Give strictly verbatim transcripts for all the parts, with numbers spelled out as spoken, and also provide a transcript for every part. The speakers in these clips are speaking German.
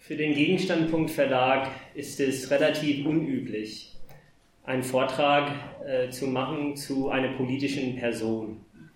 Für den Gegenstandpunkt Verlag ist es relativ unüblich, einen Vortrag äh, zu machen zu einer politischen Person.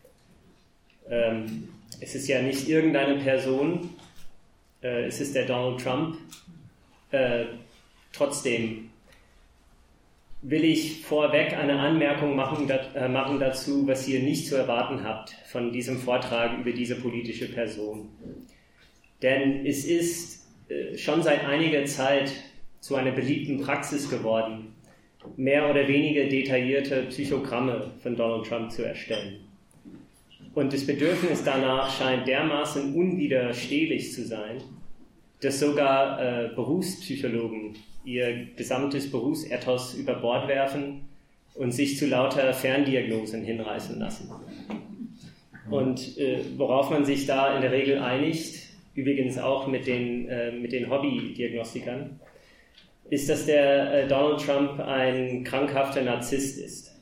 Ähm, es ist ja nicht irgendeine Person, äh, es ist der Donald Trump. Äh, trotzdem will ich vorweg eine Anmerkung machen, dat, äh, machen dazu, was ihr nicht zu erwarten habt von diesem Vortrag über diese politische Person. Denn es ist äh, schon seit einiger Zeit zu einer beliebten Praxis geworden, mehr oder weniger detaillierte Psychogramme von Donald Trump zu erstellen. Und das Bedürfnis danach scheint dermaßen unwiderstehlich zu sein, dass sogar äh, Berufspsychologen ihr gesamtes Berufsethos über Bord werfen und sich zu lauter Ferndiagnosen hinreißen lassen. Und äh, worauf man sich da in der Regel einigt, übrigens auch mit den, äh, mit den Hobbydiagnostikern, ist, dass der äh, Donald Trump ein krankhafter Narzisst ist.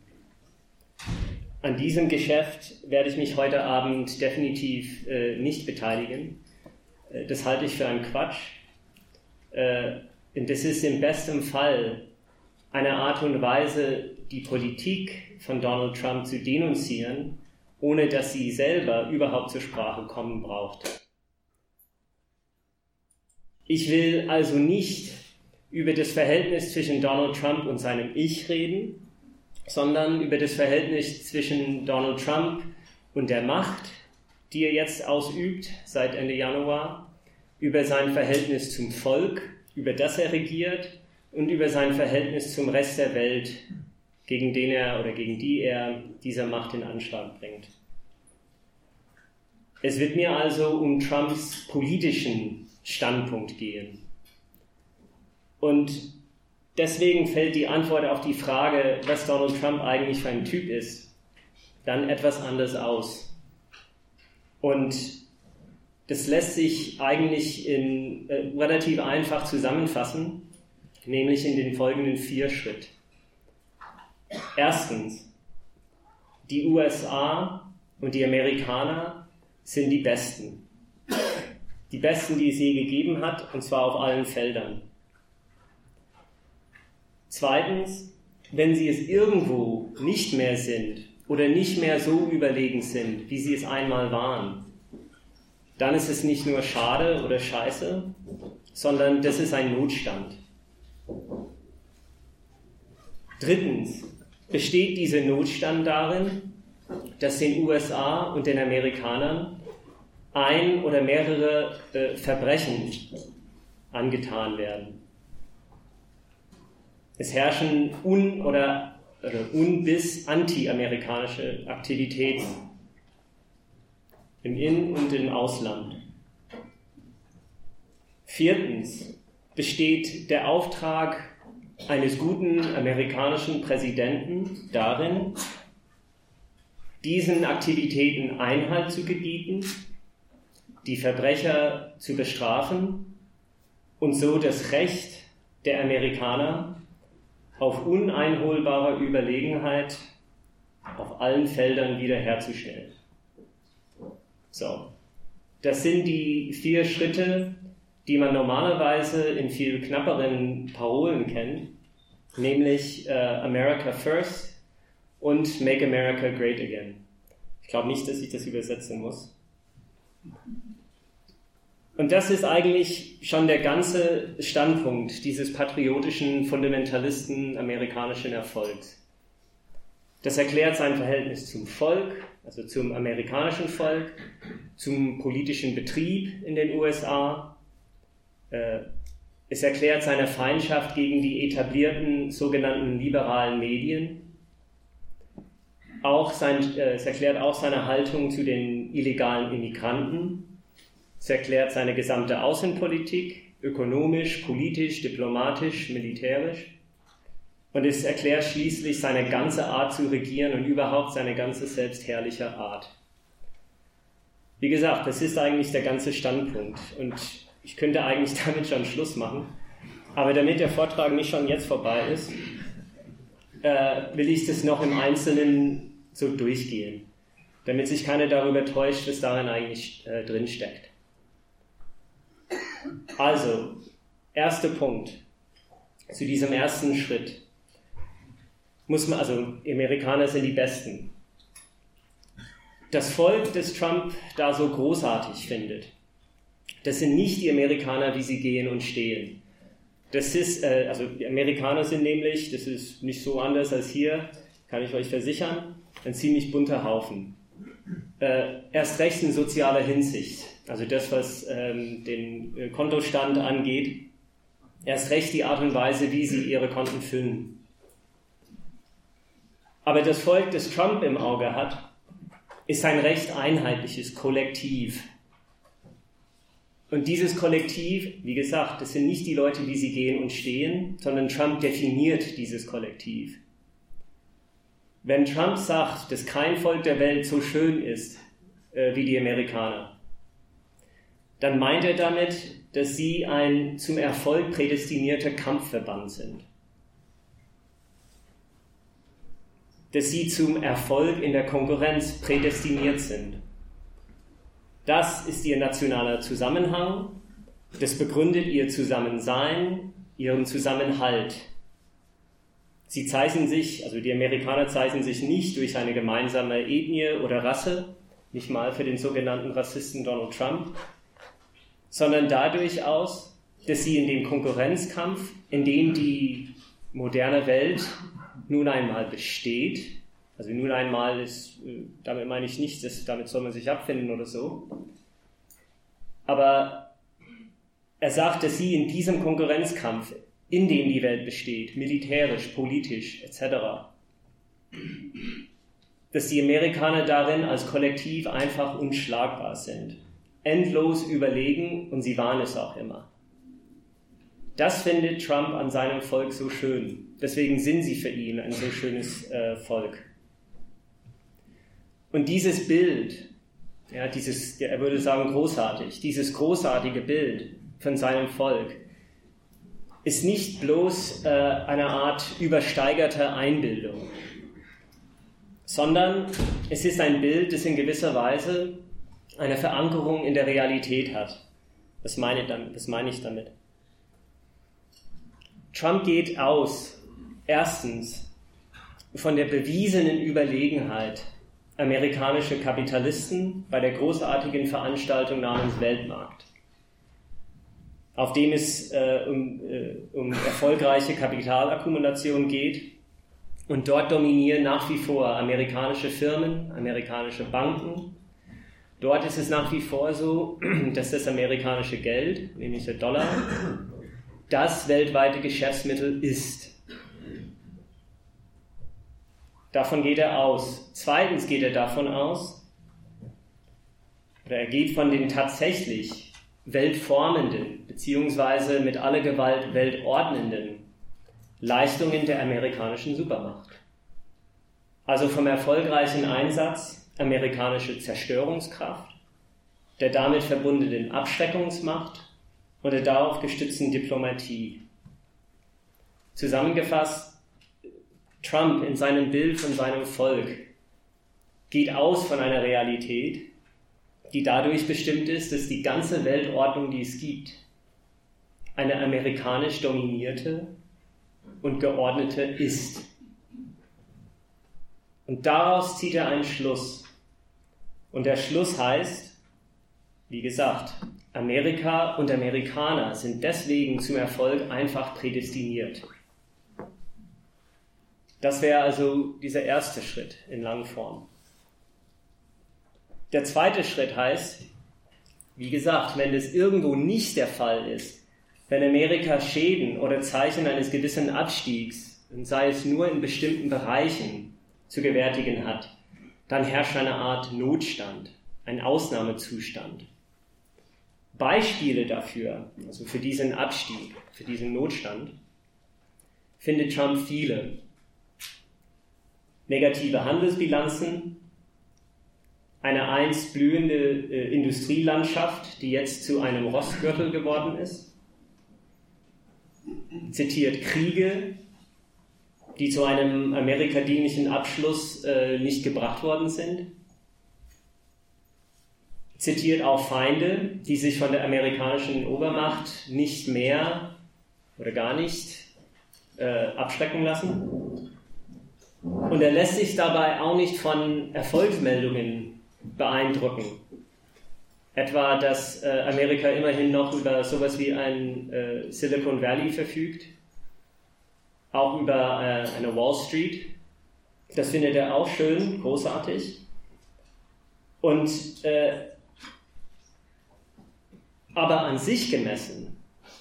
An diesem Geschäft werde ich mich heute Abend definitiv äh, nicht beteiligen. Äh, das halte ich für einen Quatsch. Äh, und das ist im besten Fall eine Art und Weise, die Politik von Donald Trump zu denunzieren, ohne dass sie selber überhaupt zur Sprache kommen braucht. Ich will also nicht über das Verhältnis zwischen Donald Trump und seinem Ich reden, sondern über das Verhältnis zwischen Donald Trump und der Macht, die er jetzt ausübt seit Ende Januar, über sein Verhältnis zum Volk, über das er regiert, und über sein Verhältnis zum Rest der Welt, gegen den er oder gegen die er diese Macht in Anschlag bringt. Es wird mir also um Trumps politischen Standpunkt gehen. Und deswegen fällt die Antwort auf die Frage, was Donald Trump eigentlich für ein Typ ist, dann etwas anders aus. Und das lässt sich eigentlich in, äh, relativ einfach zusammenfassen, nämlich in den folgenden vier Schritten. Erstens, die U S A und die Amerikaner sind die Besten. Die Besten, die es je gegeben hat, und zwar auf allen Feldern. Zweitens, wenn sie es irgendwo nicht mehr sind oder nicht mehr so überlegen sind, wie sie es einmal waren, dann ist es nicht nur schade oder scheiße, sondern das ist ein Notstand. Drittens, besteht dieser Notstand darin, dass den U S A und den Amerikanern ein oder mehrere äh, Verbrechen angetan werden. Es herrschen un- oder, oder un- bis anti-amerikanische Aktivitäten im In- und im Ausland. Viertens, besteht der Auftrag eines guten amerikanischen Präsidenten darin, diesen Aktivitäten Einhalt zu gebieten, die Verbrecher zu bestrafen und so das Recht der Amerikaner auf uneinholbare Überlegenheit auf allen Feldern wiederherzustellen. So, das sind die vier Schritte, die man normalerweise in viel knapperen Parolen kennt, nämlich äh, America First und Make America Great Again. Ich glaube nicht, dass ich das übersetzen muss. Und das ist eigentlich schon der ganze Standpunkt dieses patriotischen Fundamentalisten amerikanischen Erfolgs. Das erklärt sein Verhältnis zum Volk, also zum amerikanischen Volk, zum politischen Betrieb in den U S A. Es erklärt seine Feindschaft gegen die etablierten sogenannten liberalen Medien. Auch sein, es erklärt auch seine Haltung zu den illegalen Immigranten. Es erklärt seine gesamte Außenpolitik, ökonomisch, politisch, diplomatisch, militärisch. Und es erklärt schließlich seine ganze Art zu regieren und überhaupt seine ganze selbstherrliche Art. Wie gesagt, das ist eigentlich der ganze Standpunkt. Und ich könnte eigentlich damit schon Schluss machen. Aber damit der Vortrag nicht schon jetzt vorbei ist, äh, will ich das noch im Einzelnen so durchgehen, damit sich keiner darüber täuscht, was darin eigentlich äh, drin steckt. Also, erster Punkt zu diesem ersten Schritt. Muss man, also, die Amerikaner sind die Besten. Das Volk, das Trump da so großartig findet, das sind nicht die Amerikaner, wie sie gehen und stehen. Das ist, äh, also die Amerikaner sind nämlich, das ist nicht so anders als hier, kann ich euch versichern, ein ziemlich bunter Haufen. Äh, erst recht in sozialer Hinsicht, also das, was ähm, den äh, Kontostand angeht, erst recht die Art und Weise, wie sie ihre Konten füllen. Aber das Volk, das Trump im Auge hat, ist ein recht einheitliches Kollektiv. Und dieses Kollektiv, wie gesagt, das sind nicht die Leute, wie sie gehen und stehen, sondern Trump definiert dieses Kollektiv. Wenn Trump sagt, dass kein Volk der Welt so schön ist äh, wie die Amerikaner, dann meint er damit, dass sie ein zum Erfolg prädestinierter Kampfverband sind. Dass sie zum Erfolg in der Konkurrenz prädestiniert sind. Das ist ihr nationaler Zusammenhang, das begründet ihr Zusammensein, ihren Zusammenhalt. Sie zeichnen sich, also die Amerikaner zeichnen sich nicht durch eine gemeinsame Ethnie oder Rasse, nicht mal für den sogenannten Rassisten Donald Trump, sondern dadurch aus, dass sie in dem Konkurrenzkampf, in dem die moderne Welt nun einmal besteht, also nun einmal ist, damit meine ich nicht, dass, damit soll man sich abfinden oder so, aber er sagt, dass sie in diesem Konkurrenzkampf, in dem die Welt besteht, militärisch, politisch et cetera, dass die Amerikaner darin als Kollektiv einfach unschlagbar sind, endlos überlegen und sie waren es auch immer. Das findet Trump an seinem Volk so schön. Deswegen sind sie für ihn ein so schönes äh, Volk. Und dieses Bild, ja, dieses, er würde sagen großartig, dieses großartige Bild von seinem Volk ist nicht bloß äh, eine Art übersteigerter Einbildung, sondern es ist ein Bild, das in gewisser Weise eine Verankerung in der Realität hat. Was meine, damit, was meine ich damit? Trump geht aus, erstens, von der bewiesenen Überlegenheit amerikanischer Kapitalisten bei der großartigen Veranstaltung namens Weltmarkt, auf dem es äh, um, äh, um erfolgreiche Kapitalakkumulation geht. Und dort dominieren nach wie vor amerikanische Firmen, amerikanische Banken. Dort ist es nach wie vor so, dass das amerikanische Geld, nämlich der Dollar, das weltweite Geschäftsmittel ist. Davon geht er aus. Zweitens geht er davon aus, oder er geht von den tatsächlich weltformenden, beziehungsweise mit aller Gewalt weltordnenden Leistungen der amerikanischen Supermacht. Also vom erfolgreichen Einsatz amerikanischer Zerstörungskraft, der damit verbundenen Abschreckungsmacht und der darauf gestützten Diplomatie. Zusammengefasst, Trump in seinem Bild von seinem Volk geht aus von einer Realität, die dadurch bestimmt ist, dass die ganze Weltordnung, die es gibt, eine amerikanisch dominierte und geordnete ist. Und daraus zieht er einen Schluss. Und der Schluss heißt, wie gesagt, Amerika und Amerikaner sind deswegen zum Erfolg einfach prädestiniert. Das wäre also dieser erste Schritt in Langform. Der zweite Schritt heißt, wie gesagt, wenn das irgendwo nicht der Fall ist, wenn Amerika Schäden oder Zeichen eines gewissen Abstiegs, und sei es nur in bestimmten Bereichen, zu gewärtigen hat, dann herrscht eine Art Notstand, ein Ausnahmezustand. Beispiele dafür, also für diesen Abstieg, für diesen Notstand, findet Trump viele. Negative Handelsbilanzen, eine einst blühende äh, Industrielandschaft, die jetzt zu einem Rostgürtel geworden ist. Zitiert Kriege, die zu einem amerikadienlichen Abschluss äh, nicht gebracht worden sind. zitiert auch Feinde, die sich von der amerikanischen Obermacht nicht mehr oder gar nicht äh, abschrecken lassen. Und er lässt sich dabei auch nicht von Erfolgsmeldungen beeindrucken. Etwa, dass äh, Amerika immerhin noch über sowas wie ein äh, Silicon Valley verfügt, auch über äh, eine Wall Street. Das findet er auch schön, großartig. Und äh, aber an sich gemessen,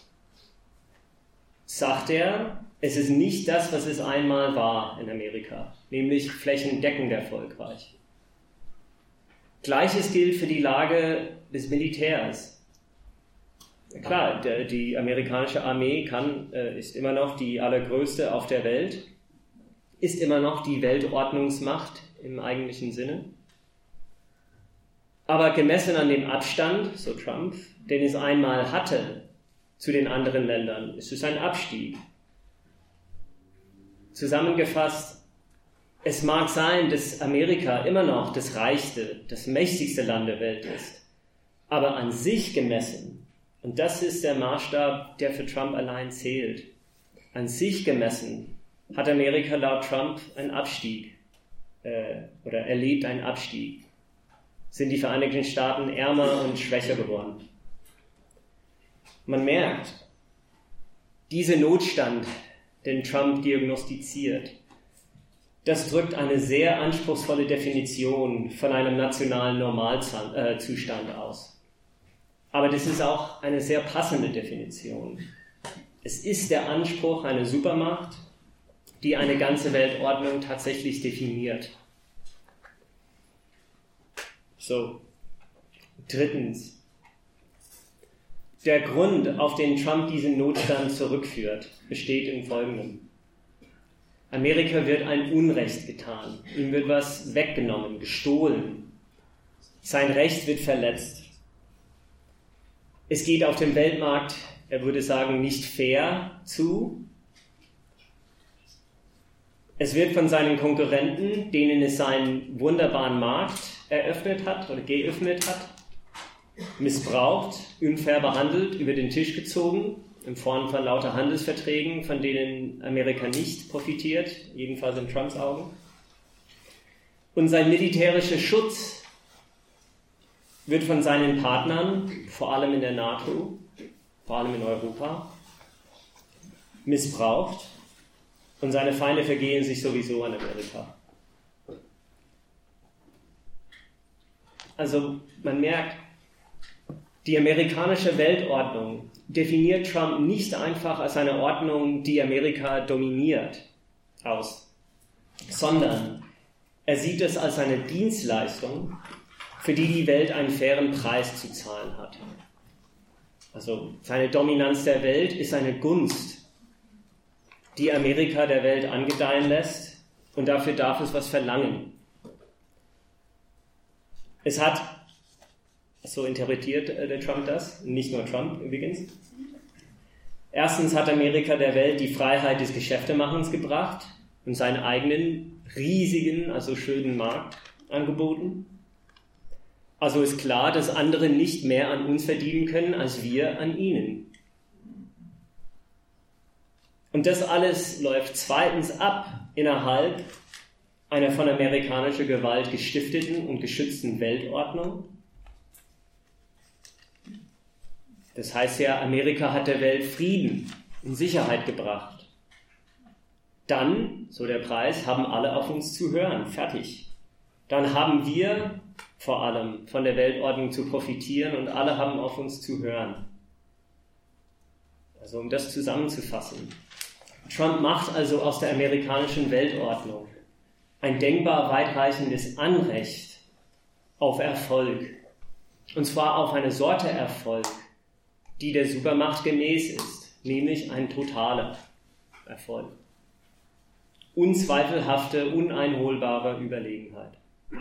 sagt er, es ist nicht das, was es einmal war in Amerika, nämlich flächendeckend erfolgreich. Gleiches gilt für die Lage des Militärs. Klar, der, die amerikanische Armee kann, äh, ist immer noch die allergrößte auf der Welt, ist immer noch die Weltordnungsmacht im eigentlichen Sinne. Aber gemessen an dem Abstand, so Trump, den es einmal hatte zu den anderen Ländern, ist es ein Abstieg. Zusammengefasst, es mag sein, dass Amerika immer noch das reichste, das mächtigste Land der Welt ist, aber an sich gemessen, und das ist der Maßstab, der für Trump allein zählt, an sich gemessen hat Amerika laut Trump einen Abstieg äh, oder erlebt einen Abstieg. Sind die Vereinigten Staaten ärmer und schwächer geworden. Man merkt, dieser Notstand, den Trump diagnostiziert, das drückt eine sehr anspruchsvolle Definition von einem nationalen Normalzustand aus. Aber das ist auch eine sehr passende Definition. Es ist der Anspruch einer Supermacht, die eine ganze Weltordnung tatsächlich definiert. So, drittens. Der Grund, auf den Trump diesen Notstand zurückführt, besteht in Folgendem. Amerika wird ein Unrecht getan. Ihm wird was weggenommen, gestohlen. Sein Recht wird verletzt. Es geht auf dem Weltmarkt, er würde sagen, nicht fair zu. Es wird von seinen Konkurrenten, denen es seinen wunderbaren Markt eröffnet hat oder geöffnet hat, missbraucht, unfair behandelt, über den Tisch gezogen, in Form von lauter Handelsverträgen, von denen Amerika nicht profitiert, jedenfalls in Trumps Augen. Und sein militärischer Schutz wird von seinen Partnern, vor allem in der NATO, vor allem in Europa, missbraucht. Und seine Feinde vergehen sich sowieso an Amerika. Also man merkt, die amerikanische Weltordnung definiert Trump nicht einfach als eine Ordnung, die Amerika dominiert, aus, sondern er sieht es als eine Dienstleistung, für die die Welt einen fairen Preis zu zahlen hat. Also seine Dominanz der Welt ist eine Gunst, die Amerika der Welt angedeihen lässt, und dafür darf es was verlangen. Es hat, so interpretiert äh, der Trump das, nicht nur Trump übrigens, erstens hat Amerika der Welt die Freiheit des Geschäftemachens gebracht und seinen eigenen riesigen, also schönen Markt angeboten. Also ist klar, dass andere nicht mehr an uns verdienen können, als wir an ihnen. Und das alles läuft zweitens ab innerhalb einer von amerikanischer Gewalt gestifteten und geschützten Weltordnung. Das heißt ja, Amerika hat der Welt Frieden und Sicherheit gebracht. Dann, so der Preis, haben alle auf uns zu hören. Fertig. Dann haben wir vor allem von der Weltordnung zu profitieren und alle haben auf uns zu hören. Also um das zusammenzufassen. Trump macht also aus der amerikanischen Weltordnung ein denkbar weitreichendes Anrecht auf Erfolg. Und zwar auf eine Sorte Erfolg, die der Supermacht gemäß ist, nämlich ein totaler Erfolg. Unzweifelhafte, uneinholbare Überlegenheit.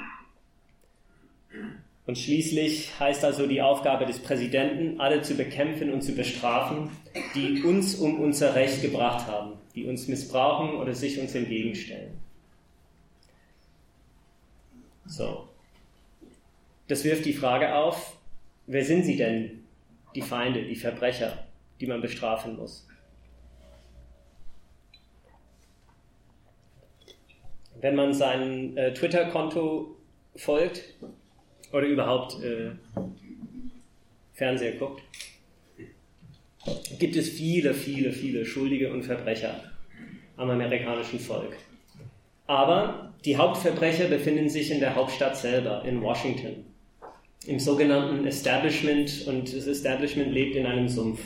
Und schließlich heißt also die Aufgabe des Präsidenten, alle zu bekämpfen und zu bestrafen, die uns um unser Recht gebracht haben, die uns missbrauchen oder sich uns entgegenstellen. So. Das wirft die Frage auf, wer sind sie denn, die Feinde, die Verbrecher, die man bestrafen muss? Wenn man seinem äh, Twitter-Konto folgt oder überhaupt äh, Fernseher guckt, gibt es viele, viele, viele Schuldige und Verbrecher am amerikanischen Volk. Aber die Hauptverbrecher befinden sich in der Hauptstadt selber, in Washington, im sogenannten Establishment, und das Establishment lebt in einem Sumpf.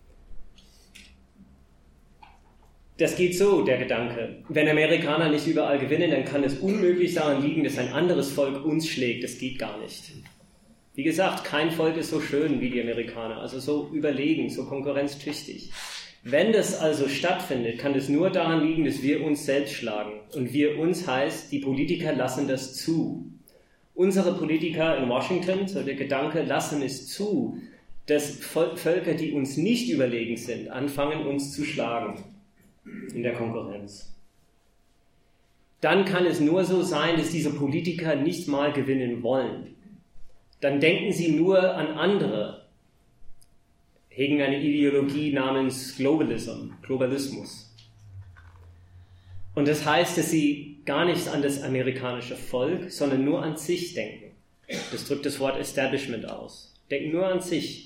Das geht so, der Gedanke. Wenn Amerikaner nicht überall gewinnen, dann kann es unmöglich daran liegen, dass ein anderes Volk uns schlägt. Das geht gar nicht. Wie gesagt, kein Volk ist so schön wie die Amerikaner, also so überlegen, so konkurrenztüchtig. Wenn das also stattfindet, kann es nur daran liegen, dass wir uns selbst schlagen. Und wir uns heißt, die Politiker lassen das zu. Unsere Politiker in Washington, so der Gedanke, lassen es zu, dass Völker, die uns nicht überlegen sind, anfangen, uns zu schlagen in der Konkurrenz. Dann kann es nur so sein, dass diese Politiker nicht mal gewinnen wollen. Dann denken sie nur an andere, hegen eine Ideologie namens Globalism, Globalismus. Und das heißt, dass sie gar nicht an das amerikanische Volk, sondern nur an sich denken. Das drückt das Wort Establishment aus. Denken nur an sich.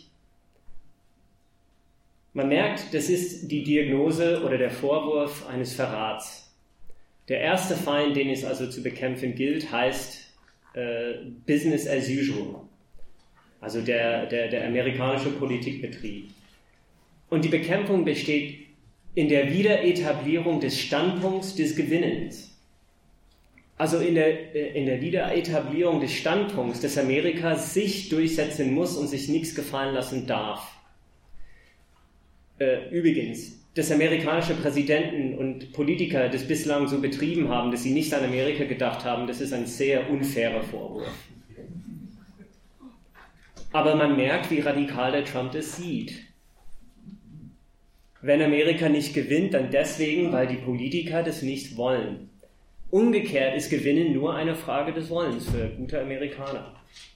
Man merkt, das ist die Diagnose oder der Vorwurf eines Verrats. Der erste Feind, den es also zu bekämpfen gilt, heißt äh, Business as usual. Also der, der, der amerikanische Politikbetrieb. Und die Bekämpfung besteht in der Wiederetablierung des Standpunkts des Gewinnens. Also in der, in der Wiederetablierung des Standpunkts, dass Amerika sich durchsetzen muss und sich nichts gefallen lassen darf. Äh, übrigens, dass amerikanische Präsidenten und Politiker das bislang so betrieben haben, dass sie nicht an Amerika gedacht haben, das ist ein sehr unfairer Vorwurf. Aber man merkt, wie radikal der Trump das sieht. Wenn Amerika nicht gewinnt, dann deswegen, weil die Politiker das nicht wollen. Umgekehrt ist Gewinnen nur eine Frage des Wollens für gute Amerikaner.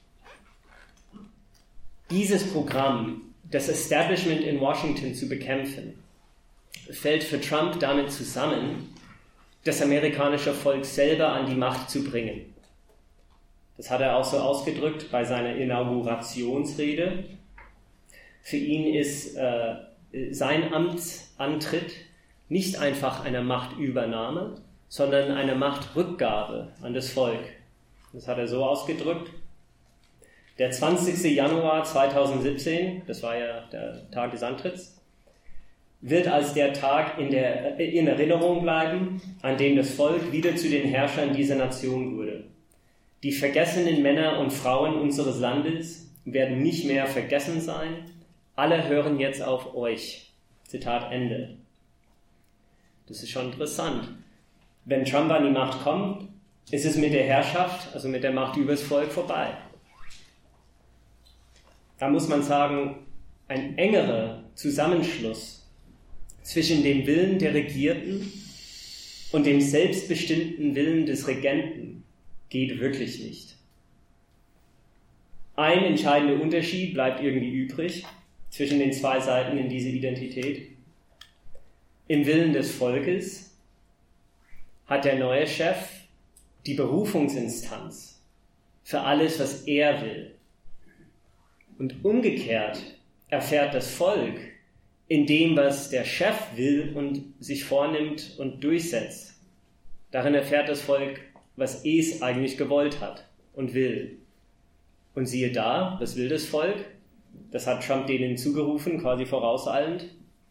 Dieses Programm, das Establishment in Washington zu bekämpfen, fällt für Trump damit zusammen, das amerikanische Volk selber an die Macht zu bringen. Das hat er auch so ausgedrückt bei seiner Inaugurationsrede. Für ihn ist äh, sein Amtsantritt nicht einfach eine Machtübernahme, sondern eine Machtrückgabe an das Volk. Das hat er so ausgedrückt. Der zwanzigsten Januar zweitausendsiebzehn, das war ja der Tag des Antritts, wird als der Tag in, der, in Erinnerung bleiben, an dem das Volk wieder zu den Herrschern dieser Nation wurde. Die vergessenen Männer und Frauen unseres Landes werden nicht mehr vergessen sein. Alle hören jetzt auf euch. Zitat Ende. Das ist schon interessant. Wenn Trump an die Macht kommt, ist es mit der Herrschaft, also mit der Macht übers Volk, vorbei. Da muss man sagen, ein engerer Zusammenschluss zwischen dem Willen der Regierten und dem selbstbestimmten Willen des Regenten geht wirklich nicht. Ein entscheidender Unterschied bleibt irgendwie übrig zwischen den zwei Seiten in dieser Identität. Im Willen des Volkes hat der neue Chef die Berufungsinstanz für alles, was er will. Und umgekehrt erfährt das Volk in dem, was der Chef will und sich vornimmt und durchsetzt. Darin erfährt das Volk, was es eigentlich gewollt hat und will. Und siehe da, was will das Volk? Das hat Trump denen zugerufen, quasi vorauseilend.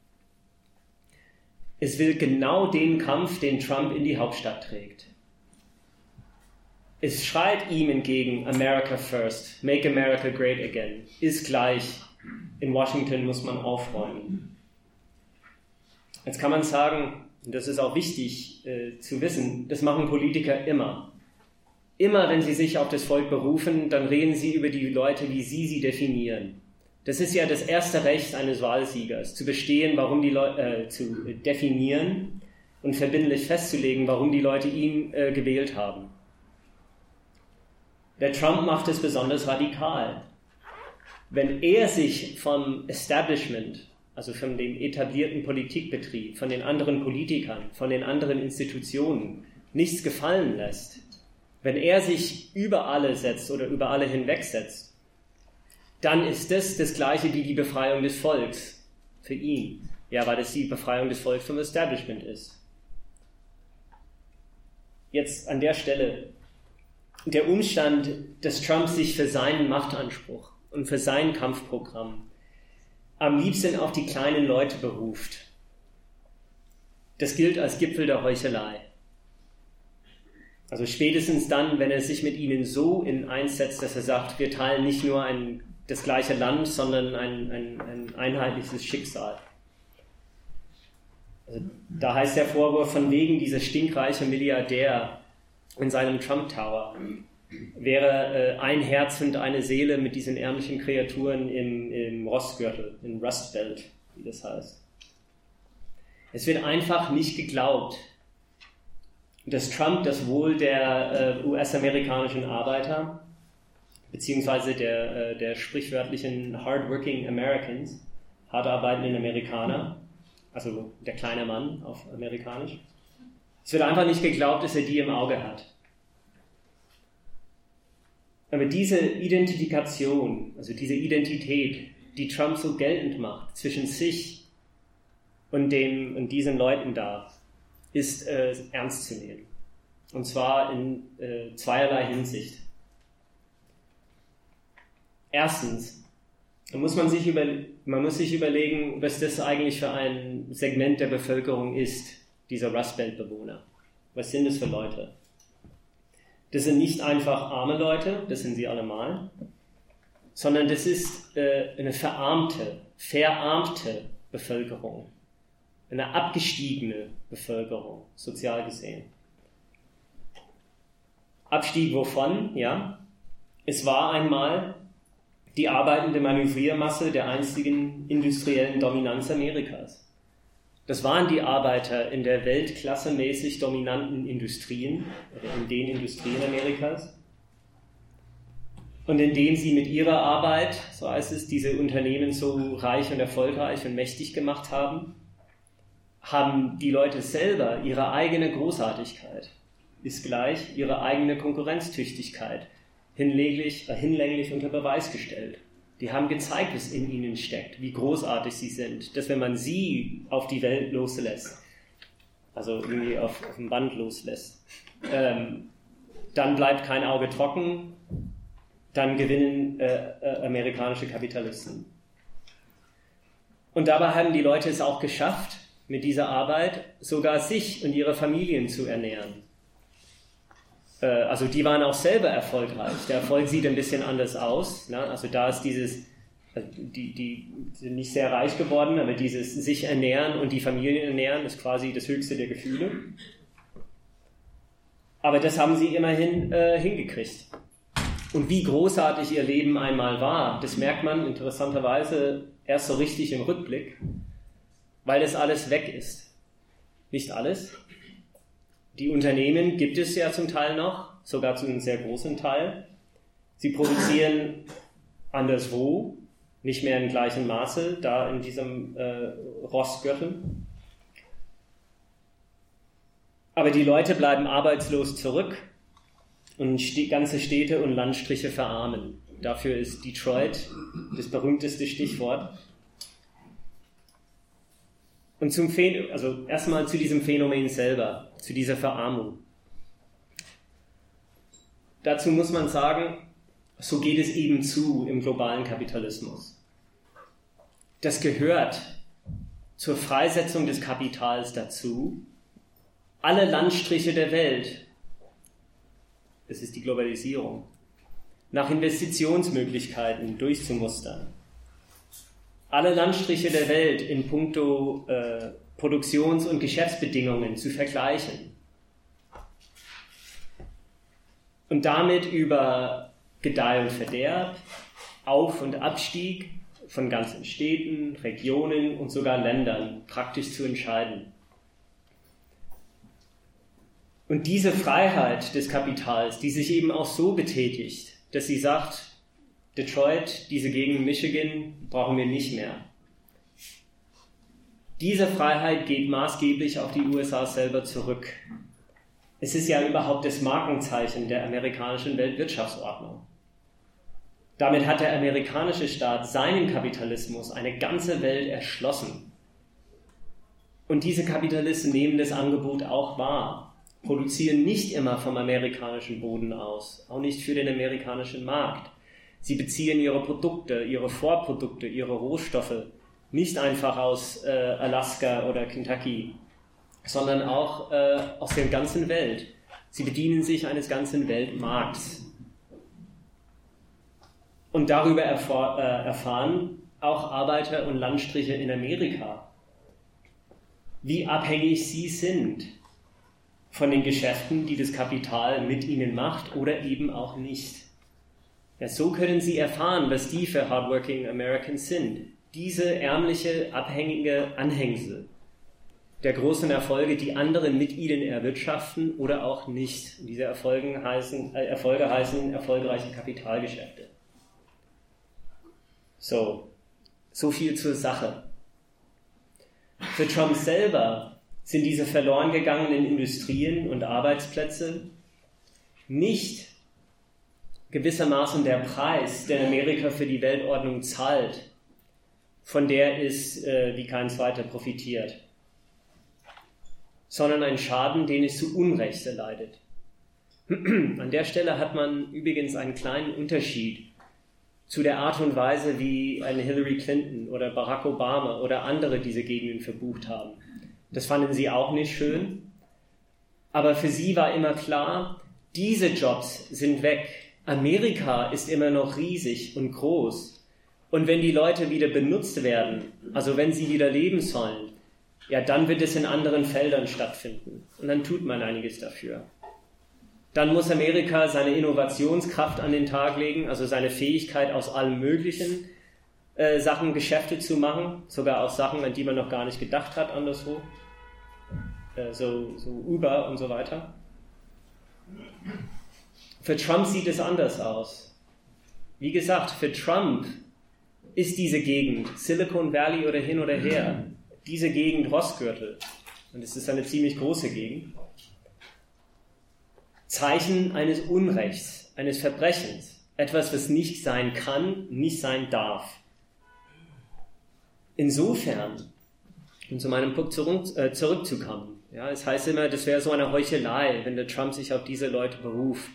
Es will genau den Kampf, den Trump in die Hauptstadt trägt. Es schreit ihm entgegen, America first, make America great again. Ist gleich, in Washington muss man aufräumen. Jetzt kann man sagen, und das ist auch wichtig äh, zu wissen, das machen Politiker immer. Immer, wenn sie sich auf das Volk berufen, dann reden sie über die Leute, wie sie sie definieren. Das ist ja das erste Recht eines Wahlsiegers, zu bestehen, warum die Leute, äh, zu definieren und verbindlich festzulegen, warum die Leute ihn äh, gewählt haben. Der Trump macht es besonders radikal. Wenn er sich vom Establishment, also von dem etablierten Politikbetrieb, von den anderen Politikern, von den anderen Institutionen nichts gefallen lässt, wenn er sich über alle setzt oder über alle hinwegsetzt, dann ist das das Gleiche wie die Befreiung des Volks für ihn. Ja, weil das die Befreiung des Volkes vom Establishment ist. Jetzt an der Stelle der Umstand, dass Trump sich für seinen Machtanspruch und für sein Kampfprogramm am liebsten auf die kleinen Leute beruft, das gilt als Gipfel der Heuchelei. Also spätestens dann, wenn er sich mit ihnen so in eins setzt, dass er sagt, wir teilen nicht nur ein, das gleiche Land, sondern ein, ein, ein einheitliches Schicksal. Also da heißt der Vorwurf von wegen dieser stinkreiche Milliardär in seinem Trump Tower wäre äh, ein Herz und eine Seele mit diesen ärmlichen Kreaturen im, im Rostgürtel, im Rust Belt, wie das heißt. Es wird einfach nicht geglaubt, dass Trump das Wohl der äh, U S-amerikanischen Arbeiter beziehungsweise der, äh, der sprichwörtlichen hardworking Americans, hart arbeitenden Amerikaner, also der kleine Mann auf Amerikanisch, es wird einfach nicht geglaubt, dass er die im Auge hat. Aber diese Identifikation, also diese Identität, die Trump so geltend macht zwischen sich und, dem, und diesen Leuten da, ist äh, ernst zu nehmen. Und zwar in äh, zweierlei Hinsicht. Erstens, muss man, sich über, man muss sich überlegen, was das eigentlich für ein Segment der Bevölkerung ist, dieser Rust Belt-Bewohner. Was sind das für Leute? Das sind nicht einfach arme Leute, das sind sie allemal, sondern das ist äh, eine verarmte, verarmte Bevölkerung, eine abgestiegene Bevölkerung, sozial gesehen. Abstieg wovon? Ja, es war einmal die arbeitende Manövriermasse der einstigen industriellen Dominanz Amerikas. Das waren die Arbeiter in der weltklassemäßig dominanten Industrien, oder in den Industrien Amerikas. Und indem sie mit ihrer Arbeit, so heißt es, diese Unternehmen so reich und erfolgreich und mächtig gemacht haben, haben die Leute selber ihre eigene Großartigkeit, ist gleich ihre eigene Konkurrenztüchtigkeit, hinlänglich, äh, hinlänglich unter Beweis gestellt. Die haben gezeigt, was in ihnen steckt, wie großartig sie sind, dass wenn man sie auf die Welt loslässt, also irgendwie auf, auf ein Band loslässt, ähm, dann bleibt kein Auge trocken, dann gewinnen äh, äh, amerikanische Kapitalisten. Und dabei haben die Leute es auch geschafft, mit dieser Arbeit sogar sich und ihre Familien zu ernähren. Also die waren auch selber erfolgreich. Der Erfolg sieht ein bisschen anders aus. Ne? Also da ist dieses, die, die sind nicht sehr reich geworden, aber dieses sich ernähren und die Familien ernähren ist quasi das höchste der Gefühle. Aber das haben sie immerhin äh, hingekriegt. Und wie großartig ihr Leben einmal war, das merkt man interessanterweise erst so richtig im Rückblick, weil das alles weg ist. Nicht alles. Die Unternehmen gibt es ja zum Teil noch, sogar zu einem sehr großen Teil. Sie produzieren anderswo, nicht mehr im gleichen Maße, da in diesem äh, Rostgürtel. Aber die Leute bleiben arbeitslos zurück und st- ganze Städte und Landstriche verarmen. Dafür ist Detroit das berühmteste Stichwort. Und zum Phän- also erstmal zu diesem Phänomen selber, zu dieser Verarmung. Dazu muss man sagen, so geht es eben zu im globalen Kapitalismus. Das gehört zur Freisetzung des Kapitals dazu, alle Landstriche der Welt, das ist die Globalisierung, nach Investitionsmöglichkeiten durchzumustern. Alle Landstriche der Welt in puncto äh, Produktions- und Geschäftsbedingungen zu vergleichen. Und damit über Gedeih und Verderb, Auf- und Abstieg von ganzen Städten, Regionen und sogar Ländern praktisch zu entscheiden. Und diese Freiheit des Kapitals, die sich eben auch so betätigt, dass sie sagt, Detroit, diese Gegend Michigan, brauchen wir nicht mehr. Diese Freiheit geht maßgeblich auf die U S A selber zurück. Es ist ja überhaupt das Markenzeichen der amerikanischen Weltwirtschaftsordnung. Damit hat der amerikanische Staat seinen Kapitalismus eine ganze Welt erschlossen. Und diese Kapitalisten nehmen das Angebot auch wahr, produzieren nicht immer vom amerikanischen Boden aus, auch nicht für den amerikanischen Markt. Sie beziehen ihre Produkte, ihre Vorprodukte, ihre Rohstoffe nicht einfach aus äh, Alaska oder Kentucky, sondern auch äh, aus der ganzen Welt. Sie bedienen sich eines ganzen Weltmarkts. Und darüber erfahr, äh, erfahren auch Arbeiter und Landstriche in Amerika, wie abhängig sie sind von den Geschäften, die das Kapital mit ihnen macht oder eben auch nicht. Ja, so können sie erfahren, was die für Hardworking Americans sind. Diese ärmliche, abhängige Anhängsel der großen Erfolge, die andere mit ihnen erwirtschaften oder auch nicht. Und diese Erfolge heißen, äh, Erfolge heißen erfolgreiche Kapitalgeschäfte. So, so viel zur Sache. Für Trump selber sind diese verloren gegangenen Industrien und Arbeitsplätze nicht gewissermaßen der Preis, den Amerika für die Weltordnung zahlt, von der es äh, wie kein zweiter profitiert, sondern ein Schaden, den es zu Unrecht erleidet. An der Stelle hat man übrigens einen kleinen Unterschied zu der Art und Weise, wie eine Hillary Clinton oder Barack Obama oder andere diese Gegenden verbucht haben. Das fanden sie auch nicht schön, aber für sie war immer klar, diese Jobs sind weg. Amerika ist immer noch riesig und groß. Und wenn die Leute wieder benutzt werden, also wenn sie wieder leben sollen, ja, dann wird es in anderen Feldern stattfinden. Und dann tut man einiges dafür. Dann muss Amerika seine Innovationskraft an den Tag legen, also seine Fähigkeit, aus allen möglichen äh, Sachen Geschäfte zu machen, sogar aus Sachen, an die man noch gar nicht gedacht hat, anderswo. Äh, so, so Uber und so weiter. Für Trump sieht es anders aus. Wie gesagt, für Trump ist diese Gegend, Silicon Valley oder hin oder her, diese Gegend Rossgürtel, und es ist eine ziemlich große Gegend, Zeichen eines Unrechts, eines Verbrechens, etwas, was nicht sein kann, nicht sein darf. Insofern, um zu meinem Punkt zurück, äh, zurückzukommen, ja, es heißt immer, das wäre so eine Heuchelei, wenn der Trump sich auf diese Leute beruft.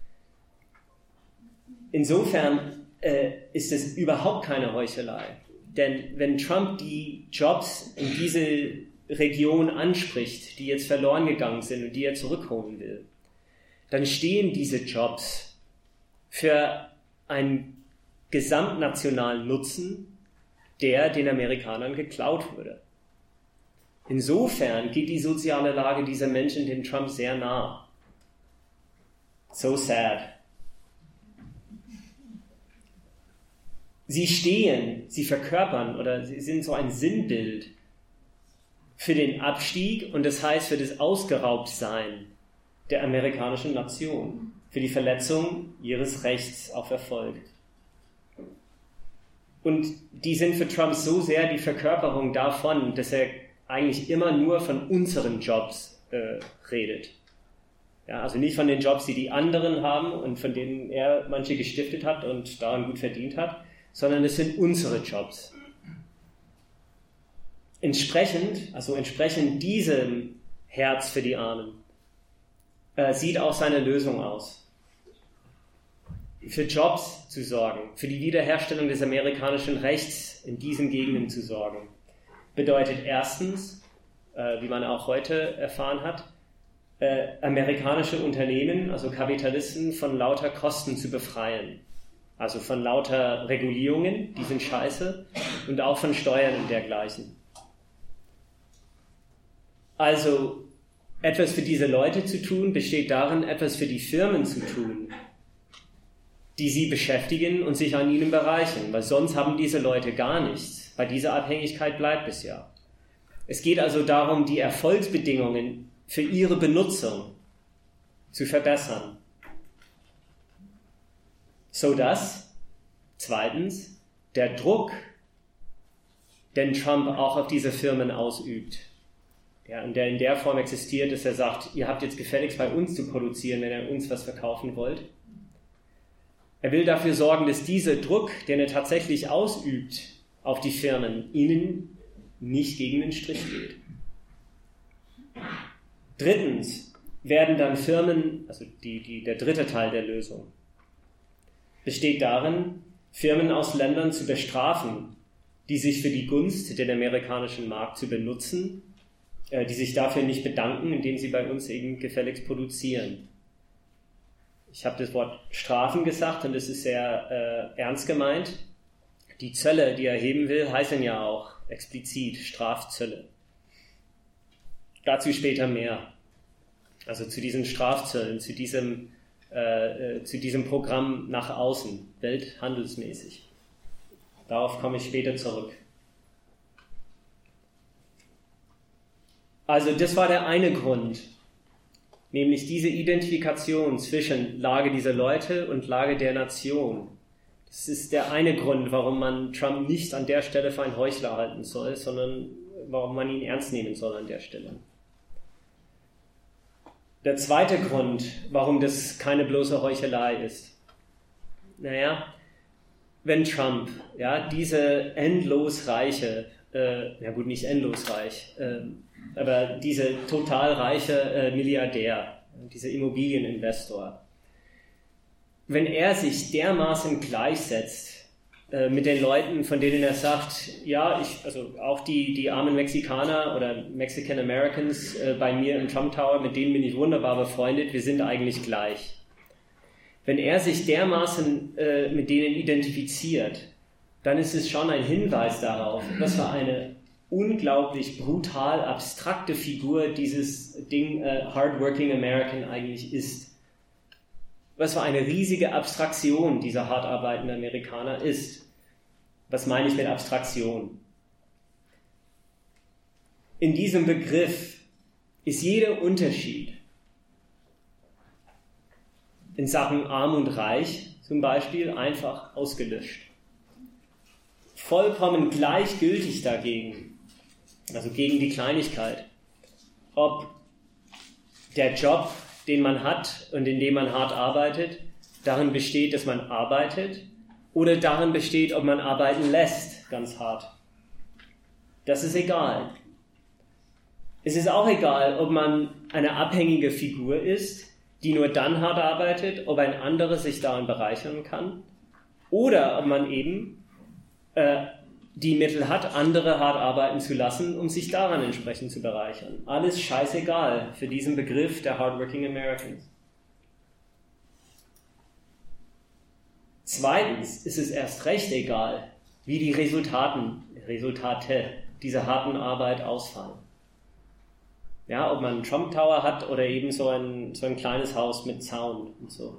Insofern äh, ist es überhaupt keine Heuchelei. Denn wenn Trump die Jobs in diese Region anspricht, die jetzt verloren gegangen sind und die er zurückholen will, dann stehen diese Jobs für einen gesamtnationalen Nutzen, der den Amerikanern geklaut wurde. Insofern geht die soziale Lage dieser Menschen dem Trump sehr nah. So sad. Sie stehen, sie verkörpern oder sie sind so ein Sinnbild für den Abstieg und das heißt für das Ausgeraubtsein der amerikanischen Nation, für die Verletzung ihres Rechts auf Erfolg. Und die sind für Trump so sehr die Verkörperung davon, dass er eigentlich immer nur von unseren Jobs äh, redet. Ja, also nicht von den Jobs, die die anderen haben und von denen er manche gestiftet hat und daran gut verdient hat, sondern es sind unsere Jobs. Entsprechend, also entsprechend diesem Herz für die Armen, äh, sieht auch seine Lösung aus. Für Jobs zu sorgen, für die Wiederherstellung des amerikanischen Rechts in diesen Gegenden zu sorgen, bedeutet erstens, äh, wie man auch heute erfahren hat, äh, amerikanische Unternehmen, also Kapitalisten, von lauter Kosten zu befreien. Also von lauter Regulierungen, die sind scheiße, und auch von Steuern und dergleichen. Also etwas für diese Leute zu tun, besteht darin, etwas für die Firmen zu tun, die sie beschäftigen und sich an ihnen bereichern, weil sonst haben diese Leute gar nichts. Bei dieser Abhängigkeit bleibt es ja. Es geht also darum, die Erfolgsbedingungen für ihre Benutzung zu verbessern. So dass, zweitens, der Druck, den Trump auch auf diese Firmen ausübt, ja, und der in der Form existiert, dass er sagt, ihr habt jetzt gefälligst bei uns zu produzieren, wenn ihr uns was verkaufen wollt. Er will dafür sorgen, dass dieser Druck, den er tatsächlich ausübt auf die Firmen, ihnen nicht gegen den Strich geht. Drittens werden dann Firmen, also die, die, der dritte Teil der Lösung, besteht darin, Firmen aus Ländern zu bestrafen, die sich für die Gunst den amerikanischen Markt zu benutzen, äh, die sich dafür nicht bedanken, indem sie bei uns eben gefälligst produzieren. Ich habe das Wort Strafen gesagt und das ist sehr äh, ernst gemeint. Die Zölle, die er erheben will, heißen ja auch explizit Strafzölle. Dazu später mehr. Also zu diesen Strafzöllen, zu diesem, äh, äh, zu diesem Programm nach außen, welthandelsmäßig. Darauf komme ich später zurück. Also das war der eine Grund, nämlich diese Identifikation zwischen Lage dieser Leute und Lage der Nation. Das ist der eine Grund, warum man Trump nicht an der Stelle für einen Heuchler halten soll, sondern warum man ihn ernst nehmen soll an der Stelle. Der zweite Grund, warum das keine bloße Heuchelei ist. Naja, wenn Trump, ja, diese endlos reiche, äh, ja gut, nicht endlos reich, äh, aber diese total reiche äh, Milliardär, dieser Immobilieninvestor, wenn er sich dermaßen gleichsetzt äh, mit den Leuten, von denen er sagt, ja, ich, also auch die, die armen Mexikaner oder Mexican Americans äh, bei mir im Trump Tower, mit denen bin ich wunderbar befreundet, wir sind eigentlich gleich. Wenn er sich dermaßen äh, mit denen identifiziert, dann ist es schon ein Hinweis darauf, dass er eine unglaublich brutal abstrakte Figur dieses Ding äh, Hardworking American eigentlich ist. Was für eine riesige Abstraktion dieser hart arbeitende Amerikaner ist. Was meine ich mit Abstraktion? In diesem Begriff ist jeder Unterschied in Sachen arm und reich zum Beispiel einfach ausgelöscht. Vollkommen gleichgültig dagegen, also gegen die Kleinigkeit, ob der Job, den man hat und in dem man hart arbeitet, darin besteht, dass man arbeitet oder darin besteht, ob man arbeiten lässt, ganz hart. Das ist egal. Es ist auch egal, ob man eine abhängige Figur ist, die nur dann hart arbeitet, ob ein anderer sich daran bereichern kann, oder ob man eben äh, die Mittel hat, andere hart arbeiten zu lassen, um sich daran entsprechend zu bereichern. Alles scheißegal für diesen Begriff der Hardworking Americans. Zweitens ist es erst recht egal, wie die Resultaten, Resultate dieser harten Arbeit ausfallen. Ja, ob man einen Trump Tower hat oder eben so ein, so ein kleines Haus mit Zaun und so.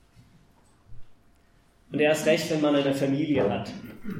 Und erst recht, wenn man eine Familie hat,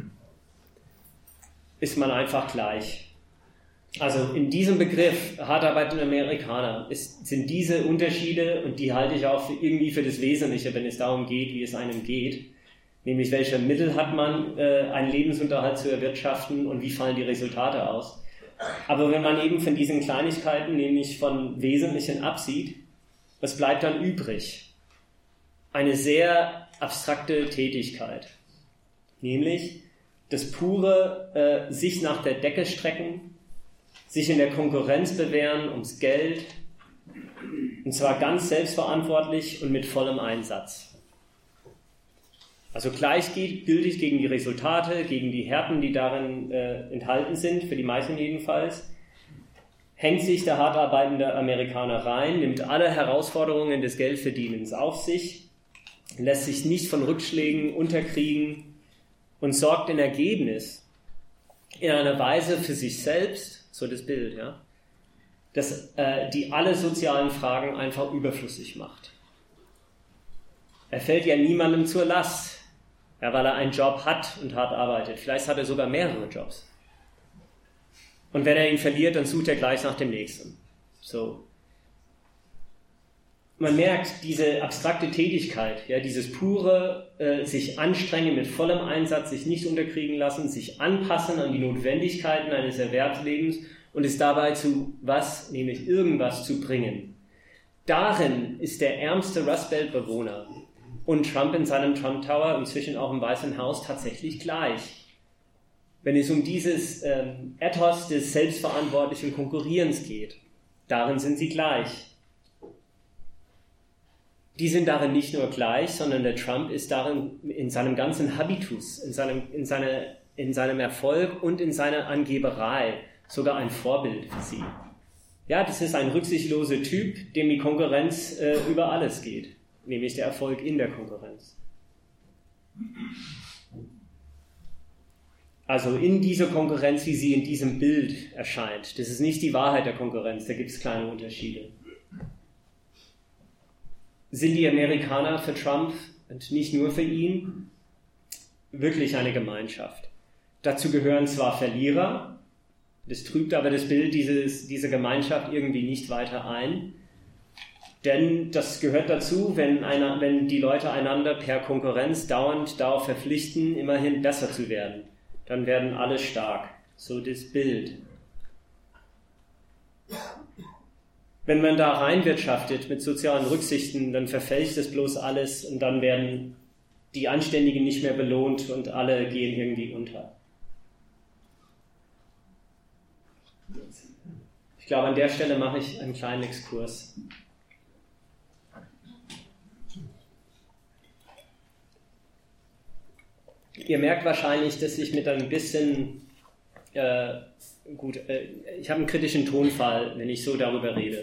ist man einfach gleich. Also in diesem Begriff hart arbeitende Amerikaner ist, sind diese Unterschiede, und die halte ich auch für irgendwie für das Wesentliche, wenn es darum geht, wie es einem geht, nämlich welche Mittel hat man, äh, einen Lebensunterhalt zu erwirtschaften und wie fallen die Resultate aus. Aber wenn man eben von diesen Kleinigkeiten, nämlich von Wesentlichen absieht, was bleibt dann übrig? Eine sehr abstrakte Tätigkeit, nämlich das pure äh, sich nach der Decke strecken, sich in der Konkurrenz bewähren ums Geld, und zwar ganz selbstverantwortlich und mit vollem Einsatz. Also gleichgültig gegen die Resultate, gegen die Härten, die darin äh, enthalten sind, für die meisten jedenfalls, hängt sich der hart arbeitende Amerikaner rein, nimmt alle Herausforderungen des Geldverdienens auf sich, lässt sich nicht von Rückschlägen unterkriegen und sorgt im Ergebnis in einer Weise für sich selbst, so das Bild, ja, dass äh, die alle sozialen Fragen einfach überflüssig macht. Er fällt ja niemandem zur Last, ja, weil er einen Job hat und hart arbeitet. Vielleicht hat er sogar mehrere Jobs. Und wenn er ihn verliert, dann sucht er gleich nach dem nächsten. So. man merkt, diese abstrakte Tätigkeit, ja, dieses pure äh, sich anstrengen mit vollem Einsatz, sich nicht unterkriegen lassen, sich anpassen an die Notwendigkeiten eines Erwerbslebens und es dabei zu was, nämlich irgendwas zu bringen. Darin ist der ärmste Rust Belt-Bewohner und Trump in seinem Trump Tower, inzwischen auch im Weißen Haus, tatsächlich gleich. Wenn es um dieses ähm, Ethos des selbstverantwortlichen Konkurrierens geht, darin sind sie gleich. Die sind darin nicht nur gleich, sondern der Trump ist darin in seinem ganzen Habitus, in seinem, in seine, in seinem Erfolg und in seiner Angeberei sogar ein Vorbild für sie. Ja, das ist ein rücksichtsloser Typ, dem die Konkurrenz äh, über alles geht, nämlich der Erfolg in der Konkurrenz. Also in dieser Konkurrenz, wie sie in diesem Bild erscheint. Das ist nicht die Wahrheit der Konkurrenz, da gibt es kleine Unterschiede. Sind die Amerikaner für Trump und nicht nur für ihn wirklich eine Gemeinschaft? Dazu gehören zwar Verlierer, das trübt aber das Bild dieses, dieser Gemeinschaft irgendwie nicht weiter ein, denn das gehört dazu, wenn, einer, wenn die Leute einander per Konkurrenz dauernd darauf verpflichten, immerhin besser zu werden, dann werden alle stark. So das Bild. Wenn man da reinwirtschaftet mit sozialen Rücksichten, dann verfälscht es bloß alles und dann werden die Anständigen nicht mehr belohnt und alle gehen irgendwie unter. Ich glaube, an der Stelle mache ich einen kleinen Exkurs. Ihr merkt wahrscheinlich, dass ich mit ein bisschen, äh, gut, äh, ich habe einen kritischen Tonfall, wenn ich so darüber rede.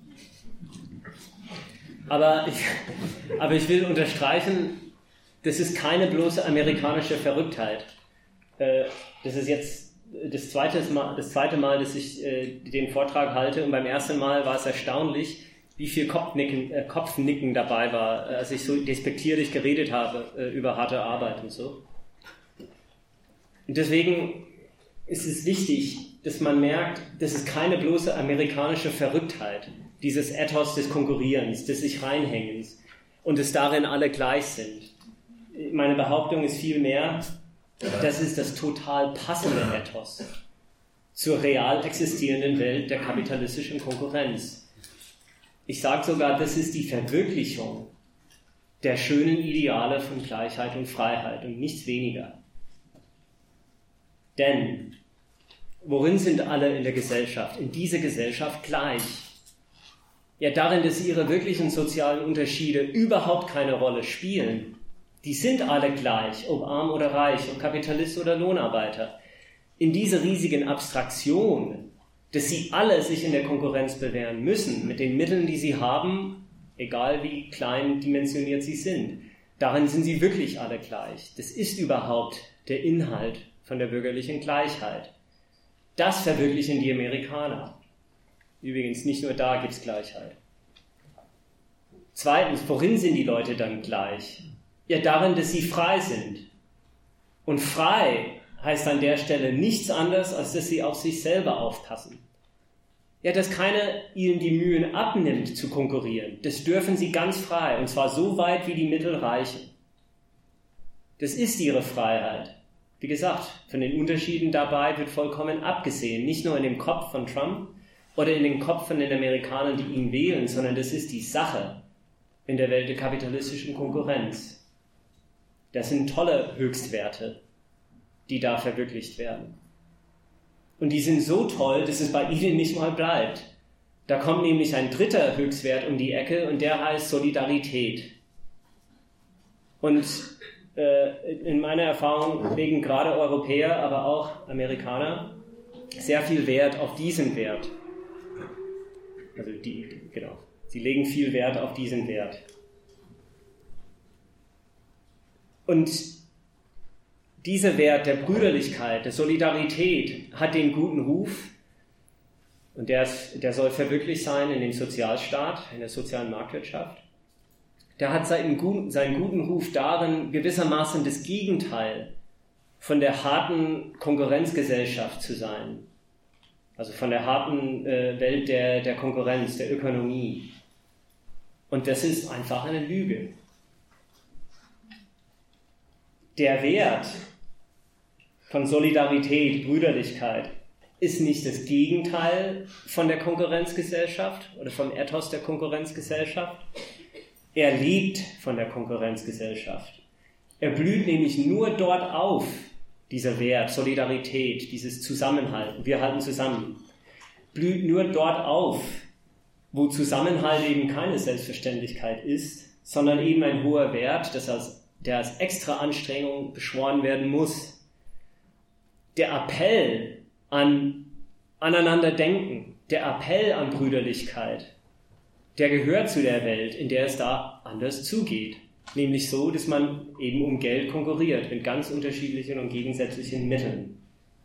Aber ich, aber ich will unterstreichen, das ist keine bloße amerikanische Verrücktheit. Äh, das ist jetzt das zweite Mal, das zweite Mal, dass ich äh, den Vortrag halte, und beim ersten Mal war es erstaunlich, wie viel Kopfnicken, äh, Kopfnicken dabei war, als ich so despektierlich geredet habe äh, über harte Arbeit und so. Und deswegen ist es wichtig, dass man merkt, das ist keine bloße amerikanische Verrücktheit, dieses Ethos des Konkurrierens, des sich Reinhängens und dass darin alle gleich sind. Meine Behauptung ist vielmehr, das ist das total passende Ethos zur real existierenden Welt der kapitalistischen Konkurrenz. Ich sage sogar, das ist die Verwirklichung der schönen Ideale von Gleichheit und Freiheit und nichts weniger. Denn worin sind alle in der Gesellschaft, in dieser Gesellschaft gleich? Ja, darin, dass ihre wirklichen sozialen Unterschiede überhaupt keine Rolle spielen. Die sind alle gleich, ob arm oder reich, ob Kapitalist oder Lohnarbeiter. In dieser riesigen Abstraktion, dass sie alle sich in der Konkurrenz bewähren müssen, mit den Mitteln, die sie haben, egal wie klein dimensioniert sie sind, darin sind sie wirklich alle gleich. Das ist überhaupt der Inhalt von der bürgerlichen Gleichheit. Das verwirklichen die Amerikaner. Übrigens, nicht nur da gibt es Gleichheit. Zweitens, worin sind die Leute dann gleich? Ja, darin, dass sie frei sind. Und frei heißt an der Stelle nichts anderes, als dass sie auf sich selber aufpassen. Ja, dass keiner ihnen die Mühen abnimmt, zu konkurrieren. Das dürfen sie ganz frei, und zwar so weit, wie die Mittel reichen. Das ist ihre Freiheit. Wie gesagt, von den Unterschieden dabei wird vollkommen abgesehen. Nicht nur in dem Kopf von Trump oder in den Kopf von den Amerikanern, die ihn wählen, sondern das ist die Sache in der Welt der kapitalistischen Konkurrenz. Das sind tolle Höchstwerte, die da verwirklicht werden. Und die sind so toll, dass es bei ihnen nicht mal bleibt. Da kommt nämlich ein dritter Höchstwert um die Ecke und der heißt Solidarität. Und äh, in meiner Erfahrung legen gerade Europäer, aber auch Amerikaner sehr viel Wert auf diesen Wert. Also die, genau. Sie legen viel Wert auf diesen Wert. Und dieser Wert der Brüderlichkeit, der Solidarität hat den guten Ruf, und der, ist, der soll verwirklicht sein in dem Sozialstaat, in der sozialen Marktwirtschaft. Der hat seinen guten, seinen guten Ruf darin, gewissermaßen das Gegenteil von der harten Konkurrenzgesellschaft zu sein. Also von der harten äh, Welt der, der Konkurrenz, der Ökonomie. Und das ist einfach eine Lüge. Der Wert von Solidarität, Brüderlichkeit ist nicht das Gegenteil von der Konkurrenzgesellschaft oder vom Ethos der Konkurrenzgesellschaft. Er lebt von der Konkurrenzgesellschaft. Er blüht nämlich nur dort auf, dieser Wert, Solidarität, dieses Zusammenhalten. Wir halten zusammen. Blüht nur dort auf, wo Zusammenhalt eben keine Selbstverständlichkeit ist, sondern eben ein hoher Wert, das als, der als extra Anstrengung beschworen werden muss. Der Appell an Aneinanderdenken, der Appell an Brüderlichkeit, der gehört zu der Welt, in der es da anders zugeht. Nämlich so, dass man eben um Geld konkurriert, mit ganz unterschiedlichen und gegensätzlichen Mitteln.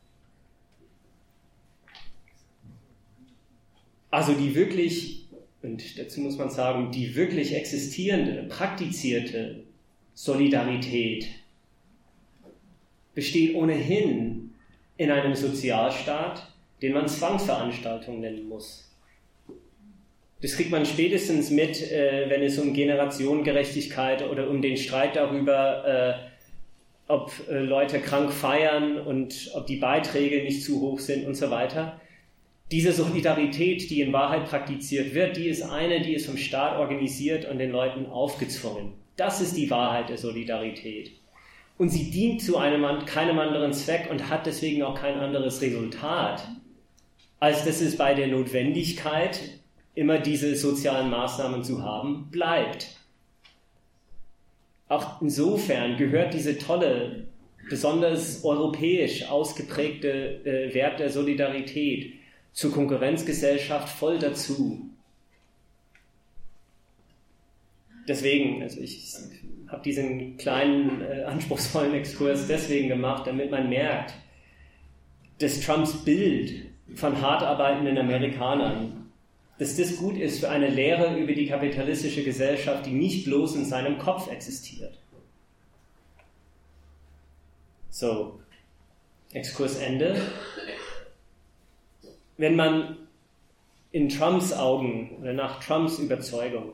Also die wirklich, und dazu muss man sagen, die wirklich existierende, praktizierte Solidarität besteht ohnehin in einem Sozialstaat, den man Zwangsveranstaltung nennen muss. Das kriegt man spätestens mit, äh, wenn es um Generationengerechtigkeit oder um den Streit darüber, äh, ob äh, Leute krank feiern und ob die Beiträge nicht zu hoch sind und so weiter. Diese Solidarität, die in Wahrheit praktiziert wird, die ist eine, die ist vom Staat organisiert und den Leuten aufgezwungen. Das ist die Wahrheit der Solidarität. Und sie dient zu einem, keinem anderen Zweck und hat deswegen auch kein anderes Resultat, als dass es bei der Notwendigkeit, immer diese sozialen Maßnahmen zu haben, bleibt. Auch insofern gehört diese tolle, besonders europäisch ausgeprägte äh, Wert der Solidarität zur Konkurrenzgesellschaft voll dazu. Deswegen, also ich habe diesen kleinen, äh, anspruchsvollen Exkurs deswegen gemacht, damit man merkt, dass Trumps Bild von hart arbeitenden Amerikanern, dass das gut ist für eine Lehre über die kapitalistische Gesellschaft, die nicht bloß in seinem Kopf existiert. So, Exkurs Ende. Wenn man in Trumps Augen oder nach Trumps Überzeugung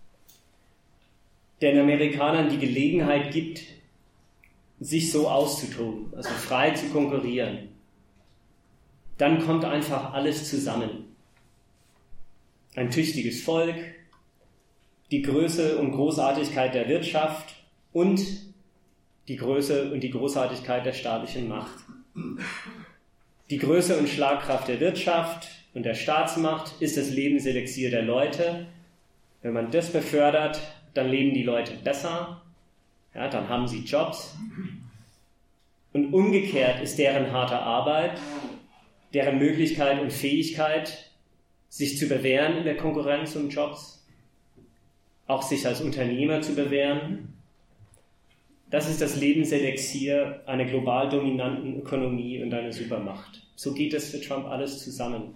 den Amerikanern die Gelegenheit gibt, sich so auszutoben, also frei zu konkurrieren, dann kommt einfach alles zusammen. Ein tüchtiges Volk, die Größe und Großartigkeit der Wirtschaft und die Größe und die Großartigkeit der staatlichen Macht. Die Größe und Schlagkraft der Wirtschaft und der Staatsmacht ist das Lebenselixier der Leute. Wenn man das befördert, dann leben die Leute besser, ja, dann haben sie Jobs. Und umgekehrt ist deren harte Arbeit, deren Möglichkeit und Fähigkeit, sich zu bewähren in der Konkurrenz um Jobs, auch sich als Unternehmer zu bewähren. Das ist das Lebenselixier einer global dominanten Ökonomie und einer Supermacht. So geht es für Trump alles zusammen.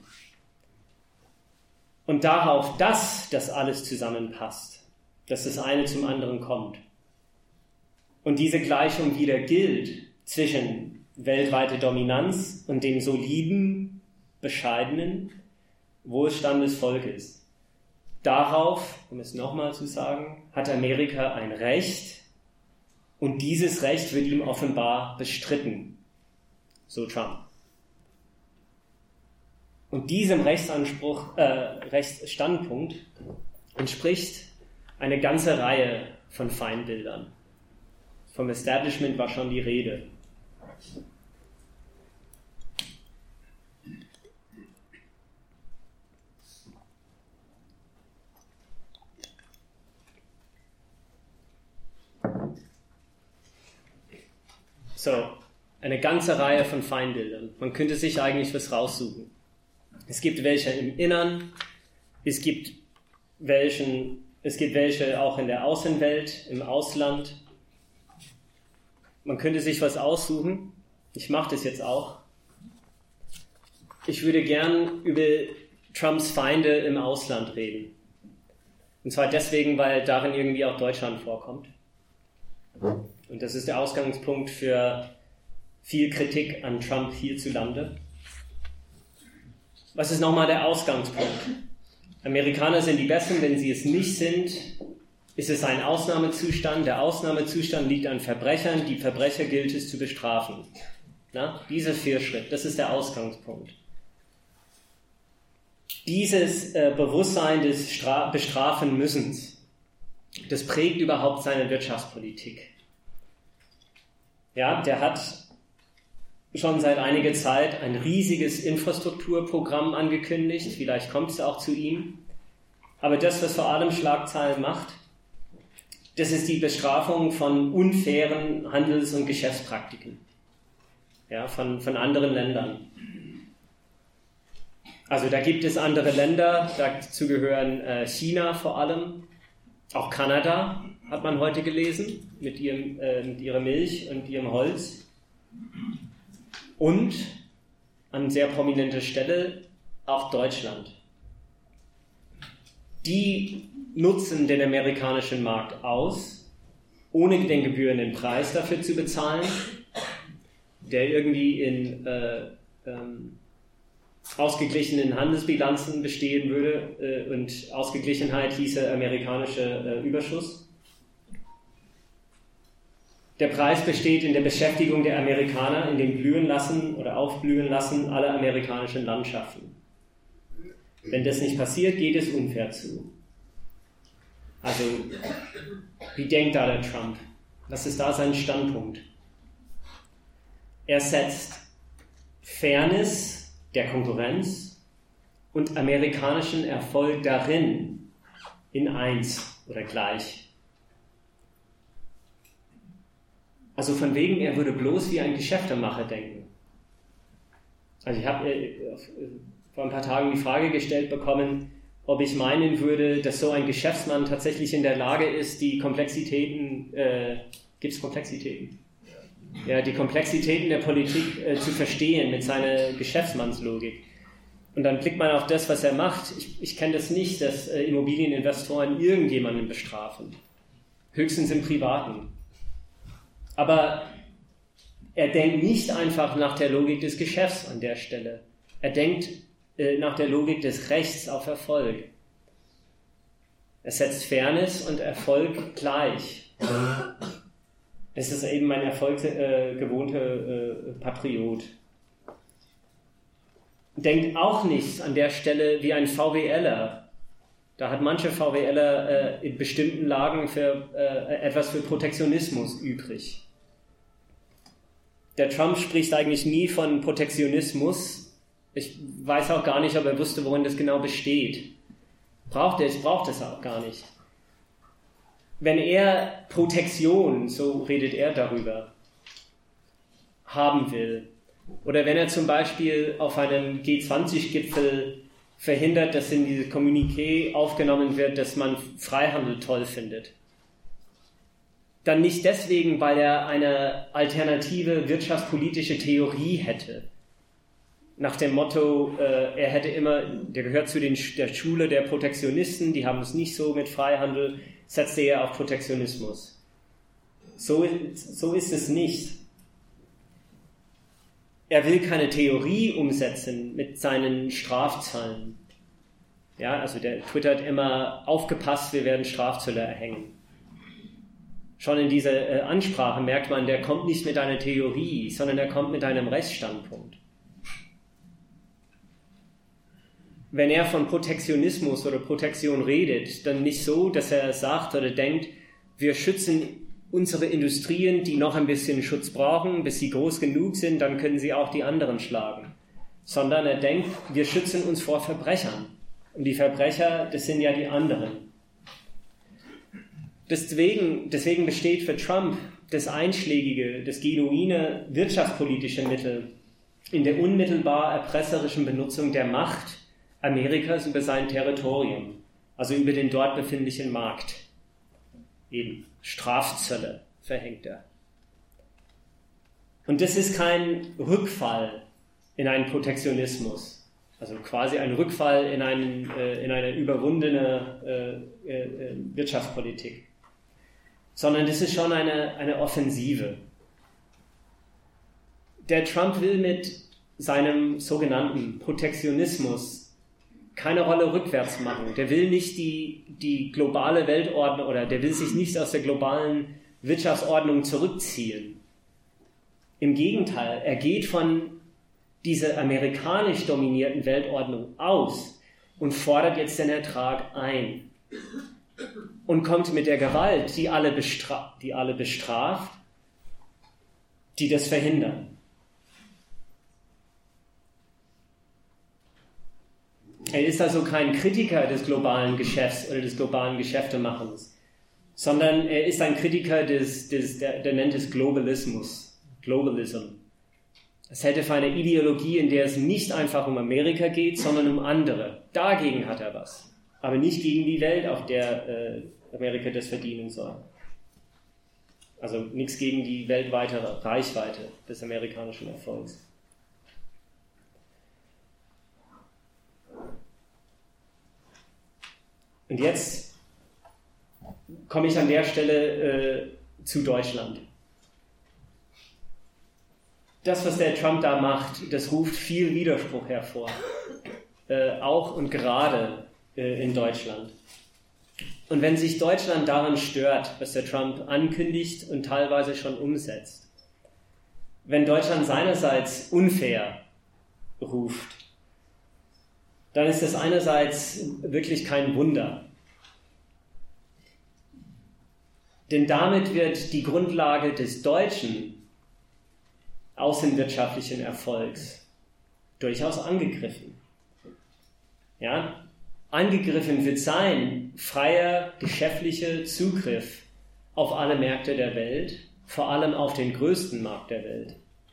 Und darauf, dass das alles zusammenpasst, dass das eine zum anderen kommt und diese Gleichung wieder gilt zwischen weltweiter Dominanz und dem soliden, bescheidenen Wohlstand des Volkes. Darauf, um es nochmal zu sagen, hat Amerika ein Recht und dieses Recht wird ihm offenbar bestritten. So Trump. Und diesem Rechtsanspruch, äh, Rechtsstandpunkt entspricht eine ganze Reihe von Feindbildern. Vom Establishment war schon die Rede. So, eine ganze Reihe von Feindbildern. Man könnte sich eigentlich was raussuchen. Es gibt welche im Innern, es gibt welchen, es gibt welche auch in der Außenwelt, im Ausland. Man könnte sich was aussuchen. Ich mache das jetzt auch. Ich würde gern über Trumps Feinde im Ausland reden. Und zwar deswegen, weil darin irgendwie auch Deutschland vorkommt. Und das ist der Ausgangspunkt für viel Kritik an Trump hierzulande. Was ist nochmal der Ausgangspunkt? Amerikaner sind die Besten, wenn sie es nicht sind, ist es ein Ausnahmezustand. Der Ausnahmezustand liegt an Verbrechern, die Verbrecher gilt es zu bestrafen. Na, diese vier Schritte, das ist der Ausgangspunkt. Dieses äh, Bewusstsein des Stra- Bestrafen müssens, das prägt überhaupt seine Wirtschaftspolitik. Ja, der hat schon seit einiger Zeit ein riesiges Infrastrukturprogramm angekündigt. Vielleicht kommt es auch zu ihm. Aber das, was vor allem Schlagzeilen macht, das ist die Bestrafung von unfairen Handels- und Geschäftspraktiken. Ja, von, von anderen Ländern. Also da gibt es andere Länder, dazu gehören äh, China vor allem, auch Kanada hat man heute gelesen, mit, ihrem, äh, mit ihrer Milch und ihrem Holz. Und an sehr prominenter Stelle auch Deutschland. Die nutzen den amerikanischen Markt aus, ohne den gebührenden Preis dafür zu bezahlen, der irgendwie in äh, ähm, ausgeglichenen Handelsbilanzen bestehen würde, äh, und Ausgeglichenheit hieße amerikanischer äh, Überschuss. Der Preis besteht in der Beschäftigung der Amerikaner, in dem Blühen lassen oder Aufblühen lassen aller amerikanischen Landschaften. Wenn das nicht passiert, geht es unfair zu. Also, wie denkt da der Trump? Was ist da sein Standpunkt? Er setzt Fairness der Konkurrenz und amerikanischen Erfolg darin in eins oder gleich. Also von wegen, er würde bloß wie ein Geschäftemacher denken. Also ich habe äh, vor ein paar Tagen die Frage gestellt bekommen, ob ich meinen würde, dass so ein Geschäftsmann tatsächlich in der Lage ist, die Komplexitäten, äh, gibt es Komplexitäten? Ja, die Komplexitäten der Politik äh, zu verstehen mit seiner Geschäftsmannslogik. Und dann blickt man auf das, was er macht. Ich, ich kenne das nicht, dass äh, Immobilieninvestoren irgendjemanden bestrafen. Höchstens im Privaten. Aber er denkt nicht einfach nach der Logik des Geschäfts an der Stelle. Er denkt äh, nach der Logik des Rechts auf Erfolg. Er setzt Fairness und Erfolg gleich. Es ist eben ein erfolgsgewohnter äh, äh, Patriot. Denkt auch nicht an der Stelle wie ein VWLer. Da hat manche VWLer äh, in bestimmten Lagen für, äh, etwas für Protektionismus übrig. Der Trump spricht eigentlich nie von Protektionismus. Ich weiß auch gar nicht, ob er wusste, worin das genau besteht. Braucht er es, braucht es auch gar nicht. Wenn er Protektion, so redet er darüber, haben will, oder wenn er zum Beispiel auf einem G zwanzig Gipfel verhindert, dass in dieses Kommuniqué aufgenommen wird, dass man Freihandel toll findet, dann nicht deswegen, weil er eine alternative wirtschaftspolitische Theorie hätte. Nach dem Motto, äh, er hätte immer, der gehört zu den, der Schule der Protektionisten, die haben es nicht so mit Freihandel, setzte er auf Protektionismus. So, so ist es nicht. Er will keine Theorie umsetzen mit seinen Strafzöllen. Ja, also der twittert immer, aufgepasst, wir werden Strafzölle erhängen. Schon in dieser äh, Ansprache merkt man, der kommt nicht mit einer Theorie, sondern er kommt mit einem Rechtsstandpunkt. Wenn er von Protektionismus oder Protektion redet, dann nicht so, dass er sagt oder denkt, wir schützen unsere Industrien, die noch ein bisschen Schutz brauchen, bis sie groß genug sind, dann können sie auch die anderen schlagen. Sondern er denkt, wir schützen uns vor Verbrechern. Und die Verbrecher, das sind ja die anderen. Deswegen, deswegen besteht für Trump das einschlägige, das genuine wirtschaftspolitische Mittel in der unmittelbar erpresserischen Benutzung der Macht Amerikas über sein Territorium, also über den dort befindlichen Markt. Eben Strafzölle verhängt er. Und das ist kein Rückfall in einen Protektionismus, also quasi ein Rückfall in, einen, äh, in eine überwundene äh, äh, Wirtschaftspolitik, sondern das ist schon eine, eine Offensive. Der Trump will mit seinem sogenannten Protektionismus keine Rolle rückwärts machen. Der will nicht die, die globale Weltordnung oder der will sich nicht aus der globalen Wirtschaftsordnung zurückziehen. Im Gegenteil, er geht von dieser amerikanisch dominierten Weltordnung aus und fordert jetzt den Ertrag ein und kommt mit der Gewalt, die alle, bestra- die alle bestraft, die das verhindern. Er ist also kein Kritiker des globalen Geschäfts oder des globalen Geschäftemachens, sondern er ist ein Kritiker des, des der, der nennt es Globalismus, Globalism. Es hätte für eine Ideologie, in der es nicht einfach um Amerika geht, sondern um andere. Dagegen hat er was, aber nicht gegen die Welt, auf der äh, Amerika das verdienen soll. Also nichts gegen die weltweite Reichweite des amerikanischen Erfolgs. Und jetzt komme ich an der Stelle äh, zu Deutschland. Das, was der Trump da macht, das ruft viel Widerspruch hervor. Äh, auch und gerade äh, in Deutschland. Und wenn sich Deutschland daran stört, was der Trump ankündigt und teilweise schon umsetzt, wenn Deutschland seinerseits unfair ruft, dann ist das einerseits wirklich kein Wunder. Denn damit wird die Grundlage des deutschen außenwirtschaftlichen Erfolgs durchaus angegriffen. Ja? Angegriffen wird sein freier geschäftlicher Zugriff auf alle Märkte der Welt, vor allem auf den größten Markt der Welt.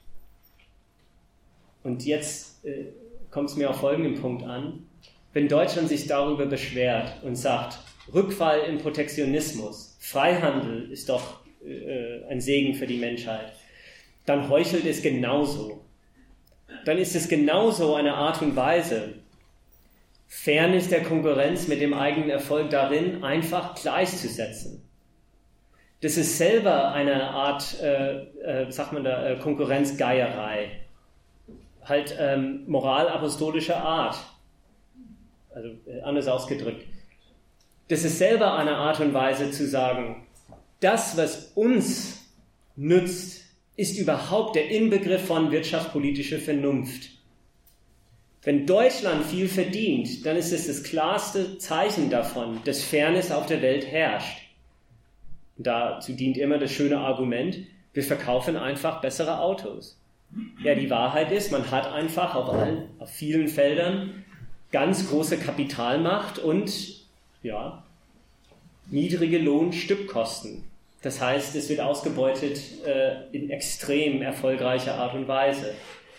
Und jetzt äh, kommt es mir auf folgenden Punkt an. Wenn Deutschland sich darüber beschwert und sagt, Rückfall im Protektionismus, Freihandel ist doch äh, ein Segen für die Menschheit, dann heuchelt es genauso. Dann ist es genauso eine Art und Weise, Fairness der Konkurrenz mit dem eigenen Erfolg darin einfach gleichzusetzen. Das ist selber eine Art, äh, äh, sagt man da, äh, Konkurrenzgeierei. Halt ähm, moralapostolischer Art. Also äh, anders ausgedrückt. Das ist selber eine Art und Weise zu sagen, das, was uns nützt, ist überhaupt der Inbegriff von wirtschaftspolitischer Vernunft. Wenn Deutschland viel verdient, dann ist es das klarste Zeichen davon, dass Fairness auf der Welt herrscht. Dazu dient immer das schöne Argument, wir verkaufen einfach bessere Autos. Ja, die Wahrheit ist, man hat einfach auf, allen, auf vielen Feldern ganz große Kapitalmacht und ja, niedrige Lohnstückkosten. Das heißt, es wird ausgebeutet äh, in extrem erfolgreicher Art und Weise.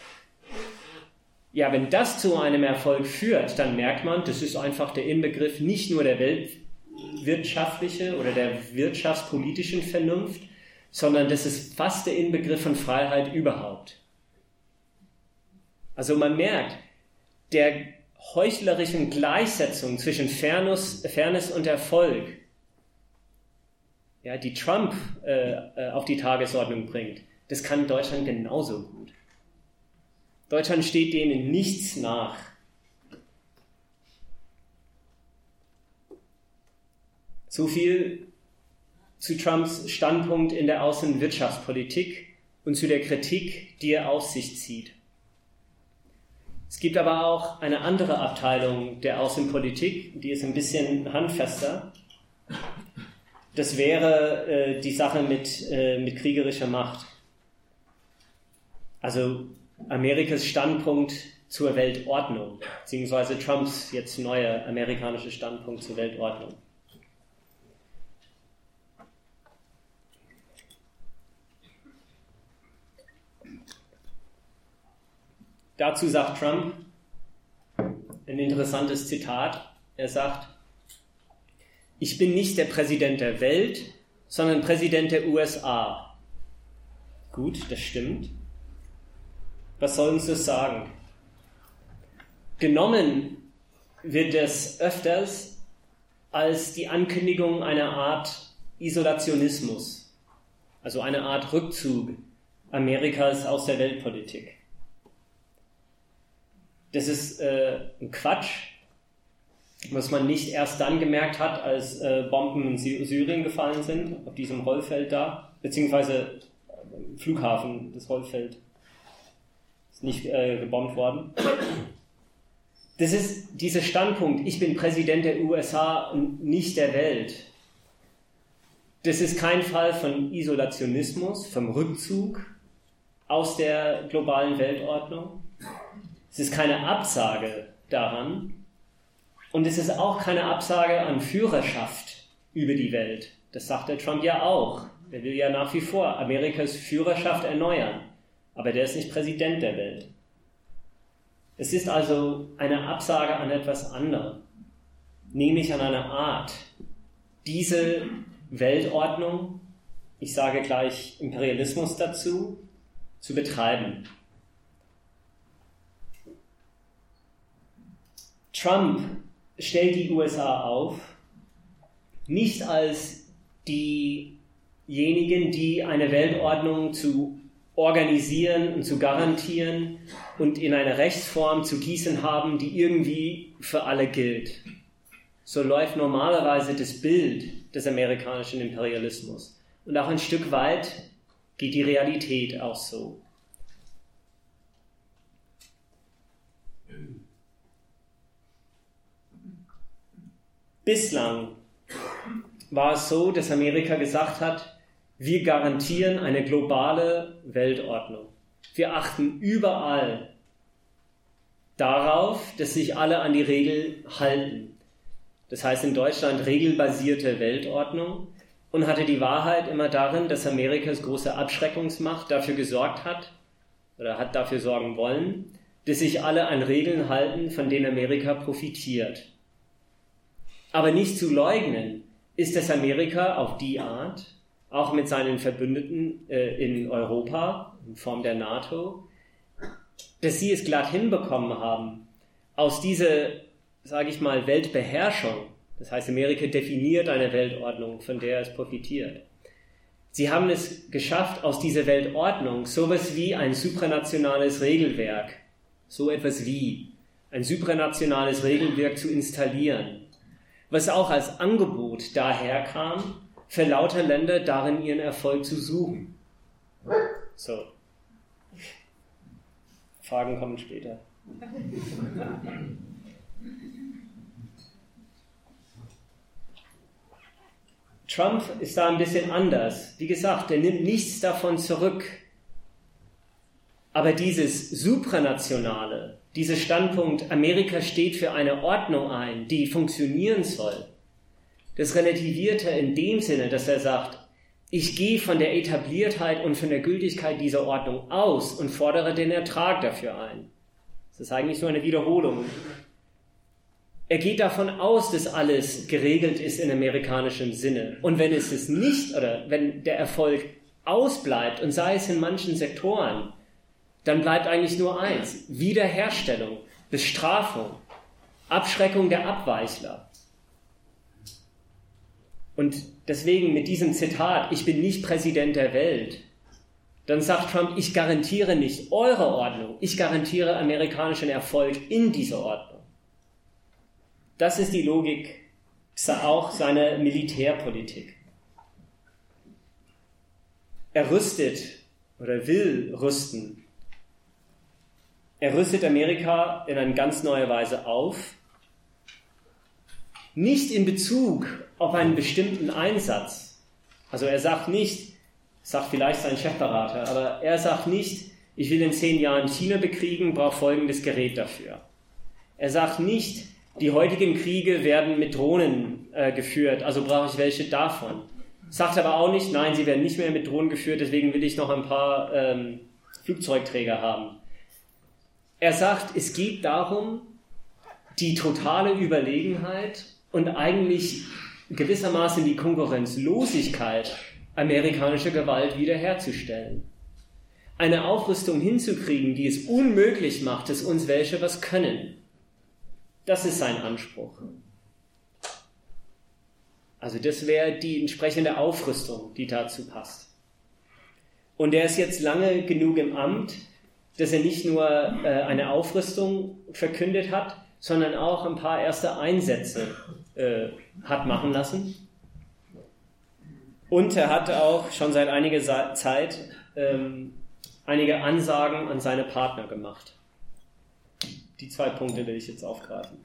Ja, wenn das zu einem Erfolg führt, dann merkt man, das ist einfach der Inbegriff nicht nur der weltwirtschaftlichen oder der wirtschaftspolitischen Vernunft, sondern das ist fast der Inbegriff von Freiheit überhaupt. Also man merkt, der heuchlerischen Gleichsetzung zwischen Fairness, Fairness und Erfolg, ja, die Trump äh, auf die Tagesordnung bringt, das kann Deutschland genauso gut. Deutschland steht denen nichts nach. So viel zu Trumps Standpunkt in der Außenwirtschaftspolitik und zu der Kritik, die er auf sich zieht. Es gibt aber auch eine andere Abteilung der Außenpolitik, die ist ein bisschen handfester. Das wäre äh, die Sache mit, äh, mit kriegerischer Macht. Also Amerikas Standpunkt zur Weltordnung, beziehungsweise Trumps jetzt neuer amerikanischer Standpunkt zur Weltordnung. Dazu sagt Trump ein interessantes Zitat. Er sagt, ich bin nicht der Präsident der Welt, sondern Präsident der U S A. Gut, das stimmt. Was soll uns das sagen? Genommen wird es öfters als die Ankündigung einer Art Isolationismus, also eine Art Rückzug Amerikas aus der Weltpolitik. Das ist äh, ein Quatsch, was man nicht erst dann gemerkt hat, als äh, Bomben in Sy- Syrien gefallen sind, auf diesem Rollfeld da, beziehungsweise im Flughafen, das Rollfeld ist nicht äh, gebombt worden. Das ist dieser Standpunkt, ich bin Präsident der U S A und nicht der Welt. Das ist kein Fall von Isolationismus, vom Rückzug aus der globalen Weltordnung. Es ist keine Absage daran. Und es ist auch keine Absage an Führerschaft über die Welt. Das sagt der Trump ja auch. Er will ja nach wie vor Amerikas Führerschaft erneuern. Aber der ist nicht Präsident der Welt. Es ist also eine Absage an etwas anderem. Nämlich an eine Art, diese Weltordnung, ich sage gleich Imperialismus dazu, zu betreiben. Trump stellt die U S A auf, nicht als diejenigen, die eine Weltordnung zu organisieren und zu garantieren und in eine Rechtsform zu gießen haben, die irgendwie für alle gilt. So läuft normalerweise das Bild des amerikanischen Imperialismus. Und auch ein Stück weit geht die Realität auch so. Bislang war es so, dass Amerika gesagt hat, wir garantieren eine globale Weltordnung. Wir achten überall darauf, dass sich alle an die Regel halten. Das heißt in Deutschland regelbasierte Weltordnung und hatte die Wahrheit immer darin, dass Amerikas große Abschreckungsmacht dafür gesorgt hat oder hat dafür sorgen wollen, dass sich alle an Regeln halten, von denen Amerika profitiert. Aber nicht zu leugnen ist, dass Amerika auf die Art, auch mit seinen Verbündeten äh, in Europa, in Form der NATO, dass sie es glatt hinbekommen haben, aus dieser, sage ich mal, Weltbeherrschung, das heißt, Amerika definiert eine Weltordnung, von der es profitiert. Sie haben es geschafft, aus dieser Weltordnung sowas wie ein supranationales Regelwerk, so etwas wie ein supranationales Regelwerk zu installieren, was auch als Angebot daherkam, für lauter Länder darin ihren Erfolg zu suchen. So. Fragen kommen später. Trump ist da ein bisschen anders. Wie gesagt, er nimmt nichts davon zurück. Aber dieses Supranationale, dieser Standpunkt, Amerika steht für eine Ordnung ein, die funktionieren soll, das relativiert er in dem Sinne, dass er sagt, ich gehe von der Etabliertheit und von der Gültigkeit dieser Ordnung aus und fordere den Ertrag dafür ein. Das ist eigentlich nur eine Wiederholung. Er geht davon aus, dass alles geregelt ist in amerikanischem Sinne. Und wenn es es nicht, oder wenn der Erfolg ausbleibt, und sei es in manchen Sektoren, dann bleibt eigentlich nur eins: Wiederherstellung, Bestrafung, Abschreckung der Abweichler. Und deswegen mit diesem Zitat, ich bin nicht Präsident der Welt, dann sagt Trump, ich garantiere nicht eure Ordnung, ich garantiere amerikanischen Erfolg in dieser Ordnung. Das ist die Logik auch seiner Militärpolitik. Er rüstet oder will rüsten. Er rüstet Amerika in eine ganz neue Weise auf, nicht in Bezug auf einen bestimmten Einsatz. Also er sagt nicht, sagt vielleicht sein Chefberater, aber er sagt nicht, ich will in zehn Jahren China bekriegen, brauche folgendes Gerät dafür. Er sagt nicht, die heutigen Kriege werden mit Drohnen äh, geführt, also brauche ich welche davon. Sagt aber auch nicht, nein, sie werden nicht mehr mit Drohnen geführt, deswegen will ich noch ein paar ähm, Flugzeugträger haben. Er sagt, es geht darum, die totale Überlegenheit und eigentlich gewissermaßen die Konkurrenzlosigkeit amerikanischer Gewalt wiederherzustellen. Eine Aufrüstung hinzukriegen, die es unmöglich macht, dass uns welche was können. Das ist sein Anspruch. Also das wäre die entsprechende Aufrüstung, die dazu passt. Und er ist jetzt lange genug im Amt, dass er nicht nur äh, eine Aufrüstung verkündet hat, sondern auch ein paar erste Einsätze äh, hat machen lassen. Und er hat auch schon seit einiger Zeit ähm, einige Ansagen an seine Partner gemacht. Die zwei Punkte will ich jetzt aufgreifen.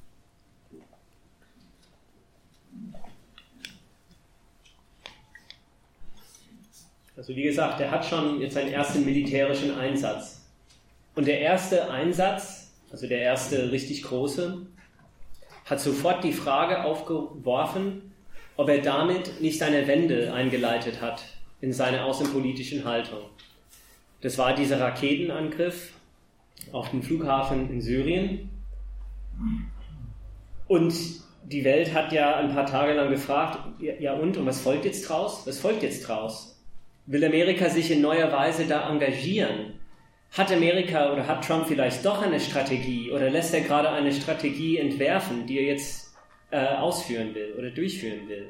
Also wie gesagt, er hat schon jetzt seinen ersten militärischen Einsatz. Und der erste Einsatz, also der erste richtig große, hat sofort die Frage aufgeworfen, ob er damit nicht eine Wende eingeleitet hat in seine außenpolitischen Haltung. Das war dieser Raketenangriff auf den Flughafen in Syrien. Und die Welt hat ja ein paar Tage lang gefragt, ja und, und was folgt jetzt draus? Was folgt jetzt draus? Will Amerika sich in neuer Weise da engagieren? Hat Amerika oder hat Trump vielleicht doch eine Strategie oder lässt er gerade eine Strategie entwerfen, die er jetzt äh, ausführen will oder durchführen will?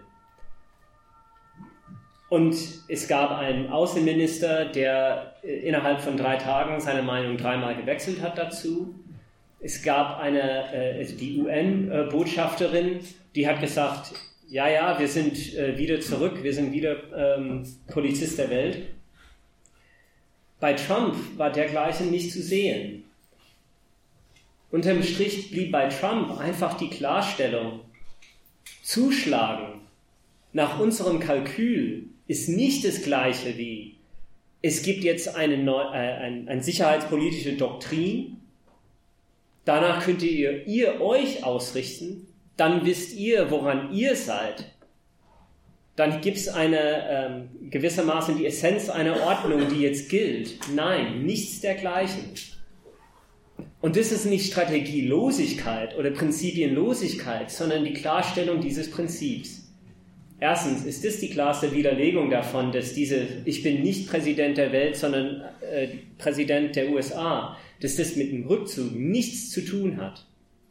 Und es gab einen Außenminister, der äh, innerhalb von drei Tagen seine Meinung dreimal gewechselt hat dazu. Es gab eine, äh, die U N-Botschafterin, die hat gesagt, ja, ja, wir sind äh, wieder zurück, wir sind wieder ähm, Polizist der Welt. Bei Trump war dergleichen nicht zu sehen. Unterm Strich blieb bei Trump einfach die Klarstellung, zuschlagen nach unserem Kalkül ist nicht das Gleiche wie, es gibt jetzt eine, neu, äh, ein, eine sicherheitspolitische Doktrin, danach könnt ihr, ihr euch ausrichten, dann wisst ihr, woran ihr seid. Dann gibt es eine ähm, gewissermaßen die Essenz einer Ordnung, die jetzt gilt. Nein, nichts dergleichen. Und das ist nicht Strategielosigkeit oder Prinzipienlosigkeit, sondern die Klarstellung dieses Prinzips. Erstens ist das die klarste Widerlegung davon, dass diese, ich bin nicht Präsident der Welt, sondern äh, Präsident der U S A, dass das mit dem Rückzug nichts zu tun hat.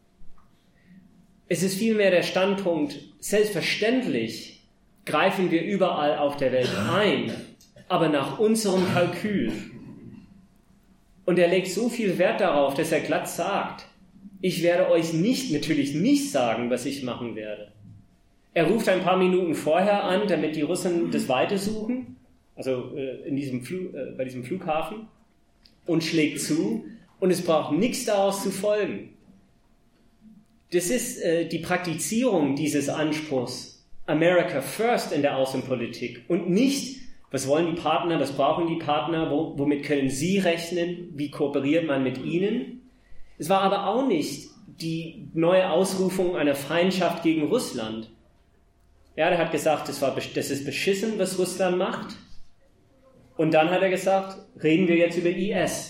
Es ist vielmehr der Standpunkt, selbstverständlich greifen wir überall auf der Welt ein, aber nach unserem Kalkül. Und er legt so viel Wert darauf, dass er glatt sagt, ich werde euch nicht, natürlich nicht sagen, was ich machen werde. Er ruft ein paar Minuten vorher an, damit die Russen das Weite suchen, also äh, in diesem Fl- äh, bei diesem Flughafen, und schlägt zu, und es braucht nichts daraus zu folgen. Das ist äh, die Praktizierung dieses Anspruchs, America First in der Außenpolitik und nicht, was wollen die Partner, was brauchen die Partner, wo, womit können sie rechnen, wie kooperiert man mit ihnen. Es war aber auch nicht die neue Ausrufung einer Feindschaft gegen Russland. Ja, er hat gesagt, das, war, das ist beschissen, was Russland macht. Und dann hat er gesagt, reden wir jetzt über I S.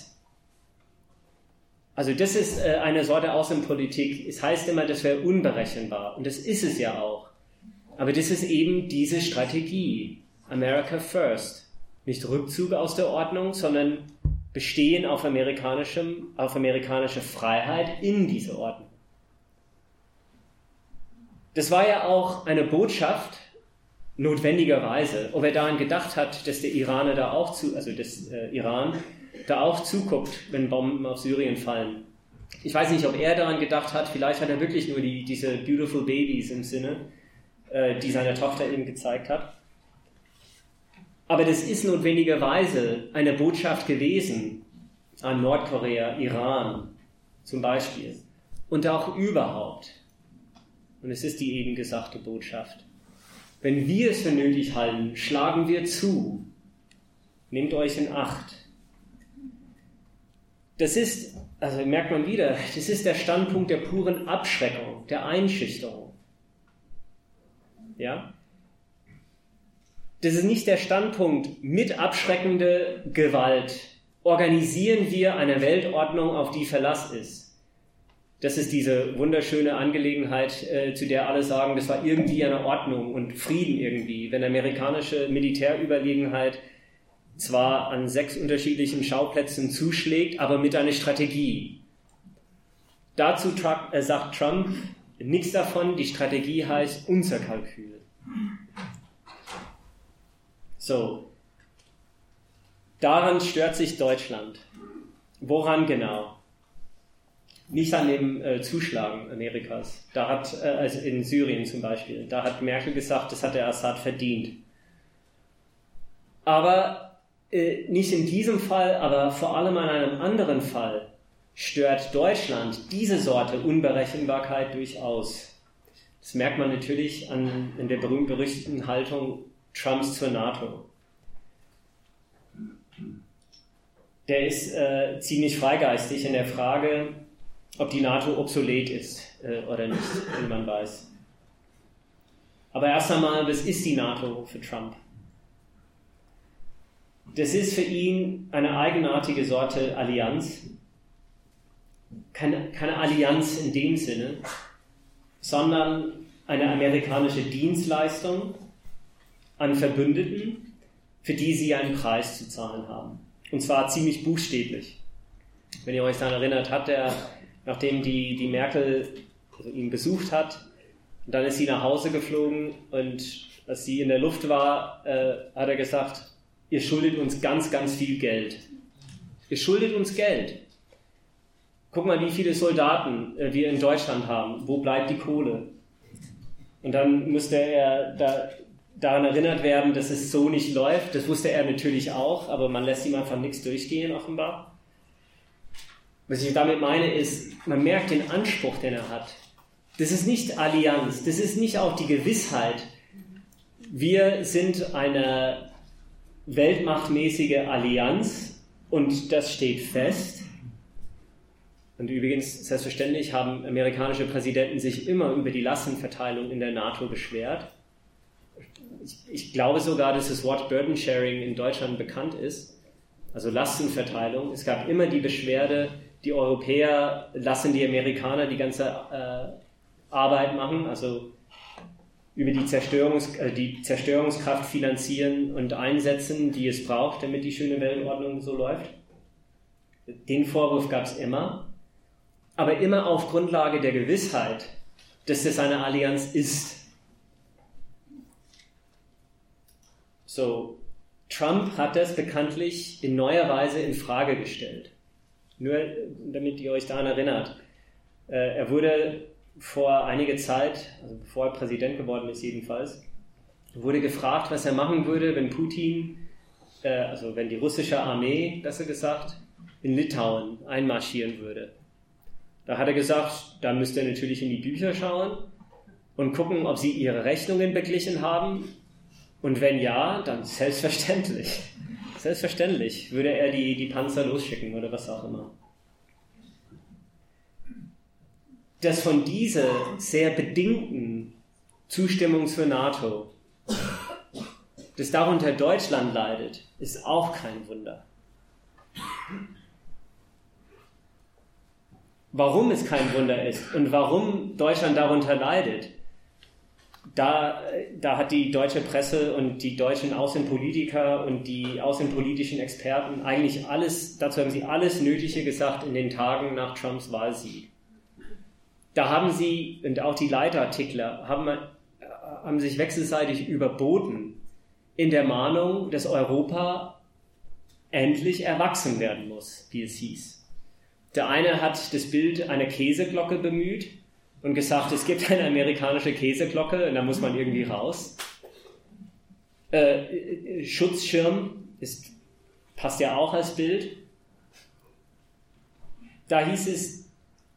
Also das ist äh, eine Sorte Außenpolitik. Es heißt immer, das wäre unberechenbar. Und das ist es ja auch. Aber das ist eben diese Strategie. America First. Nicht Rückzug aus der Ordnung, sondern Bestehen auf, amerikanischem, auf amerikanische Freiheit in dieser Ordnung. Das war ja auch eine Botschaft, notwendigerweise, ob er daran gedacht hat, dass der Iraner da auch zu, also das äh, Iran da auch zuguckt, wenn Bomben auf Syrien fallen. Ich weiß nicht, ob er daran gedacht hat, vielleicht hat er wirklich nur die, diese beautiful babies im Sinne, äh, die seine Tochter eben gezeigt hat. Aber das ist notwendigerweise eine Botschaft gewesen an Nordkorea, Iran zum Beispiel und auch überhaupt. Und es ist die eben gesagte Botschaft. Wenn wir es für nötig halten, schlagen wir zu. Nehmt euch in Acht. Das ist, also merkt man wieder, das ist der Standpunkt der puren Abschreckung, der Einschüchterung. Ja? Das ist nicht der Standpunkt, mit abschreckender Gewalt organisieren wir eine Weltordnung, auf die Verlass ist. Das ist diese wunderschöne Angelegenheit, äh, zu der alle sagen, das war irgendwie eine Ordnung und Frieden irgendwie, wenn amerikanische Militärüberlegenheit zwar an sechs unterschiedlichen Schauplätzen zuschlägt, aber mit einer Strategie. Dazu tra- äh, sagt Trump nichts davon, die Strategie heißt unser Kalkül. So, daran stört sich Deutschland. Woran genau? nicht an dem äh, Zuschlagen Amerikas. Da hat, äh, also in Syrien zum Beispiel, da hat Merkel gesagt, das hat der Assad verdient. Aber äh, nicht in diesem Fall, aber vor allem an einem anderen Fall stört Deutschland diese Sorte Unberechenbarkeit durchaus. Das merkt man natürlich an in der berühmt-berüchtigten Haltung Trumps zur NATO. Der ist äh, ziemlich freigeistig in der Frage, ob die NATO obsolet ist äh, oder nicht, wie man weiß. Aber erst einmal, was ist die NATO für Trump? Das ist für ihn eine eigenartige Sorte Allianz. Keine, keine Allianz in dem Sinne, sondern eine amerikanische Dienstleistung an Verbündeten, für die sie einen Preis zu zahlen haben. Und zwar ziemlich buchstäblich. Wenn ihr euch daran erinnert, hat er, nachdem die, die Merkel also ihn besucht hat, und dann ist sie nach Hause geflogen und als sie in der Luft war, äh, hat er gesagt, ihr schuldet uns ganz, ganz viel Geld. Ihr schuldet uns Geld. Guck mal, wie viele Soldaten äh, wir in Deutschland haben. Wo bleibt die Kohle? Und dann müsste er da, daran erinnert werden, dass es so nicht läuft. Das wusste er natürlich auch, aber man lässt ihm einfach nichts durchgehen, offenbar. Was ich damit meine ist, man merkt den Anspruch, den er hat. Das ist nicht Allianz, das ist nicht auch die Gewissheit, wir sind eine weltmachtmäßige Allianz und das steht fest. Und übrigens, selbstverständlich haben amerikanische Präsidenten sich immer über die Lastenverteilung in der NATO beschwert. Ich, ich glaube sogar, dass das Wort Burden Sharing in Deutschland bekannt ist. Also Lastenverteilung. Es gab immer die Beschwerde, die Europäer lassen die Amerikaner die ganze äh, Arbeit machen, also über die, Zerstörungs, äh, die Zerstörungskraft finanzieren und einsetzen, die es braucht, damit die schöne Weltordnung so läuft. Den Vorwurf gab es immer, aber immer auf Grundlage der Gewissheit, dass das eine Allianz ist. So, Trump hat das bekanntlich in neuer Weise in Frage gestellt. Nur damit ihr euch daran erinnert. Äh, er wurde vor einiger Zeit, also bevor er Präsident geworden ist jedenfalls, wurde gefragt, was er machen würde, wenn Putin, äh, also wenn die russische Armee, besser gesagt, in Litauen einmarschieren würde. Da hat er gesagt, da müsst ihr natürlich in die Bücher schauen und gucken, ob sie ihre Rechnungen beglichen haben. Und wenn ja, dann selbstverständlich. Selbstverständlich würde er die, die Panzer losschicken oder was auch immer. Dass von dieser sehr bedingten Zustimmung zur NATO, dass darunter Deutschland leidet, ist auch kein Wunder. Warum es kein Wunder ist und warum Deutschland darunter leidet, da, da hat die deutsche Presse und die deutschen Außenpolitiker und die außenpolitischen Experten eigentlich alles, dazu haben sie alles Nötige gesagt in den Tagen nach Trumps Wahlsieg. Da haben sie, und auch die Leitartikler, haben, haben sich wechselseitig überboten in der Mahnung, dass Europa endlich erwachsen werden muss, wie es hieß. Der eine hat das Bild einer Käseglocke bemüht und gesagt, es gibt eine amerikanische Käseglocke und da muss man irgendwie raus. Äh, Schutzschirm ist, passt ja auch als Bild. Da hieß es,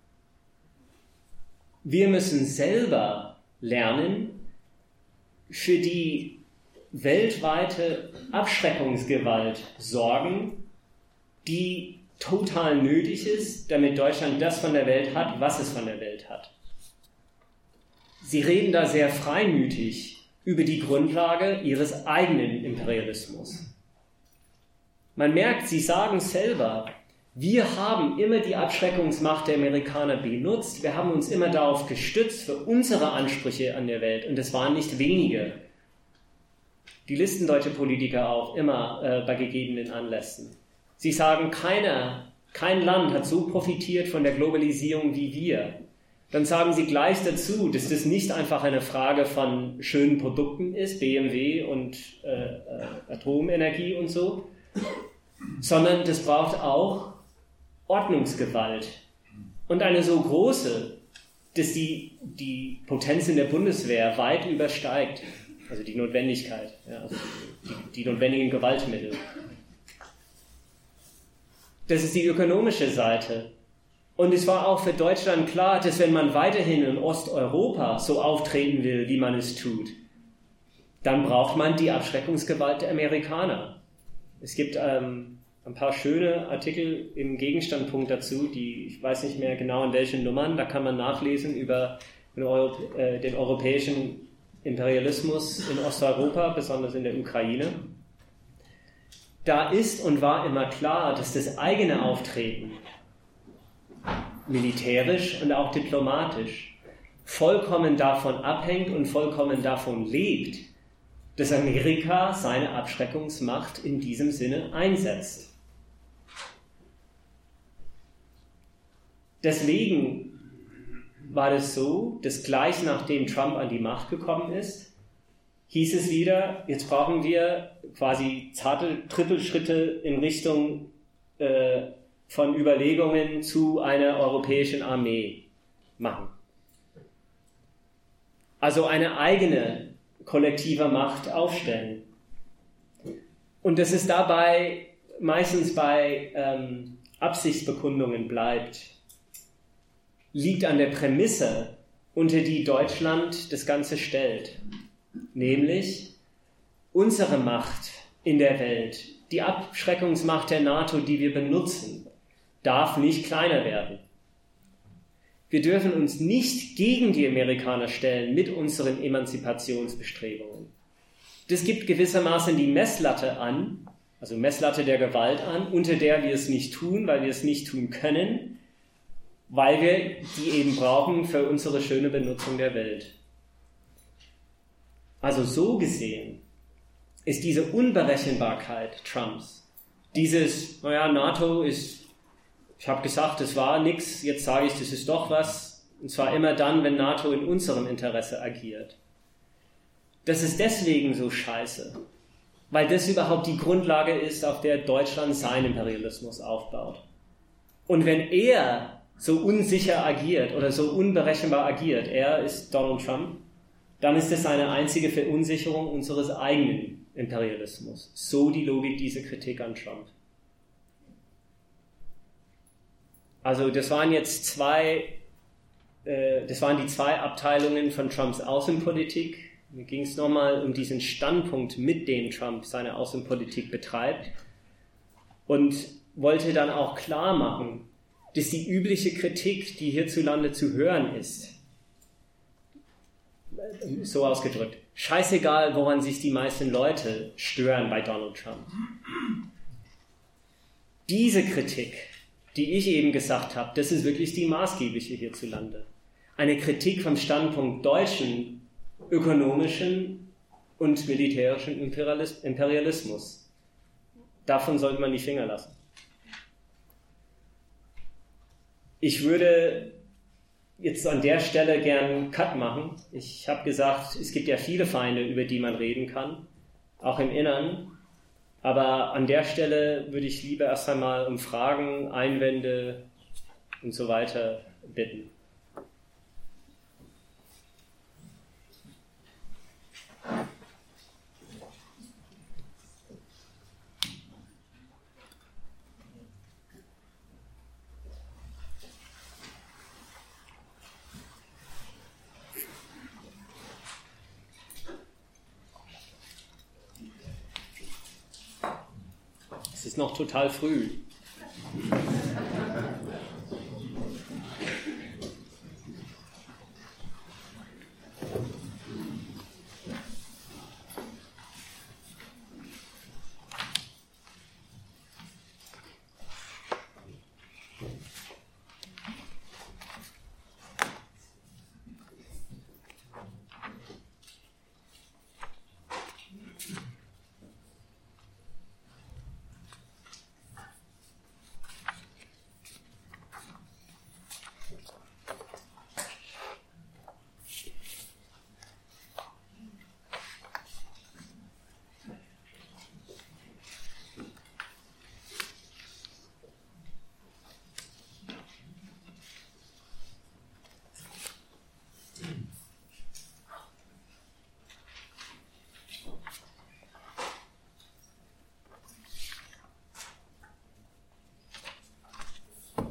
wir müssen selber lernen, für die weltweite Abschreckungsgewalt sorgen, die total nötig ist, damit Deutschland das von der Welt hat, was es von der Welt hat. Sie reden da sehr freimütig über die Grundlage ihres eigenen Imperialismus. Man merkt, sie sagen selber, wir haben immer die Abschreckungsmacht der Amerikaner benutzt, wir haben uns immer darauf gestützt für unsere Ansprüche an der Welt und es waren nicht wenige. Die listen deutsche Politiker auch immer äh, bei gegebenen Anlässen. Sie sagen, keiner, kein Land hat so profitiert von der Globalisierung wie wir. Dann sagen sie gleich dazu, dass das nicht einfach eine Frage von schönen Produkten ist, B M W und äh, äh, Atomenergie und so, sondern das braucht auch Ordnungsgewalt. und eine so große, dass die, die Potenz in der Bundeswehr weit übersteigt, also die Notwendigkeit, ja, also die, die notwendigen Gewaltmittel. Das ist die ökonomische Seite. Und es war auch für Deutschland klar, dass wenn man weiterhin in Osteuropa so auftreten will, wie man es tut, dann braucht man die Abschreckungsgewalt der Amerikaner. Es gibt ähm, ein paar schöne Artikel im Gegenstandpunkt dazu, die ich weiß nicht mehr genau in welchen Nummern, da kann man nachlesen über den, Europ- äh, den europäischen Imperialismus in Osteuropa, besonders in der Ukraine. Da ist und war immer klar, dass das eigene Auftreten militärisch und auch diplomatisch vollkommen davon abhängt und vollkommen davon lebt, dass Amerika seine Abschreckungsmacht in diesem Sinne einsetzt. Deswegen war es so, dass gleich nachdem Trump an die Macht gekommen ist, hieß es wieder, jetzt brauchen wir quasi zarte Trippelschritte in Richtung äh, von Überlegungen zu einer europäischen Armee machen. Also eine eigene kollektive Macht aufstellen. Und dass es dabei meistens bei ähm, Absichtsbekundungen bleibt, liegt an der Prämisse, unter die Deutschland das Ganze stellt. Nämlich unsere Macht in der Welt, die Abschreckungsmacht der NATO, die wir benutzen, darf nicht kleiner werden. Wir dürfen uns nicht gegen die Amerikaner stellen mit unseren Emanzipationsbestrebungen. Das gibt gewissermaßen die Messlatte an, also Messlatte der Gewalt an, unter der wir es nicht tun, weil wir es nicht tun können, weil wir die eben brauchen für unsere schöne Benutzung der Welt. Also so gesehen ist diese Unberechenbarkeit Trumps, dieses, naja, NATO ist, ich habe gesagt, das war nichts, jetzt sage ich, das ist doch was, und zwar immer dann, wenn NATO in unserem Interesse agiert. Das ist deswegen so scheiße, weil das überhaupt die Grundlage ist, auf der Deutschland seinen Imperialismus aufbaut. Und wenn er so unsicher agiert oder so unberechenbar agiert, er ist Donald Trump, dann ist das eine einzige Verunsicherung unseres eigenen Imperialismus. So die Logik dieser Kritik an Trump. Also das waren jetzt zwei, äh, das waren die zwei Abteilungen von Trumps Außenpolitik. Mir ging es nochmal um diesen Standpunkt, mit dem Trump seine Außenpolitik betreibt, und wollte dann auch klar machen, dass die übliche Kritik, die hierzulande zu hören ist, so ausgedrückt, scheißegal, woran sich die meisten Leute stören bei Donald Trump. Diese Kritik, die ich eben gesagt habe, das ist wirklich die maßgebliche hierzulande. Eine Kritik vom Standpunkt deutschen ökonomischen und militärischen Imperialismus. Davon sollte man die Finger lassen. Ich würde jetzt an der Stelle gern einen Cut machen. Ich habe gesagt, es gibt ja viele Feinde, über die man reden kann, auch im Innern. Aber an der Stelle würde ich lieber erst einmal um Fragen, Einwände und so weiter bitten. Es ist noch total früh.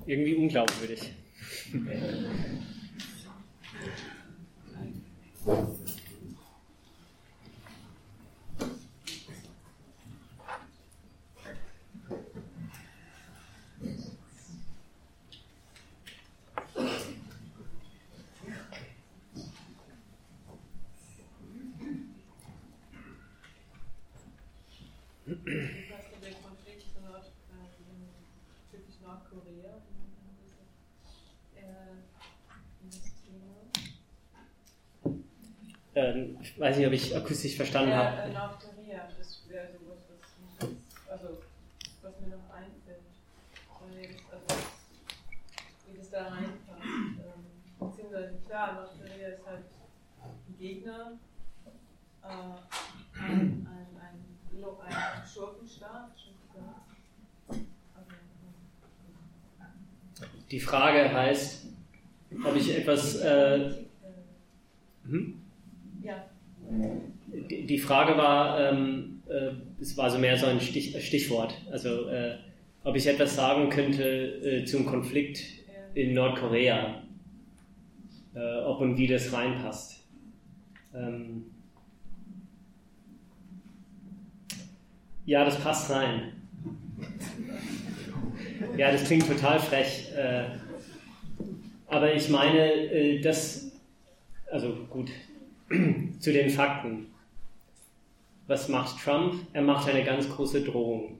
irgendwie unglaubwürdig. Ähm, ich weiß nicht, ob ich akustisch verstanden ja, habe. Nordkorea, das wäre sowas, was, also, was mir noch einfällt. Also, wie das da reinpasst. Ähm, beziehungsweise klar, Nordkorea ist halt ein Gegner, äh, ein, ein, ein, ein Schurkenstaat. Die Frage heißt, ob ich etwas... Äh, hm? Ja. Die, die Frage war, ähm, äh, es war so mehr so ein Stich, Stichwort, also äh, ob ich etwas sagen könnte äh, zum Konflikt in Nordkorea, äh, ob und wie das reinpasst. Ähm, ja, das passt rein. Ja, das klingt total frech, äh, aber ich meine, äh, das, also gut, zu den Fakten. Was macht Trump? Er macht eine ganz große Drohung.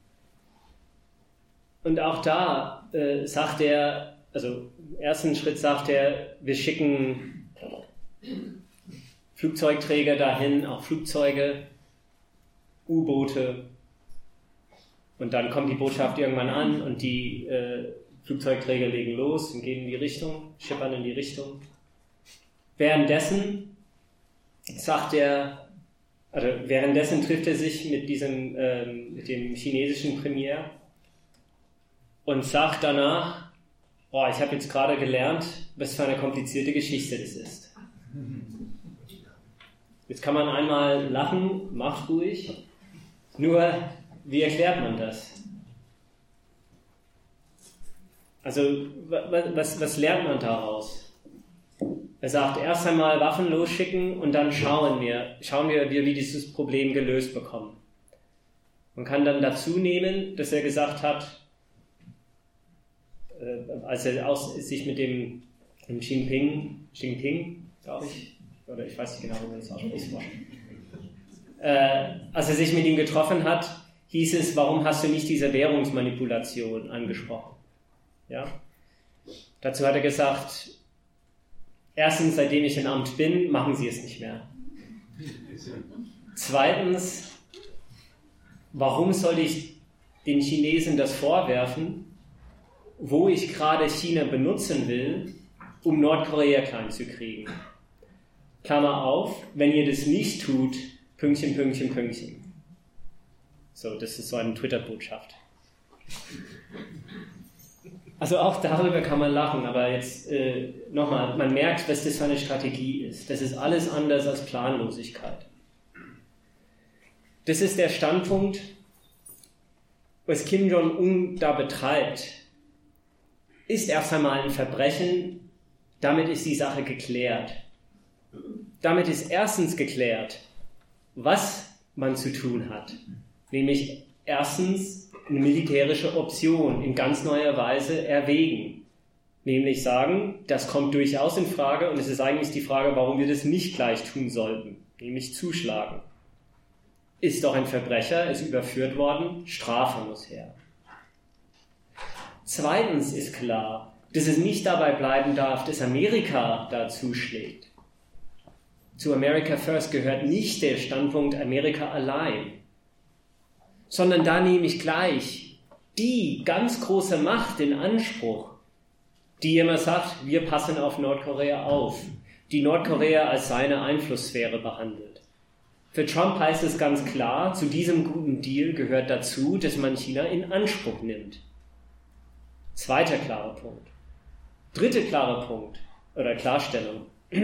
Und auch da äh, sagt er, also im ersten Schritt sagt er, wir schicken Flugzeugträger dahin, auch Flugzeuge, U-Boote. Und dann kommt die Botschaft irgendwann an und die äh, Flugzeugträger legen los und gehen in die Richtung, schippern in die Richtung. Währenddessen sagt er, also währenddessen trifft er sich mit diesem, ähm, mit dem chinesischen Premier und sagt danach, oh, ich habe jetzt gerade gelernt, was für eine komplizierte Geschichte das ist. Jetzt kann man einmal lachen, macht ruhig, nur wie erklärt man das? Also was, was lernt man daraus? Er sagt, erst einmal Waffen losschicken und dann schauen wir, schauen wir, wie wir dieses Problem gelöst bekommen. Man kann dann dazu nehmen, dass er gesagt hat, äh, als er aus, sich mit dem, dem Xi Jinping, Xi Jinping, glaube ich, oder ich weiß nicht genau, wie man das ausspricht, äh, als er sich mit ihm getroffen hat, hieß es, warum hast du nicht diese Währungsmanipulation angesprochen? Ja? Dazu hat er gesagt, erstens, seitdem ich im Amt bin, machen sie es nicht mehr. Zweitens, warum soll ich den Chinesen das vorwerfen, wo ich gerade China benutzen will, um Nordkorea klein zu kriegen? Klammer auf, wenn ihr das nicht tut, Pünktchen, Pünktchen, Pünktchen. So, das ist so eine Twitter-Botschaft. Also auch darüber kann man lachen, aber jetzt äh, nochmal, man merkt, was das für eine Strategie ist. Das ist alles anders als Planlosigkeit. Das ist der Standpunkt, was Kim Jong-un da betreibt, ist erst einmal ein Verbrechen, damit ist die Sache geklärt. Damit ist erstens geklärt, was man zu tun hat. Nämlich erstens eine militärische Option in ganz neuer Weise erwägen. Nämlich sagen, das kommt durchaus in Frage und es ist eigentlich die Frage, warum wir das nicht gleich tun sollten. Nämlich zuschlagen. Ist doch ein Verbrecher, ist überführt worden, Strafe muss her. Zweitens ist klar, dass es nicht dabei bleiben darf, dass Amerika da zuschlägt. Zu America First gehört nicht der Standpunkt Amerika allein, sondern da nehme ich gleich die ganz große Macht in Anspruch, die immer sagt, wir passen auf Nordkorea auf, die Nordkorea als seine Einflusssphäre behandelt. Für Trump heißt es ganz klar, zu diesem guten Deal gehört dazu, dass man China in Anspruch nimmt. Zweiter klarer Punkt. Dritter klarer Punkt oder Klarstellung.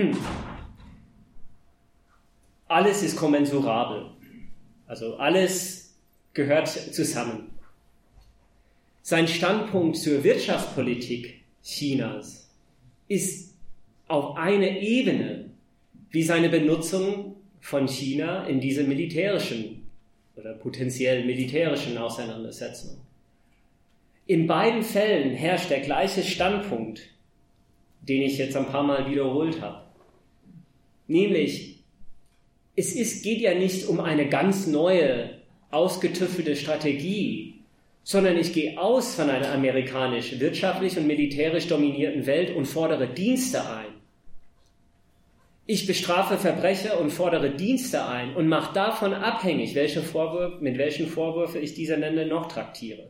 Alles ist kommensurabel. Also alles gehört zusammen. Sein Standpunkt zur Wirtschaftspolitik Chinas ist auf eine Ebene wie seine Benutzung von China in diese militärischen oder potenziell militärischen Auseinandersetzungen. In beiden Fällen herrscht der gleiche Standpunkt, den ich jetzt ein paar Mal wiederholt habe. Nämlich, es ist, geht ja nicht um eine ganz neue, ausgetüftelte Strategie, sondern ich gehe aus von einer amerikanisch wirtschaftlich und militärisch dominierten Welt und fordere Dienste ein. Ich bestrafe Verbrecher und fordere Dienste ein und mache davon abhängig, welche Vorwürfe, mit welchen Vorwürfen ich diese Länder noch traktiere.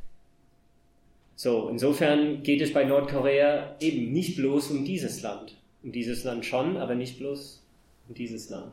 So, insofern geht es bei Nordkorea eben nicht bloß um dieses Land. Um dieses Land schon, aber nicht bloß um dieses Land.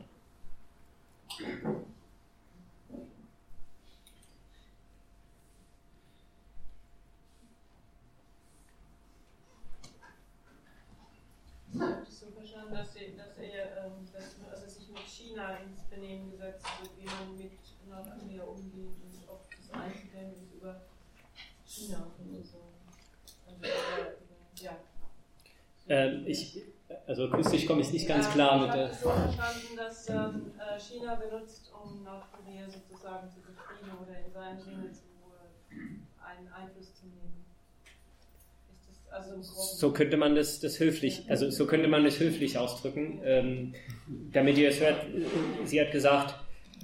Ich habe das so verstanden, dass, sie, dass er ähm, dass, also sich mit China ins Benehmen gesetzt wird, wie man mit Nordkorea umgeht und ob das einzudämmen ist über China oder so. Also, über, ja. Ähm, ich, also akustisch komme ich nicht ganz ja, klar ich mit der... Ich habe so verstanden, dass ähm, China benutzt, um Nordkorea sozusagen zu befrieden oder in seinem Sinne zu, äh, einen Einfluss zu nehmen. Also so könnte man das, das höflich, also so könnte man das höflich ausdrücken. Ähm, damit ihr es hört, sie hat gesagt,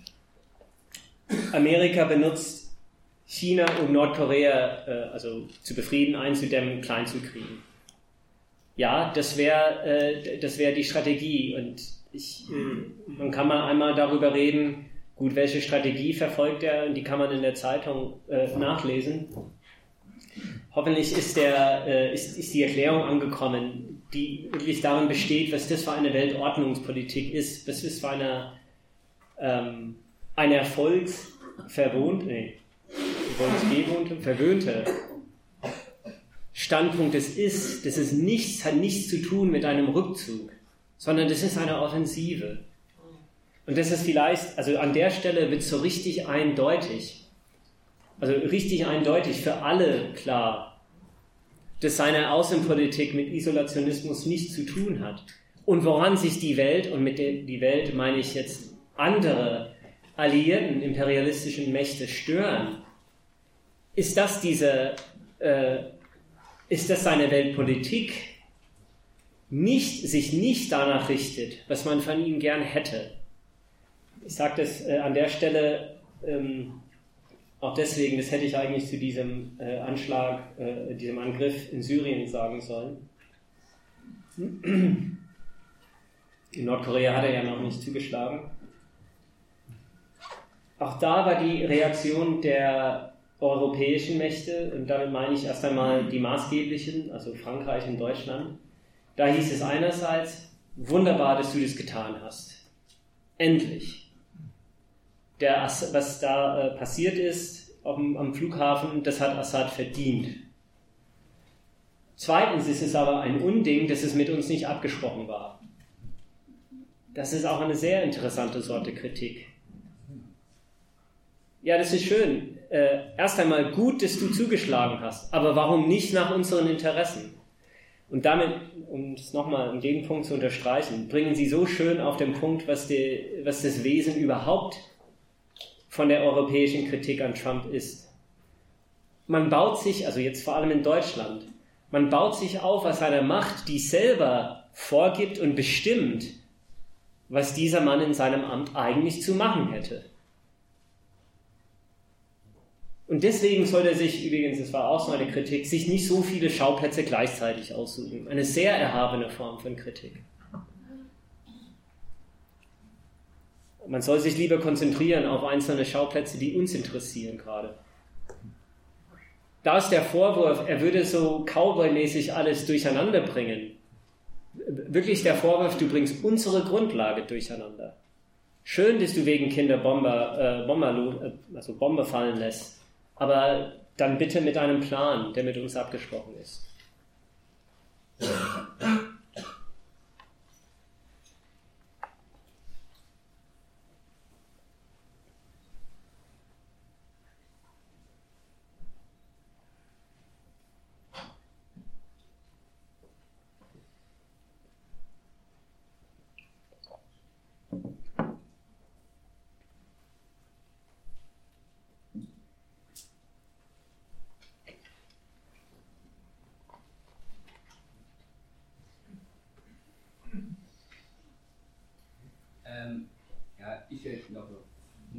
Amerika benutzt China, um Nordkorea äh, also zu befrieden, einzudämmen, klein zu kriegen. Ja, das wäre äh, das wäre die Strategie und ich, äh, man kann mal einmal darüber reden, gut, welche Strategie verfolgt er und die kann man in der Zeitung äh, nachlesen. Hoffentlich ist, der, äh, ist, ist die Erklärung angekommen, die wirklich darin besteht, was das für eine Weltordnungspolitik ist, was das für eine, ähm, eine erfolgsverwohnte, nee, erfolgsgewohnte, verwöhnte Standpunkt es ist. Das ist nichts, hat nichts zu tun mit einem Rückzug, sondern das ist eine Offensive. Und das ist vielleicht, also an der Stelle wird es so richtig eindeutig, also richtig eindeutig für alle klar, dass seine Außenpolitik mit Isolationismus nichts zu tun hat. Und woran sich die Welt, und mit der die Welt meine ich jetzt andere alliierten imperialistischen Mächte stören, ist das diese, äh, ist das seine Weltpolitik nicht, sich nicht danach richtet, was man von ihm gern hätte. Ich sage das äh, an der Stelle ähm, auch deswegen, das hätte ich eigentlich zu diesem äh, Anschlag, äh, diesem Angriff in Syrien sagen sollen. In Nordkorea hat er ja noch nicht zugeschlagen. Auch da war die Reaktion der europäischen Mächte, und damit meine ich erst einmal die maßgeblichen, also Frankreich und Deutschland. Da hieß es einerseits, wunderbar, dass du das getan hast. Endlich. Der, was da äh, passiert ist am, am Flughafen, das hat Assad verdient. Zweitens ist es aber ein Unding, dass es mit uns nicht abgesprochen war. Das ist auch eine sehr interessante Sorte Kritik. Ja, das ist schön. Äh, erst einmal gut, dass du zugeschlagen hast, aber warum nicht nach unseren Interessen? Und damit, um es nochmal um den Punkt zu unterstreichen, bringen Sie so schön auf den Punkt, was, die, was das Wesen überhaupt von der europäischen Kritik an Trump ist. Man baut sich, also jetzt vor allem in Deutschland, man baut sich auf aus einer Macht, die selber vorgibt und bestimmt, was dieser Mann in seinem Amt eigentlich zu machen hätte. Und deswegen soll er sich, übrigens, das war auch so eine Kritik, sich nicht so viele Schauplätze gleichzeitig aussuchen. Eine sehr erhabene Form von Kritik. Man soll sich lieber konzentrieren auf einzelne Schauplätze, die uns interessieren gerade. Da ist der Vorwurf, er würde so Cowboy-mäßig alles durcheinander bringen. Wirklich der Vorwurf, du bringst unsere Grundlage durcheinander. Schön, dass du wegen Kinder Bomber, äh, Bomber, also Bombe fallen lässt, aber dann bitte mit einem Plan, der mit uns abgesprochen ist.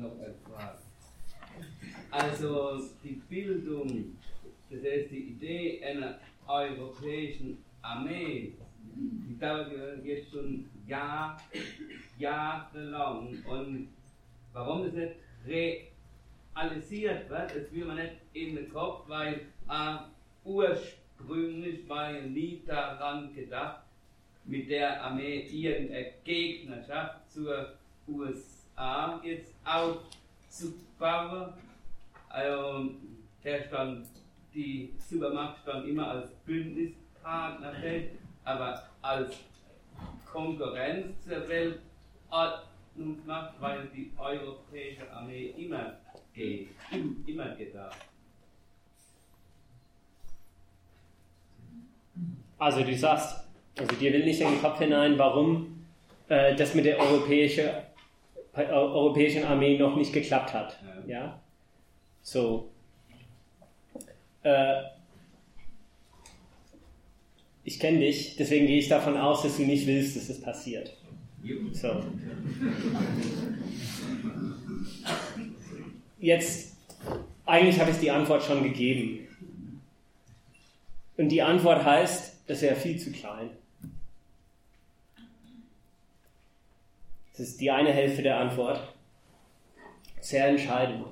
noch eine Frage. Also die Bildung, das heißt die Idee einer europäischen Armee, die dauert ja jetzt schon Jahr, jahrelang. Und warum das nicht realisiert wird, das will man nicht in den Kopf, weil äh, ursprünglich war ja nie daran gedacht, mit der Armee irgendeine Gegnerschaft zur U S A jetzt aufzubauen. Also der stand, die Supermacht stand immer als Bündnispartner fest, aber als Konkurrenz zur Weltordnungsmacht, weil die europäische Armee immer geht, immer gedacht. Also du sagst, also dir will nicht in den Kopf hinein, warum äh, das mit der europäische, äh, europäischen Armee noch nicht geklappt hat. Ja? Ja? So. Äh, ich kenne dich, deswegen gehe ich davon aus, dass du nicht willst, dass das passiert. So. Jetzt, eigentlich habe ich die Antwort schon gegeben. Und die Antwort heißt, das wäre viel zu klein. Das ist die eine Hälfte der Antwort. Sehr entscheidend.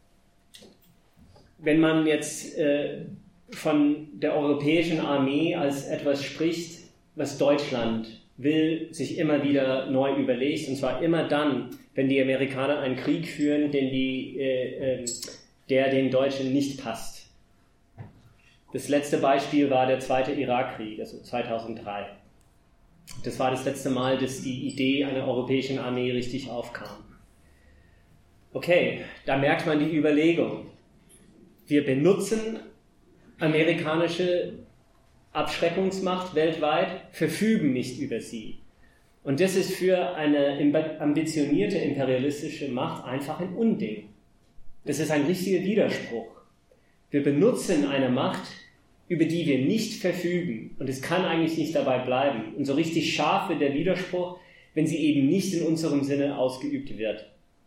Wenn man jetzt äh, von der europäischen Armee als etwas spricht, was Deutschland will, sich immer wieder neu überlegt, und zwar immer dann, wenn die Amerikaner einen Krieg führen, den die, äh, äh, der den Deutschen nicht passt. Das letzte Beispiel war der zweite Irakkrieg, also zweitausenddrei. Das war das letzte Mal, dass die Idee einer europäischen Armee richtig aufkam. Okay, da merkt man die Überlegung. Wir benutzen amerikanische Abschreckungsmacht weltweit, verfügen nicht über sie. Und das ist für eine ambitionierte imperialistische Macht einfach ein Unding. Das ist ein richtiger Widerspruch. Wir benutzen eine Macht, über die wir nicht verfügen. Und es kann eigentlich nicht dabei bleiben. Und so richtig scharf wird der Widerspruch, wenn sie eben nicht in unserem Sinne ausgeübt wird.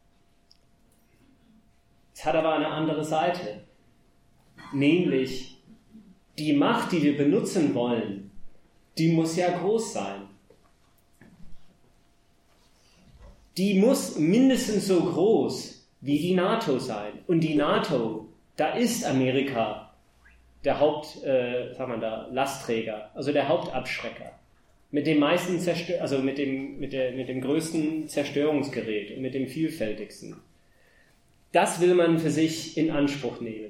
Es hat aber eine andere Seite. Nämlich, die Macht, die wir benutzen wollen, die muss ja groß sein. Die muss mindestens so groß wie die NATO sein. Und die NATO, da ist Amerika der Haupt, äh, sagen wir da, Lastträger, also der Hauptabschrecker. Mit dem meisten Zerstör- also mit dem, mit der, mit dem größten Zerstörungsgerät und mit dem vielfältigsten. Das will man für sich in Anspruch nehmen.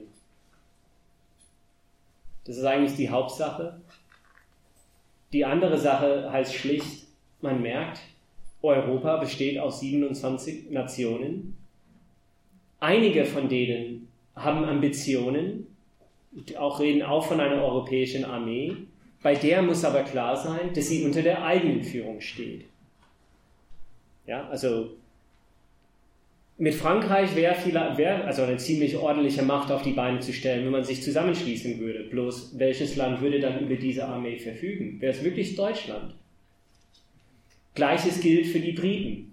Das ist eigentlich die Hauptsache. Die andere Sache heißt schlicht, man merkt, Europa besteht aus siebenundzwanzig Nationen. Einige von denen haben Ambitionen, auch reden auch von einer europäischen Armee. Bei der muss aber klar sein, dass sie unter der eigenen Führung steht. Ja, also mit Frankreich wäre wär also eine ziemlich ordentliche Macht auf die Beine zu stellen, wenn man sich zusammenschließen würde. Bloß welches Land würde dann über diese Armee verfügen? Wäre es wirklich Deutschland? Gleiches gilt für die Briten.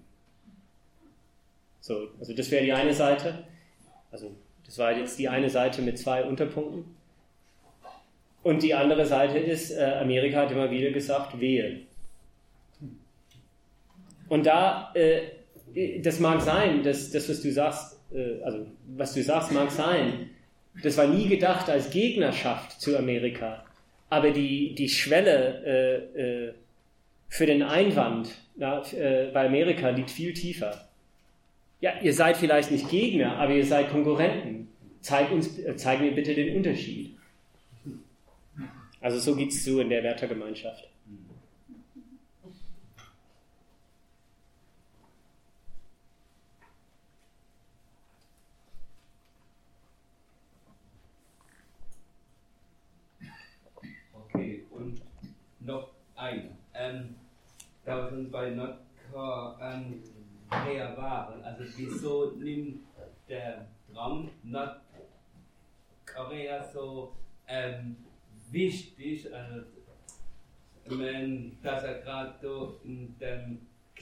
So, also das wäre die eine Seite. Also das war jetzt die eine Seite mit zwei Unterpunkten. Und die andere Seite ist, äh, Amerika hat immer wieder gesagt, wehe. Und da, äh, das mag sein, dass das, was du sagst, äh, also was du sagst, mag sein. Das war nie gedacht als Gegnerschaft zu Amerika. Aber die, die Schwelle äh, äh, für den Einwand na, äh, bei Amerika liegt viel tiefer. Ja, ihr seid vielleicht nicht Gegner, aber ihr seid Konkurrenten. Zeig uns, äh, zeig mir bitte den Unterschied. Also so geht es zu in der Wärtergemeinschaft. Okay, und noch ein. Ähm, da wir schon bei Nordkorea waren, also wieso nimmt der Trump Nordkorea so ähm, wichtig, also, wenn, dass er gerade in dem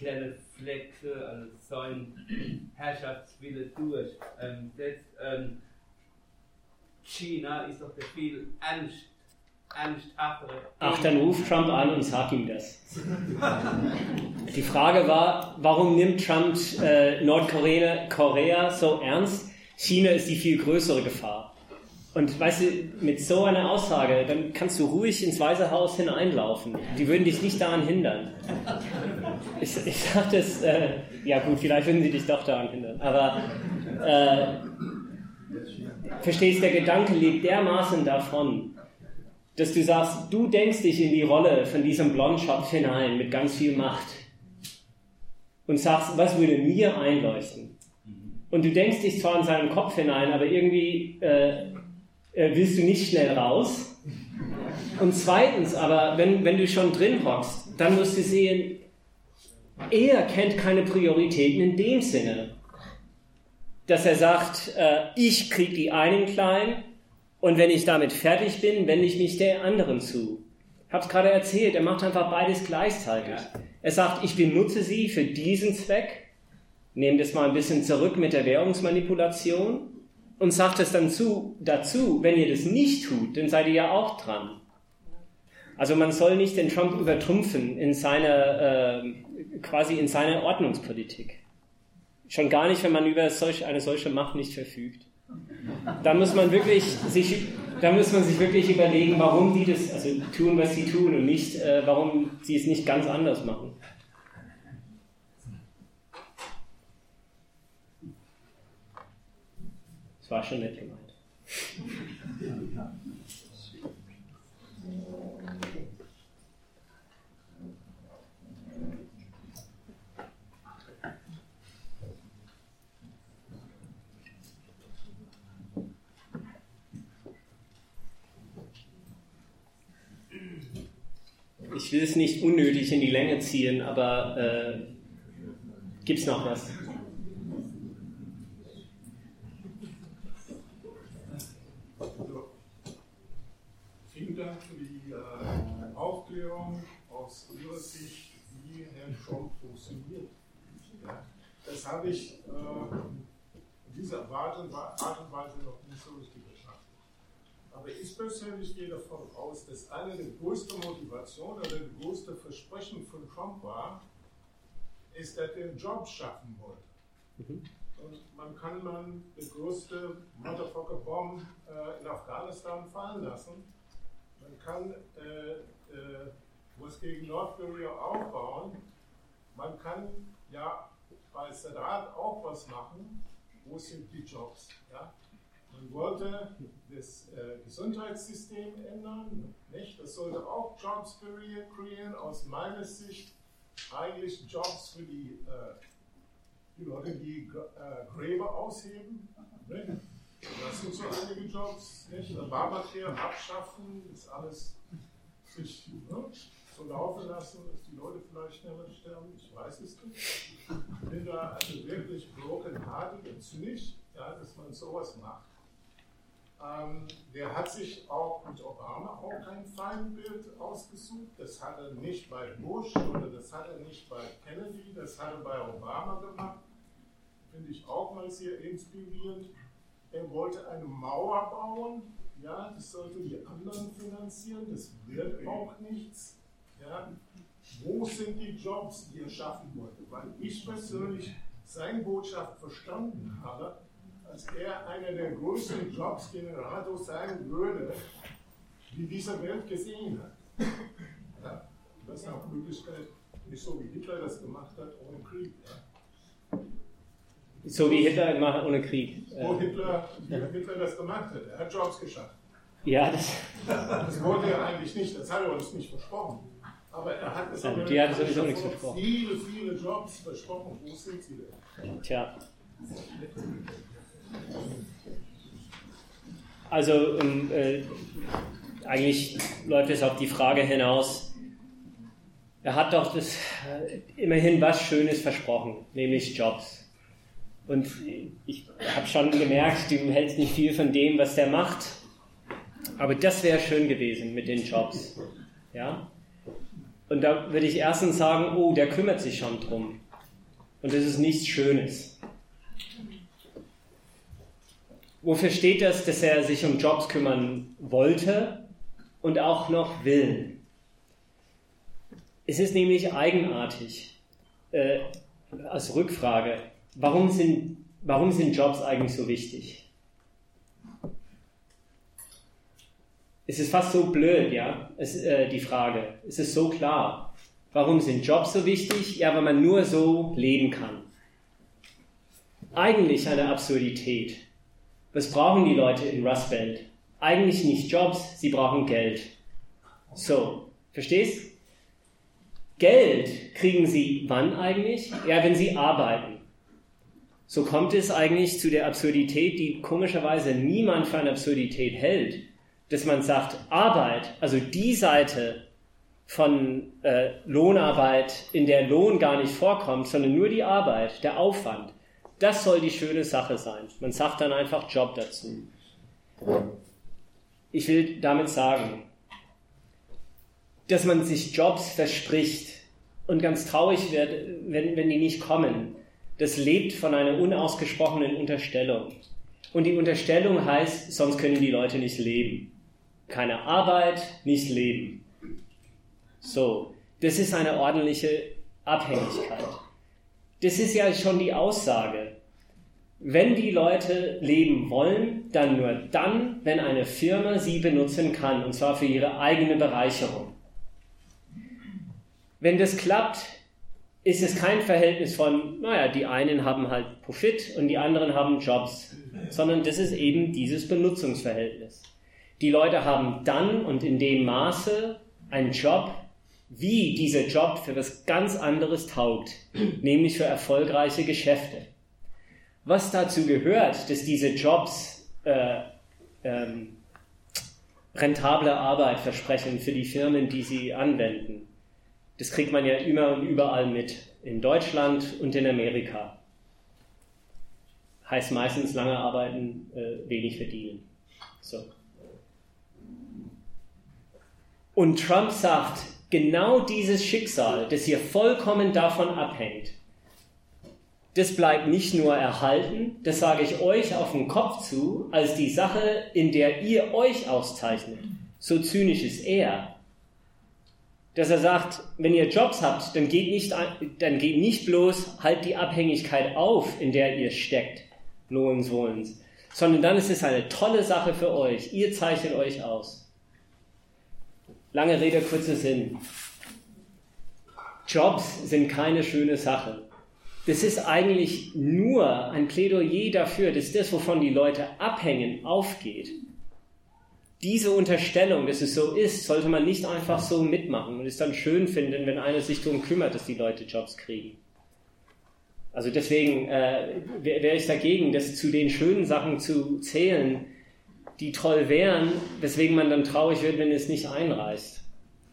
kleine Flexe, also sein Herrschaftswille durchsetzt. Ähm, ähm, China ist doch der viel ernst, ernsthaftere. Ach, dann ruft Trump an und sag ihm das. Die Frage war, warum nimmt Trump äh, Nordkorea Korea so ernst? China ist die viel größere Gefahr. Und weißt du, mit so einer Aussage, dann kannst du ruhig ins Weiße Haus hineinlaufen. Die würden dich nicht daran hindern. Ich, ich sag das, äh, ja gut, vielleicht würden sie dich doch daran hindern. Aber äh, verstehst, der Gedanke lebt dermaßen davon, dass du sagst, du denkst dich in die Rolle von diesem Blondschopf hinein mit ganz viel Macht und sagst, was würde mir einleuchten? Und du denkst dich zwar in seinen Kopf hinein, aber irgendwie äh, willst du nicht schnell raus. Und zweitens aber, wenn, wenn du schon drin hockst, dann musst du sehen, er kennt keine Prioritäten in dem Sinne, dass er sagt, äh, ich kriege die einen klein und wenn ich damit fertig bin, wende ich mich der anderen zu. Ich habe es gerade erzählt, er macht einfach beides gleichzeitig. Er sagt, ich benutze sie für diesen Zweck, nehme das mal ein bisschen zurück mit der Währungsmanipulation und sagt es dann zu, dazu, wenn ihr das nicht tut, dann seid ihr ja auch dran. Also man soll nicht den Trump übertrumpfen in seiner, äh, quasi in seiner Ordnungspolitik. Schon gar nicht, wenn man über solch, eine solche Macht nicht verfügt. Da muss man wirklich sich, da muss man sich wirklich überlegen, warum die das, also tun, was sie tun und nicht, äh, warum sie es nicht ganz anders machen. Das war schon nett gemeint. Ich will es nicht unnötig in die Länge ziehen, aber äh, gibt's noch was? Vielen Dank für die äh, Aufklärung aus Ihrer Sicht, wie Herr Trump funktioniert. Ja, das habe ich äh, in dieser Art und Weise noch nicht so richtig betrachtet. Aber ich persönlich gehe davon aus, dass eine der größten Motivationen oder der größte Versprechen von Trump war, ist, dass er einen Job schaffen wollte. Mhm. Und man kann man die größte Motherfucker-Bomb äh, in Afghanistan fallen lassen. Man kann äh, äh, was gegen Nordkorea aufbauen. Man kann ja bei Sadat auch was machen. Wo sind die Jobs? Ja? Man wollte das äh, Gesundheitssystem ändern. Nicht? Das sollte auch Jobs kreieren. Aus meiner Sicht eigentlich Jobs für die, äh, die Leute, die äh, Gräber ausheben. Nicht? Das sind so einige Jobs. Nicht? Obamacare abschaffen, ist alles sich ne, so laufen lassen, dass die Leute vielleicht schneller sterben. Ich weiß es nicht. Ich bin da also wirklich brokenhearted und zynisch, ja, dass man sowas macht. Ähm, der hat sich auch mit Obama auch kein Feindbild ausgesucht. Das hat er nicht bei Bush oder das hat er nicht bei Kennedy, das hat er bei Obama gemacht. Finde ich auch mal sehr inspirierend. Er wollte eine Mauer bauen, ja, das sollten die anderen finanzieren, das wird auch nichts. Ja. Wo sind die Jobs, die er schaffen wollte? Weil ich persönlich seine Botschaft verstanden habe, als er einer der größten Jobs-Generators sein würde, die diese Welt gesehen hat. Ja, das ist nach Möglichkeit nicht so, wie Hitler das gemacht hat, ohne Krieg. Ja. So wie Hitler gemacht ohne Krieg. Wo Hitler, wie Hitler das gemacht hat. Er hat Jobs geschafft. Ja, das... Das wollte er eigentlich nicht, das hat er uns nicht versprochen. Aber er hat es aber die hat sowieso nichts versprochen. Viele, viele Jobs versprochen. Wo sind sie denn? Tja. Also ähm, äh, eigentlich läuft es auf die Frage hinaus, er hat doch das äh, immerhin was Schönes versprochen, nämlich Jobs. Und ich habe schon gemerkt, du hältst nicht viel von dem, was der macht, aber das wäre schön gewesen mit den Jobs. Ja? Und da würde ich erstens sagen, oh, der kümmert sich schon drum. Und das ist nichts Schönes. Wofür steht das, dass er sich um Jobs kümmern wollte und auch noch will? Es ist nämlich eigenartig, äh, als Rückfrage, warum sind, warum sind Jobs eigentlich so wichtig? Es ist fast so blöd, ja, es, äh, die Frage. Es ist so klar. Warum sind Jobs so wichtig? Ja, weil man nur so leben kann. Eigentlich eine Absurdität. Was brauchen die Leute in Rust Belt? Eigentlich nicht Jobs, sie brauchen Geld. So, verstehst? Geld kriegen sie wann eigentlich? Ja, wenn sie arbeiten. So kommt es eigentlich zu der Absurdität, die komischerweise niemand für eine Absurdität hält, dass man sagt, Arbeit, also die Seite von äh, Lohnarbeit, in der Lohn gar nicht vorkommt, sondern nur die Arbeit, der Aufwand, das soll die schöne Sache sein. Man sagt dann einfach Job dazu. Ich will damit sagen, dass man sich Jobs verspricht und ganz traurig wird, wenn, wenn die nicht kommen. Das lebt von einer unausgesprochenen Unterstellung. Und die Unterstellung heißt, sonst können die Leute nicht leben. Keine Arbeit, nicht leben. So, das ist eine ordentliche Abhängigkeit. Das ist ja schon die Aussage. Wenn die Leute leben wollen, dann nur dann, wenn eine Firma sie benutzen kann, und zwar für ihre eigene Bereicherung. Wenn das klappt, ist es kein Verhältnis von, naja, die einen haben halt Profit und die anderen haben Jobs, sondern das ist eben dieses Benutzungsverhältnis. Die Leute haben dann und in dem Maße einen Job, wie dieser Job für was ganz anderes taugt, nämlich für erfolgreiche Geschäfte. Was dazu gehört, dass diese Jobs äh, ähm, rentable Arbeit versprechen für die Firmen, die sie anwenden, das kriegt man ja immer und überall mit, in Deutschland und in Amerika. Heißt meistens lange arbeiten, äh, wenig verdienen. So. Und Trump sagt, genau dieses Schicksal, das hier vollkommen davon abhängt, das bleibt nicht nur erhalten, das sage ich euch auf den Kopf zu, als die Sache, in der ihr euch auszeichnet. So zynisch ist er, dass er sagt, wenn ihr Jobs habt, dann geht nicht, dann geht nicht bloß halt die Abhängigkeit auf, in der ihr steckt, Lohnens Wohlens, sondern dann ist es eine tolle Sache für euch. Ihr zeichnet euch aus. Lange Rede, kurzer Sinn. Jobs sind keine schöne Sache. Das ist eigentlich nur ein Plädoyer dafür, dass das, wovon die Leute abhängen, aufgeht. Diese Unterstellung, dass es so ist, sollte man nicht einfach so mitmachen und es dann schön finden, wenn einer sich darum kümmert, dass die Leute Jobs kriegen. Also deswegen äh, wäre ich dagegen, das zu den schönen Sachen zu zählen, die toll wären, weswegen man dann traurig wird, wenn es nicht einreißt.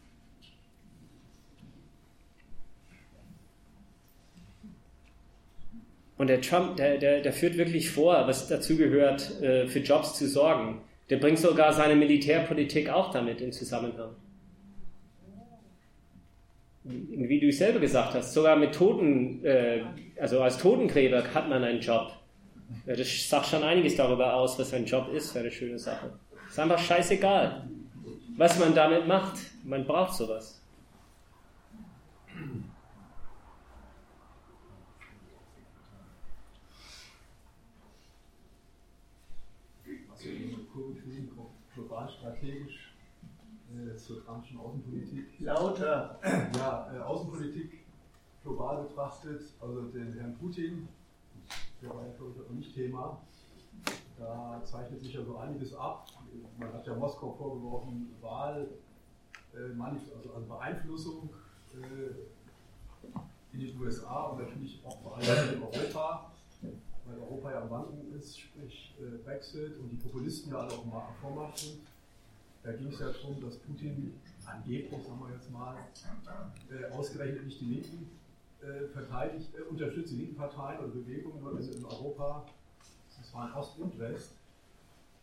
Und der Trump, der, der, der führt wirklich vor, was dazu gehört, äh, für Jobs zu sorgen. Der bringt sogar seine Militärpolitik auch damit in Zusammenhang. Wie du selber gesagt hast, sogar mit Toten, äh, also als Totengräber hat man einen Job. Ja, das sagt schon einiges darüber aus, was ein Job ist für eine schöne Sache. Ist einfach scheißegal, was man damit macht. Man braucht sowas. Also global strategisch äh, zur Trumpschen Außenpolitik. Lauter. Ja, äh, Außenpolitik global betrachtet, also den Herrn Putin, der war ja für uns auch nicht Thema. Da zeichnet sich ja so einiges ab. Man hat ja Moskau vorgeworfen, Wahl, äh, also, also Beeinflussung äh, in den U S A und natürlich auch vor allem in Europa, weil Europa ja am Wanken ist, sprich äh, Brexit und die Populisten ja alle auf dem Vormarsch sind. Da ging es ja darum, dass Putin angeblich, sagen wir jetzt mal, äh, ausgerechnet nicht die Linken äh, verteidigt, äh, unterstützt die linken Parteien oder Bewegungen, also in Europa, das waren Ost und West,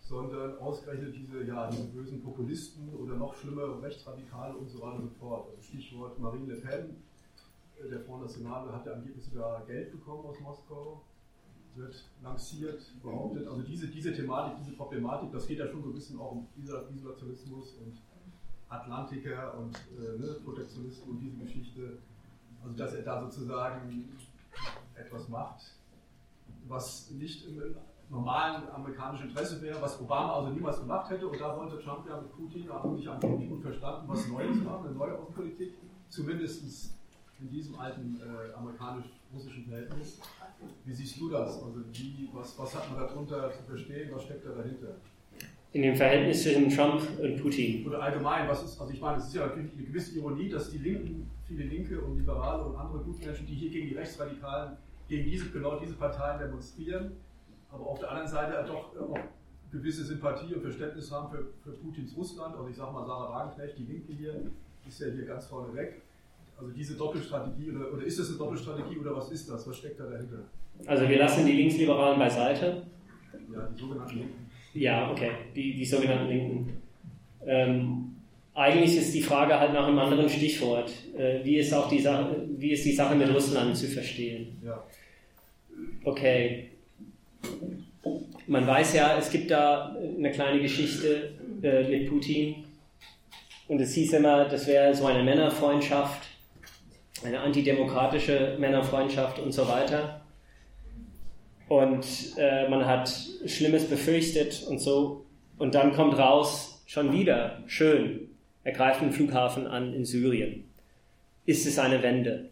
sondern ausgerechnet diese, ja, diese bösen Populisten oder noch schlimmere Rechtsradikale und so weiter und so fort. Also Stichwort Marine Le Pen, der Front National hat ja angeblich sogar Geld bekommen aus Moskau, wird lanciert, behauptet. Also diese, diese Thematik, diese Problematik, das geht ja schon so ein bisschen auch um Isolationismus und Atlantiker und äh, ne, Protektionisten und diese Geschichte. Also dass er da sozusagen etwas macht, was nicht im normalen amerikanischen Interesse wäre, was Obama also niemals gemacht hätte. Und da wollte Trump ja mit Putin, da haben sich angeblich gut verstanden, was Neues machen, eine neue Außenpolitik, zumindest in diesem alten äh, amerikanisch-russischen Verhältnis. Wie siehst du das? Also wie, was, was hat man darunter zu verstehen, was steckt da dahinter? In dem Verhältnis zwischen Trump und Putin? Oder allgemein, was ist, also ich meine, es ist ja natürlich eine gewisse Ironie, dass die Linken, viele Linke und Liberale und andere Gutmenschen, die hier gegen die Rechtsradikalen, gegen diese, genau diese Parteien demonstrieren, aber auf der anderen Seite doch auch gewisse Sympathie und Verständnis haben für, für Putins Russland. Also ich sage mal, Sarah Wagenknecht, die Linke hier, ist ja hier ganz vorne weg. Also diese Doppelstrategie, oder, oder ist das eine Doppelstrategie oder was ist das? Was steckt da dahinter? Also wir lassen die Linksliberalen beiseite. Ja, die sogenannten Linken. Ja, okay, die, die sogenannten Linken. Ähm, eigentlich ist die Frage halt nach einem anderen Stichwort. Äh, wie, ist auch die Sache, wie ist die Sache mit Russland zu verstehen? Ja. Okay. Man weiß ja, es gibt da eine kleine Geschichte äh, mit Putin. Und es hieß immer, das wäre so eine Männerfreundschaft, eine antidemokratische Männerfreundschaft und so weiter. Und äh, man hat Schlimmes befürchtet und so. Und dann kommt raus, schon wieder, schön, er greift einen Flughafen an in Syrien. Ist es eine Wende?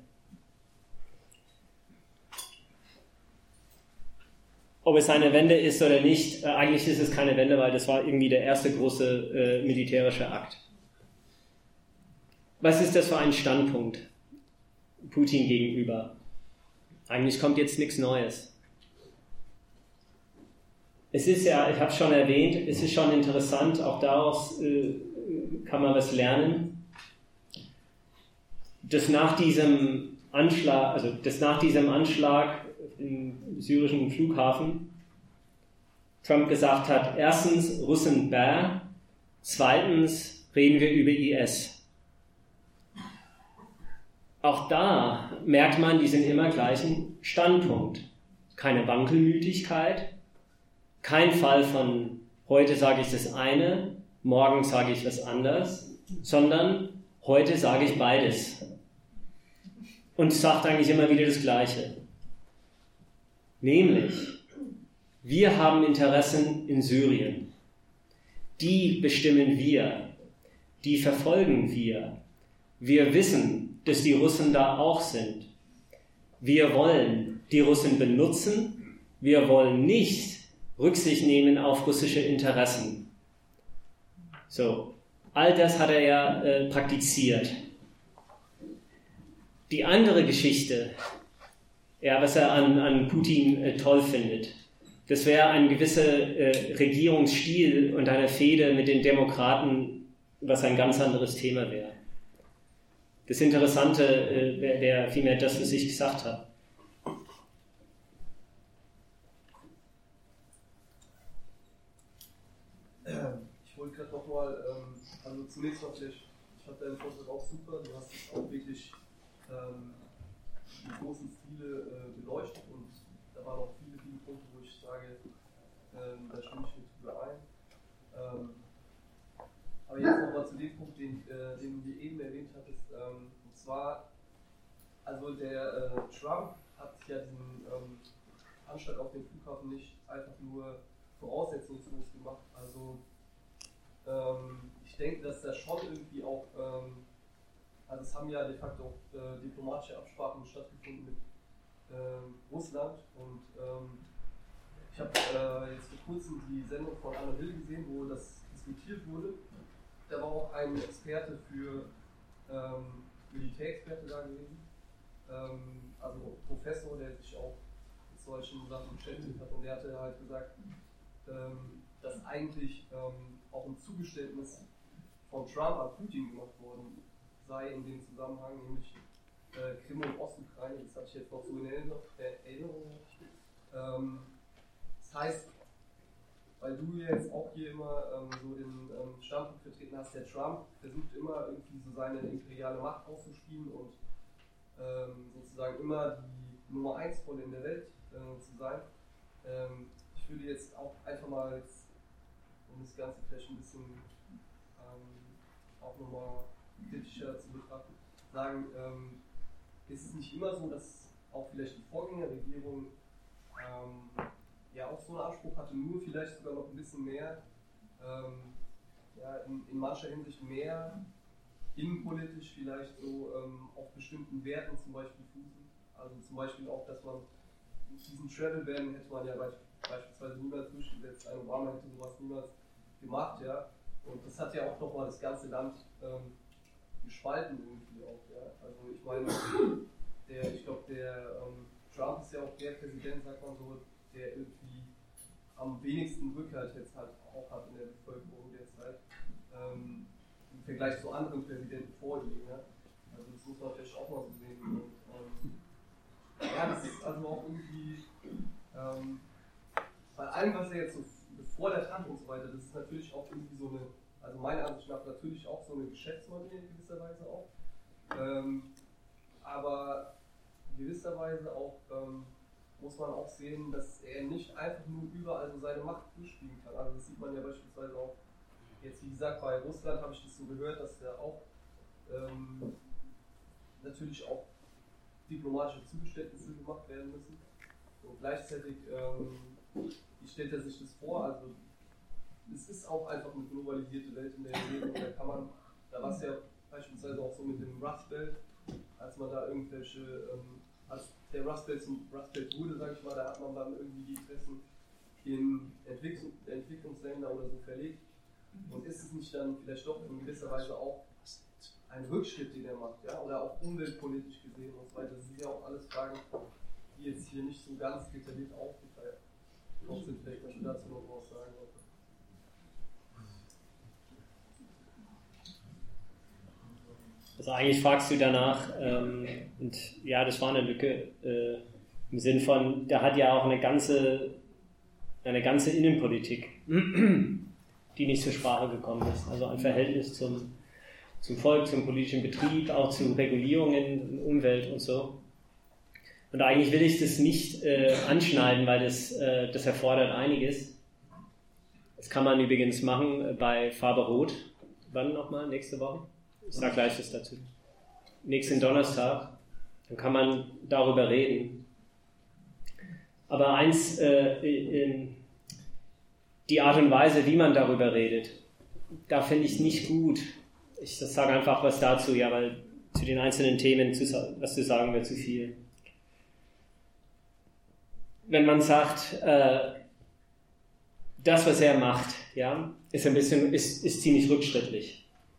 Ob es eine Wende ist oder nicht, äh, eigentlich ist es keine Wende, weil das war irgendwie der erste große äh, militärische Akt. Was ist das für ein Standpunkt Putin gegenüber? Eigentlich kommt jetzt nichts Neues. Es ist ja, ich habe es schon erwähnt, es ist schon interessant, auch daraus äh, kann man was lernen, dass nach diesem Anschlag, also dass nach diesem Anschlag im syrischen Flughafen Trump gesagt hat, erstens Russen bäh, zweitens reden wir über I S. Auch da merkt man diesen immer gleichen Standpunkt. Keine Wankelmütigkeit, kein Fall von heute sage ich das eine, morgen sage ich was anders, sondern heute sage ich beides. Und sagt eigentlich immer wieder das Gleiche. Nämlich, wir haben Interessen in Syrien. Die bestimmen wir, die verfolgen wir. Wir wissen, dass die Russen da auch sind. Wir wollen die Russen benutzen, wir wollen nicht Rücksicht nehmen auf russische Interessen. So, all das hat er ja äh, praktiziert. Die andere Geschichte, ja, was er an, an Putin äh, toll findet, das wäre ein gewisser äh, Regierungsstil und eine Fehde mit den Demokraten, was ein ganz anderes Thema wäre. Das Interessante äh, wäre wär vielmehr das, was ich gesagt habe. Ich wollte gerade nochmal, ähm, also zunächst natürlich, ich fand deinen Vortrag auch super, du hast es auch wirklich ähm, die großen Stile äh, beleuchtet und da waren auch viele, viele Punkte, wo ich sage, ähm, da stimme ich mit überein. Ähm, aber jetzt nochmal zu dem Punkt, den, äh, den du eben erwähnt hattest, ähm, und zwar, also der äh, Trump hat ja diesen ähm, Anschlag auf den Flughafen nicht einfach nur voraussetzungslos gemacht, also ähm, ich denke, dass da schon irgendwie auch, ähm, also es haben ja de facto auch äh, diplomatische Absprachen stattgefunden mit ähm, Russland und ähm, ich habe äh, jetzt vor kurzem die Sendung von Anne Will gesehen, wo das diskutiert wurde. Da war auch ein Experte für ähm, Militärexperte da gewesen, ähm, also Professor, der sich auch mit solchen Sachen beschäftigt hat und der hatte halt gesagt, ähm, dass eigentlich ähm, auch ein Zugeständnis von Trump an Putin gemacht worden sei in dem Zusammenhang, nämlich äh, Krim und Ostukraine, das hatte ich jetzt noch so in Erinnerung. Ähm, das heißt, weil du jetzt auch hier immer ähm, so den ähm, Standpunkt vertreten hast, der Trump versucht immer irgendwie so seine imperiale Macht auszuspielen und ähm, sozusagen immer die Nummer eins voll in der Welt äh, zu sein. Ähm, ich würde jetzt auch einfach mal, jetzt, um das Ganze vielleicht ein bisschen ähm, auch nochmal kritischer zu betrachten, sagen, ähm, ist es nicht immer so, dass auch vielleicht die Vorgängerregierung ähm, ja auch so einen Anspruch hatte, nur vielleicht sogar noch ein bisschen mehr, ähm, ja, in, in mancher Hinsicht mehr innenpolitisch vielleicht so ähm, auf bestimmten Werten zum Beispiel fußen. Also zum Beispiel auch, dass man diesen Travel-Ban hätte man ja beispielsweise niemals durchgesetzt, ein Obama hätte sowas niemals gemacht, ja. Und das hat ja auch nochmal das ganze Land ähm, gespalten irgendwie auch, ja. Also ich meine, der, ich glaube, der ähm, Trump ist ja auch der Präsident, sagt man so, der irgendwie am wenigsten Rückhalt jetzt halt auch hat in der Bevölkerung derzeit, ähm, im Vergleich zu anderen Präsidenten vor ihm. Ja? Also das muss man vielleicht auch mal so sehen. Und, ähm, ja, das ist also auch irgendwie, ähm, bei allem, was er jetzt so vor der Trump und so weiter, das ist natürlich auch irgendwie so eine, also meiner Ansicht nach natürlich auch so eine Geschäftsmodell in gewisser Weise auch, ähm, aber in gewisser Weise auch ähm, muss man auch sehen, dass er nicht einfach nur überall so seine Macht durchspielen kann. Also das sieht man ja beispielsweise auch, jetzt wie gesagt bei Russland habe ich das so gehört, dass da auch ähm, natürlich auch diplomatische Zugeständnisse gemacht werden müssen. Und gleichzeitig, ähm, wie stellt er sich das vor? Also es ist auch einfach eine globalisierte Welt, in der wir leben, und da kann man, da war es ja beispielsweise auch so mit dem Rust Belt, als man da irgendwelche, ähm, als der Rust Belt zum Rust Belt wurde, sag ich mal, da hat man dann irgendwie die Interessen in Entwicklung, Entwicklungsländer oder so verlegt. Und ist es nicht dann vielleicht doch in gewisser Weise auch ein Rückschritt, den er macht, ja? Oder auch umweltpolitisch gesehen und so weiter? Das sind ja auch alles Fragen, die jetzt hier nicht so ganz detailliert aufgeteilt sind. Vielleicht kannst du dazu noch was sagen. Also eigentlich fragst du danach, ähm, und ja, das war eine Lücke, äh, im Sinn von, da hat ja auch eine ganze, eine ganze Innenpolitik, die nicht zur Sprache gekommen ist. Also ein Verhältnis zum, zum Volk, zum politischen Betrieb, auch zu Regulierungen, Umwelt und so. Und eigentlich will ich das nicht äh, anschneiden, weil das, äh, das erfordert einiges. Das kann man übrigens machen bei Farbe Rot. Wann nochmal? Nächste Woche? Ich sage gleich was dazu. Nächsten Donnerstag. Dann kann man darüber reden. Aber eins, äh, in die Art und Weise, wie man darüber redet, da finde ich es nicht gut. Ich sage einfach was dazu, ja, weil zu den einzelnen Themen, zu, was zu sagen, wäre zu viel. Wenn man sagt, äh, das, was er macht, ja, ist ein bisschen, ist, ist ziemlich rückschrittlich.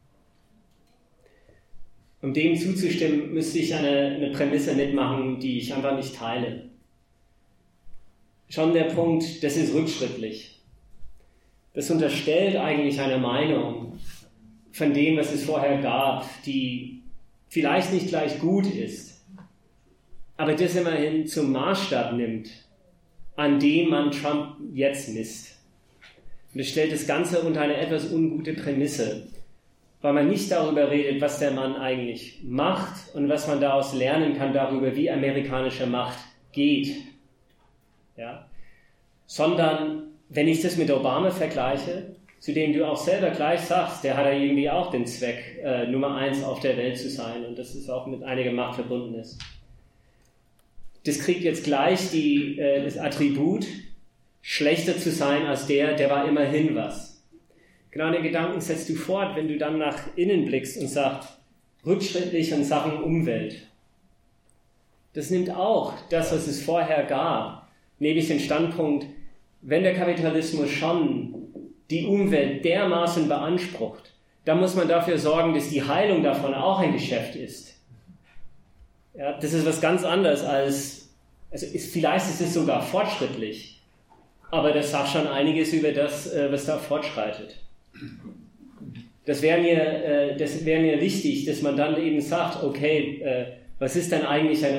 Um dem zuzustimmen, müsste ich eine, eine Prämisse mitmachen, die ich einfach nicht teile. Schon der Punkt, das ist rückschrittlich. Das unterstellt eigentlich eine Meinung von dem, was es vorher gab, die vielleicht nicht gleich gut ist, aber das immerhin zum Maßstab nimmt, an dem man Trump jetzt misst. Und es stellt das Ganze unter eine etwas ungute Prämisse, weil man nicht darüber redet, was der Mann eigentlich macht und was man daraus lernen kann darüber, wie amerikanische Macht geht. Ja? Sondern, wenn ich das mit Obama vergleiche, zu dem du auch selber gleich sagst, der hat ja irgendwie auch den Zweck, äh, Nummer eins auf der Welt zu sein, und das ist auch mit einiger Macht verbunden ist. Das kriegt jetzt gleich die, äh, das Attribut, schlechter zu sein als der, der war immerhin was. Genau den Gedanken setzt du fort, wenn du dann nach innen blickst und sagst, rückschrittlich in Sachen Umwelt. Das nimmt auch das, was es vorher gab, nämlich den Standpunkt, wenn der Kapitalismus schon die Umwelt dermaßen beansprucht, dann muss man dafür sorgen, dass die Heilung davon auch ein Geschäft ist. Ja, das ist was ganz anderes als, also ist, vielleicht ist es sogar fortschrittlich, aber das sagt schon einiges über das, was da fortschreitet. Das wäre mir, äh, das wäre mir wichtig, dass man dann eben sagt, okay, äh, was ist denn eigentlich eine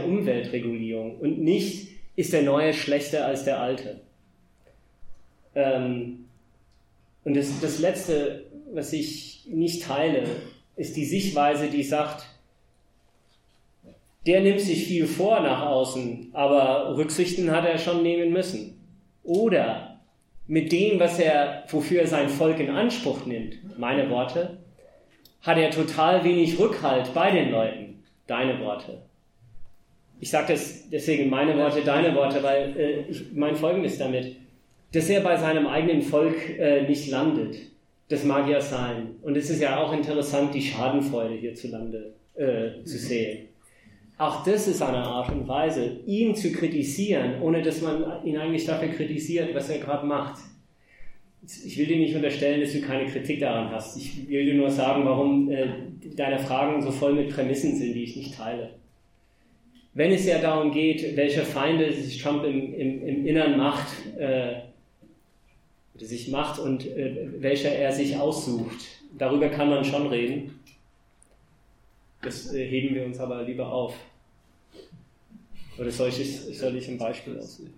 Umweltregulierung? Und nicht, ist der Neue schlechter als der Alte? Ähm, Und das, das Letzte, was ich nicht teile, ist die Sichtweise, die sagt, der nimmt sich viel vor nach außen, aber Rücksichten hat er schon nehmen müssen. Oder mit dem, was er, wofür er sein Volk in Anspruch nimmt, meine Worte, hat er total wenig Rückhalt bei den Leuten, deine Worte. Ich sage das deswegen meine Worte, deine Worte, weil äh, ich meine Folgendes damit, dass er bei seinem eigenen Volk äh, nicht landet. Das mag ja sein. Und es ist ja auch interessant, die Schadenfreude hierzulande äh, zu sehen. Auch das ist eine Art und Weise, ihn zu kritisieren, ohne dass man ihn eigentlich dafür kritisiert, was er gerade macht. Ich will dir nicht unterstellen, dass du keine Kritik daran hast. Ich will dir nur sagen, warum äh, deine Fragen so voll mit Prämissen sind, die ich nicht teile. Wenn es ja darum geht, welche Feinde sich Trump im, im, im Innern macht, äh, sich macht und äh, welche er sich aussucht, darüber kann man schon reden. Das äh, heben wir uns aber lieber auf. Oder soll ich, soll ich ein Beispiel aussuchen?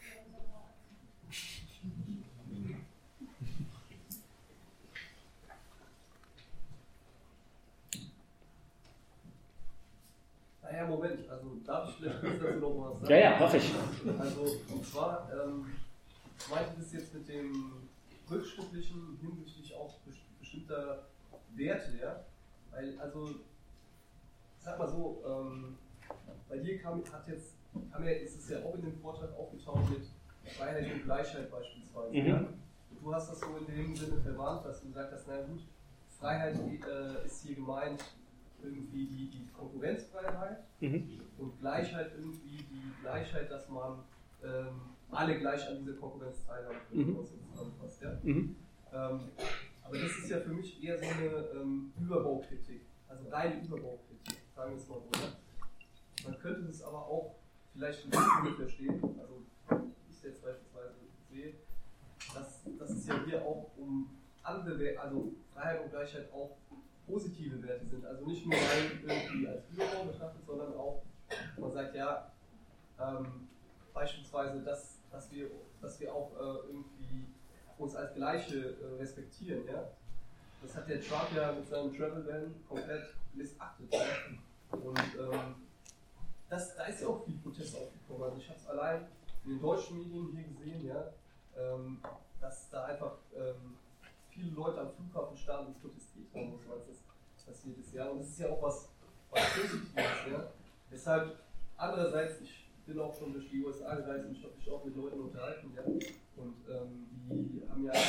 Naja, Moment, also darf ich vielleicht kurz dazu noch mal was sagen? Ja, ja, hoffe ich. Also, und zwar, ähm, ich meinte das jetzt mit dem Rückschrittlichen hinsichtlich auch bestimmter Werte, ja? Weil, also, sag mal so, ähm, bei dir kam, hat jetzt, kam ja, ist es ja auch in dem Vortrag aufgetaucht mit Freiheit und Gleichheit beispielsweise. Mhm. Ja? Und du hast das so in dem Sinne verwandt, dass du gesagt hast, na gut, Freiheit äh, ist hier gemeint irgendwie die, die Konkurrenzfreiheit mhm. und Gleichheit irgendwie die Gleichheit, dass man ähm, alle gleich an dieser Konkurrenz teilhaben können, mhm. was so zusammenfasst. Ja? Mhm. Ähm, aber das ist ja für mich eher so eine ähm, Überbaukritik, also reine Überbaukritik, sagen wir es mal so. Ja? Man könnte es aber auch vielleicht ein bisschen verstehen, also ich jetzt beispielsweise sehe, dass, dass es ja hier auch um andere, also Freiheit und Gleichheit auch positive Werte sind, also nicht nur rein irgendwie als Überbau betrachtet, sondern auch, man sagt ja, ähm, beispielsweise, dass, dass, wir, dass wir auch äh, irgendwie uns als Gleiche äh, respektieren, ja. Das hat der Trump ja mit seinem Travel Ban komplett missachtet. Ja? Und ähm, das, da ist ja auch viel Protest aufgekommen. Also ich habe es allein in den deutschen Medien hier gesehen, ja, ähm, dass da einfach ähm, viele Leute am Flughafen standen und protestiert haben, was das passiert ist. Ja? Und das ist ja auch was, was Positives. Ja? Deshalb, andererseits, ich bin auch schon durch die U S A gereist und ich habe mich auch mit Leuten unterhalten. Ja? Und ähm, die haben ja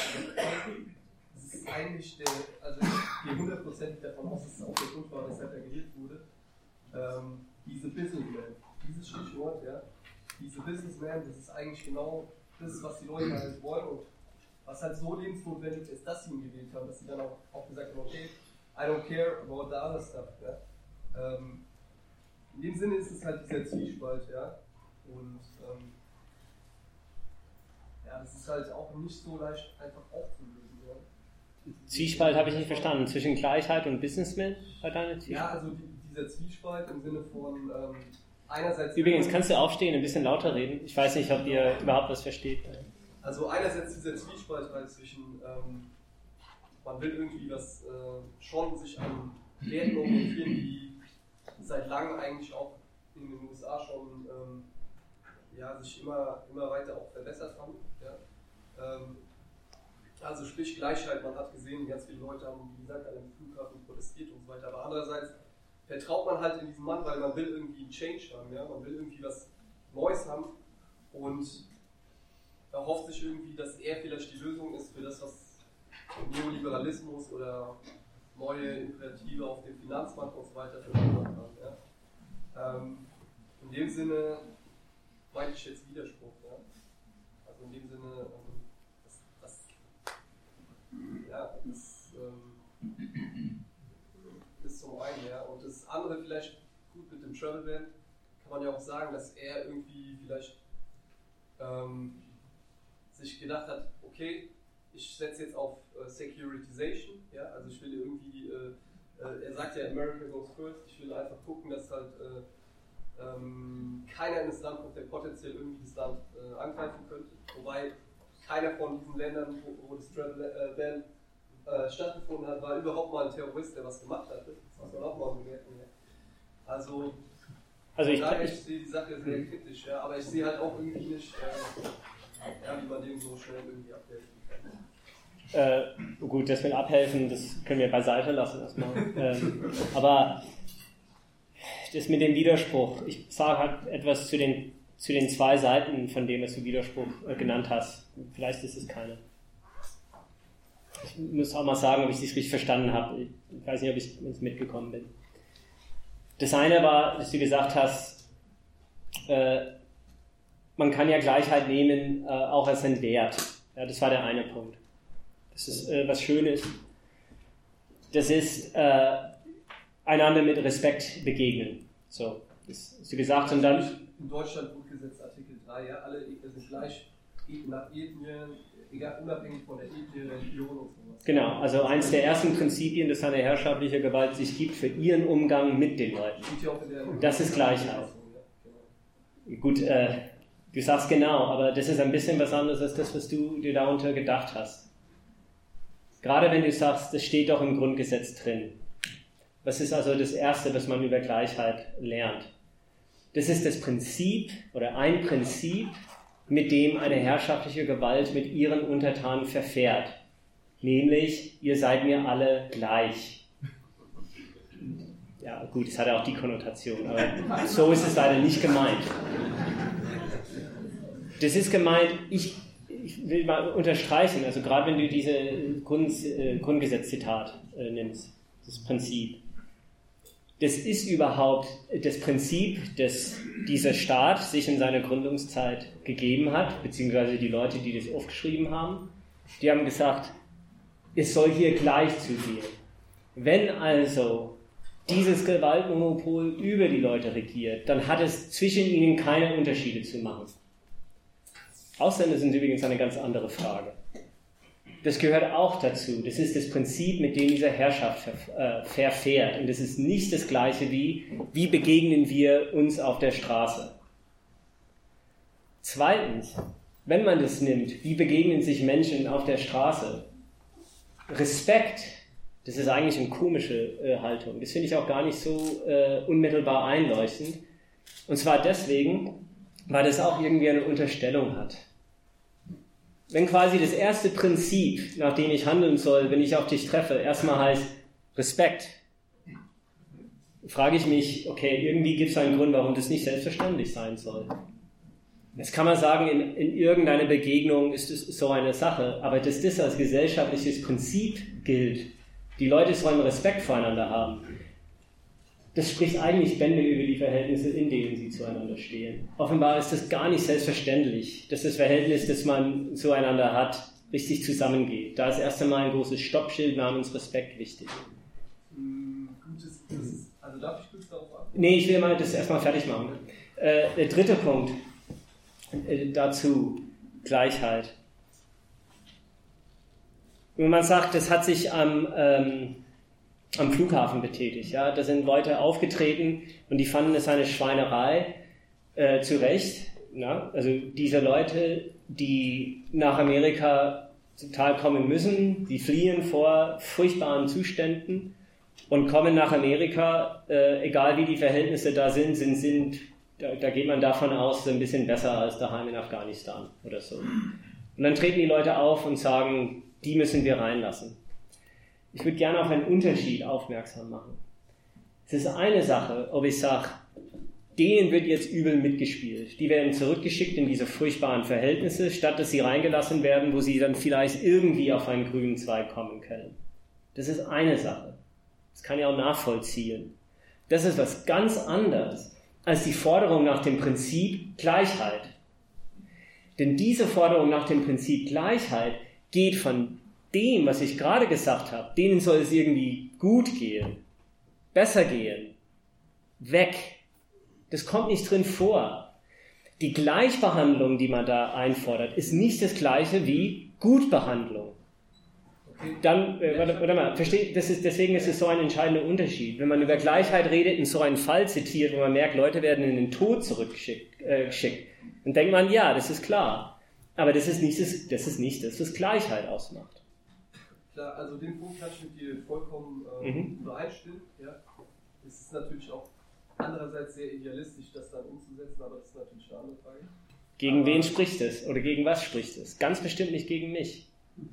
das ist eigentlich der, also ich gehe hundertprozentig davon aus, dass es auch der Grund war, weshalb er gewählt wurde. Ähm, diese Businessman, dieses Stichwort, ja, diese Businessman, das ist eigentlich genau das, was die Leute halt wollen und was halt so lebensnotwendig ist, dass sie ihn gewählt haben, dass sie dann auch, auch gesagt haben, okay, I don't care about the other stuff. Ja. Ähm, in dem Sinne ist es halt dieser Zwiespalt, ja, und ähm, ja, das ist halt auch nicht so leicht einfach aufzulösen. Ja. Zwiespalt habe ich nicht verstanden, zwischen Gleichheit und Businessman bei deiner Zwiespalt? Ja, also die, dieser Zwiespalt im Sinne von ähm, einerseits... Übrigens, kannst du aufstehen, ein bisschen lauter reden? Ich weiß nicht, ob ihr überhaupt was versteht. Also einerseits dieser Zwiespalt halt zwischen, ähm, man will irgendwie was äh, schon sich an Werten orientieren, die seit langem eigentlich auch in den U S A schon ähm, ja, sich immer, immer weiter auch verbessert haben. Ja. Ähm, also sprich Gleichheit, man hat gesehen, ganz viele Leute haben, wie gesagt, an dem Flughafen protestiert und so weiter, aber andererseits vertraut man halt in diesen Mann, weil man will irgendwie einen Change haben, ja? Man will irgendwie was Neues haben und erhofft sich irgendwie, dass er vielleicht die Lösung ist für das, was Neoliberalismus oder neue Imperative auf dem Finanzmarkt und so weiter verursacht haben. Ja? Ähm, in dem Sinne meine ich jetzt Widerspruch. Ja? Also in dem Sinne, ähm, das, das, ja, das ähm, ist zum einen, ja. Und das andere vielleicht, gut mit dem Travel Ban, kann man ja auch sagen, dass er irgendwie vielleicht ähm, sich gedacht hat, okay, ich setze jetzt auf äh, Securitization, ja, also ich will irgendwie, äh, äh, er sagt ja America goes first, ich will einfach gucken, dass halt äh, ähm, keiner in das Land kommt, der potenziell irgendwie das Land äh, angreifen könnte, wobei keiner von diesen Ländern, wo, wo das Travel Ban äh, stattgefunden hat, war überhaupt mal ein Terrorist, der was gemacht hatte. Das muss man auch mal bemerken. Ja. Also, also ich, daher, ich sehe die Sache sehr kritisch, ja, aber ich sehe halt auch irgendwie nicht, äh, ja, wie man dem so schnell irgendwie abhelfen kann. Äh, gut, das mit abhelfen, das können wir beiseite lassen erstmal. ähm, aber das mit dem Widerspruch, ich sage halt etwas zu den, zu den zwei Seiten, von dem was du Widerspruch äh, genannt hast. Vielleicht ist es keine. Ich muss auch mal sagen, ob ich es richtig verstanden habe. Ich weiß nicht, ob ich jetzt mitgekommen bin. Das eine war, dass du gesagt hast, äh, man kann ja Gleichheit nehmen, äh, auch als einen Wert. Ja, das war der eine Punkt. Das ist äh, was Schönes. Das ist äh, einander mit Respekt begegnen. So, das hast du gesagt. Und dann in Deutschland Grundgesetz Artikel drei, ja, alle sind gleich nach Ethnien, egal, unabhängig von der Ethnie, Religion und sowas. Genau, also eins der ersten Prinzipien, dass eine herrschaftliche Gewalt sich gibt für ihren Umgang mit den Leuten. Das ist Gleichheit. Gut, äh, du sagst genau, aber das ist ein bisschen was anderes als das, was du dir darunter gedacht hast. Gerade wenn du sagst, das steht doch im Grundgesetz drin. Was ist also das Erste, was man über Gleichheit lernt? Das ist das Prinzip oder ein Prinzip, mit dem eine herrschaftliche Gewalt mit ihren Untertanen verfährt. Nämlich, ihr seid mir alle gleich. Ja gut, es hat ja auch die Konnotation, aber so ist es leider nicht gemeint. Das ist gemeint, ich, ich will mal unterstreichen, also gerade wenn du diese Grund, äh, Grundgesetz-Zitat äh, nimmst, das Prinzip. Das ist überhaupt das Prinzip, das dieser Staat sich in seiner Gründungszeit gegeben hat, beziehungsweise die Leute, die das aufgeschrieben haben, die haben gesagt, es soll hier gleich zugehen. Wenn also dieses Gewaltmonopol über die Leute regiert, dann hat es zwischen ihnen keine Unterschiede zu machen. Ausländer sind übrigens eine ganz andere Frage. Das gehört auch dazu. Das ist das Prinzip, mit dem diese Herrschaft ver, äh, verfährt. Und das ist nicht das Gleiche wie, wie begegnen wir uns auf der Straße. Zweitens, wenn man das nimmt, wie begegnen sich Menschen auf der Straße? Respekt, das ist eigentlich eine komische äh, Haltung. Das finde ich auch gar nicht so äh, unmittelbar einleuchtend. Und zwar deswegen, weil das auch irgendwie eine Unterstellung hat. Wenn quasi das erste Prinzip, nach dem ich handeln soll, wenn ich auf dich treffe, erstmal heißt Respekt, frage ich mich, okay, irgendwie gibt es einen Grund, warum das nicht selbstverständlich sein soll. Jetzt kann man sagen, in, in irgendeiner Begegnung ist es so eine Sache, aber dass das als gesellschaftliches Prinzip gilt, die Leute sollen Respekt voreinander haben, das spricht eigentlich Bände über die Verhältnisse, in denen sie zueinander stehen. Offenbar ist das gar nicht selbstverständlich, dass das Verhältnis, das man zueinander hat, richtig zusammengeht. Da ist erst einmal ein großes Stoppschild namens Respekt wichtig. Hm, gut, das, das ist, also darf ich kurz darauf antworten? Nee, ich will mal das erstmal fertig machen. Äh, der dritte Punkt äh, dazu, Gleichheit. Wenn man sagt, das hat sich am... Ähm, am Flughafen betätigt. Ja? Da sind Leute aufgetreten und die fanden es eine Schweinerei, äh, zu Recht. Ja? Also diese Leute, die nach Amerika total kommen müssen, die fliehen vor furchtbaren Zuständen und kommen nach Amerika, äh, egal wie die Verhältnisse da sind, sind, sind da, da geht man davon aus, so ein bisschen besser als daheim in Afghanistan oder so. Und dann treten die Leute auf und sagen, die müssen wir reinlassen. Ich würde gerne auf einen Unterschied aufmerksam machen. Es ist eine Sache, ob ich sage, denen wird jetzt übel mitgespielt. Die werden zurückgeschickt in diese furchtbaren Verhältnisse, statt dass sie reingelassen werden, wo sie dann vielleicht irgendwie auf einen grünen Zweig kommen können. Das ist eine Sache. Das kann ich auch nachvollziehen. Das ist was ganz anderes als die Forderung nach dem Prinzip Gleichheit. Denn diese Forderung nach dem Prinzip Gleichheit geht von dem, was ich gerade gesagt habe, denen soll es irgendwie gut gehen, besser gehen, weg. Das kommt nicht drin vor. Die Gleichbehandlung, die man da einfordert, ist nicht das Gleiche wie Gutbehandlung. Dann, äh, warte, warte mal, versteht, das ist, deswegen ist es so ein entscheidender Unterschied. Wenn man über Gleichheit redet und so einen Fall zitiert, wo man merkt, Leute werden in den Tod zurückgeschickt, äh, geschickt, dann denkt man, ja, das ist klar. Aber das ist nicht das, das, ist nicht das was Gleichheit ausmacht. Klar, also den Punkt kann ich mit dir vollkommen äh, Mhm. übereinstimmen. Ja. Es ist natürlich auch andererseits sehr idealistisch, das dann umzusetzen, aber das ist natürlich eine andere Frage. Gegen aber wen spricht es? Oder gegen was spricht es? Ganz bestimmt nicht gegen mich.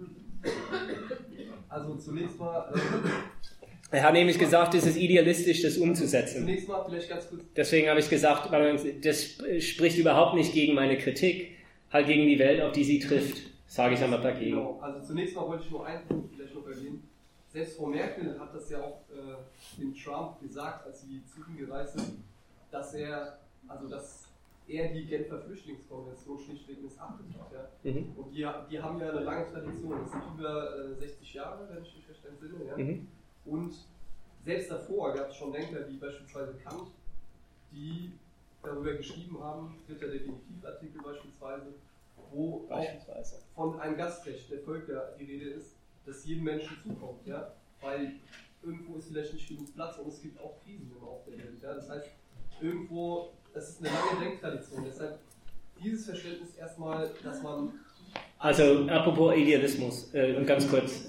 Also zunächst mal... Ähm, Er hat nämlich gesagt, es ist idealistisch, das umzusetzen. Zunächst mal vielleicht ganz kurz... Deswegen habe ich gesagt, das spricht überhaupt nicht gegen meine Kritik, halt gegen die Welt, auf die sie trifft. Sage ich einmal dagegen. Genau, also zunächst mal wollte ich nur einen Punkt vielleicht noch erwähnen. Selbst Frau Merkel hat das ja auch äh, dem Trump gesagt, als sie zu ihm gereist ist, dass er, also dass er die Genfer Flüchtlingskonvention schlichtweg missachtet hat. Ja? Mhm. Und die, die haben ja eine lange Tradition, das sind über äh, sechzig Jahre, wenn ich mich recht entsinne. Ja? Mhm. Und selbst davor gab es schon Denker wie beispielsweise Kant, die darüber geschrieben haben, dritter Definitiv-Artikel beispielsweise, wo Beispielsweise. auch von einem Gastrecht der Völker die Rede ist, das jedem Menschen zukommt. Ja? Weil irgendwo ist vielleicht nicht genug Platz und es gibt auch Krisen immer auf der Welt. Ja? Das heißt, irgendwo, das ist eine lange Denktradition. Deshalb dieses Verständnis erstmal, dass man... Also, apropos Idealismus, äh, und ganz kurz.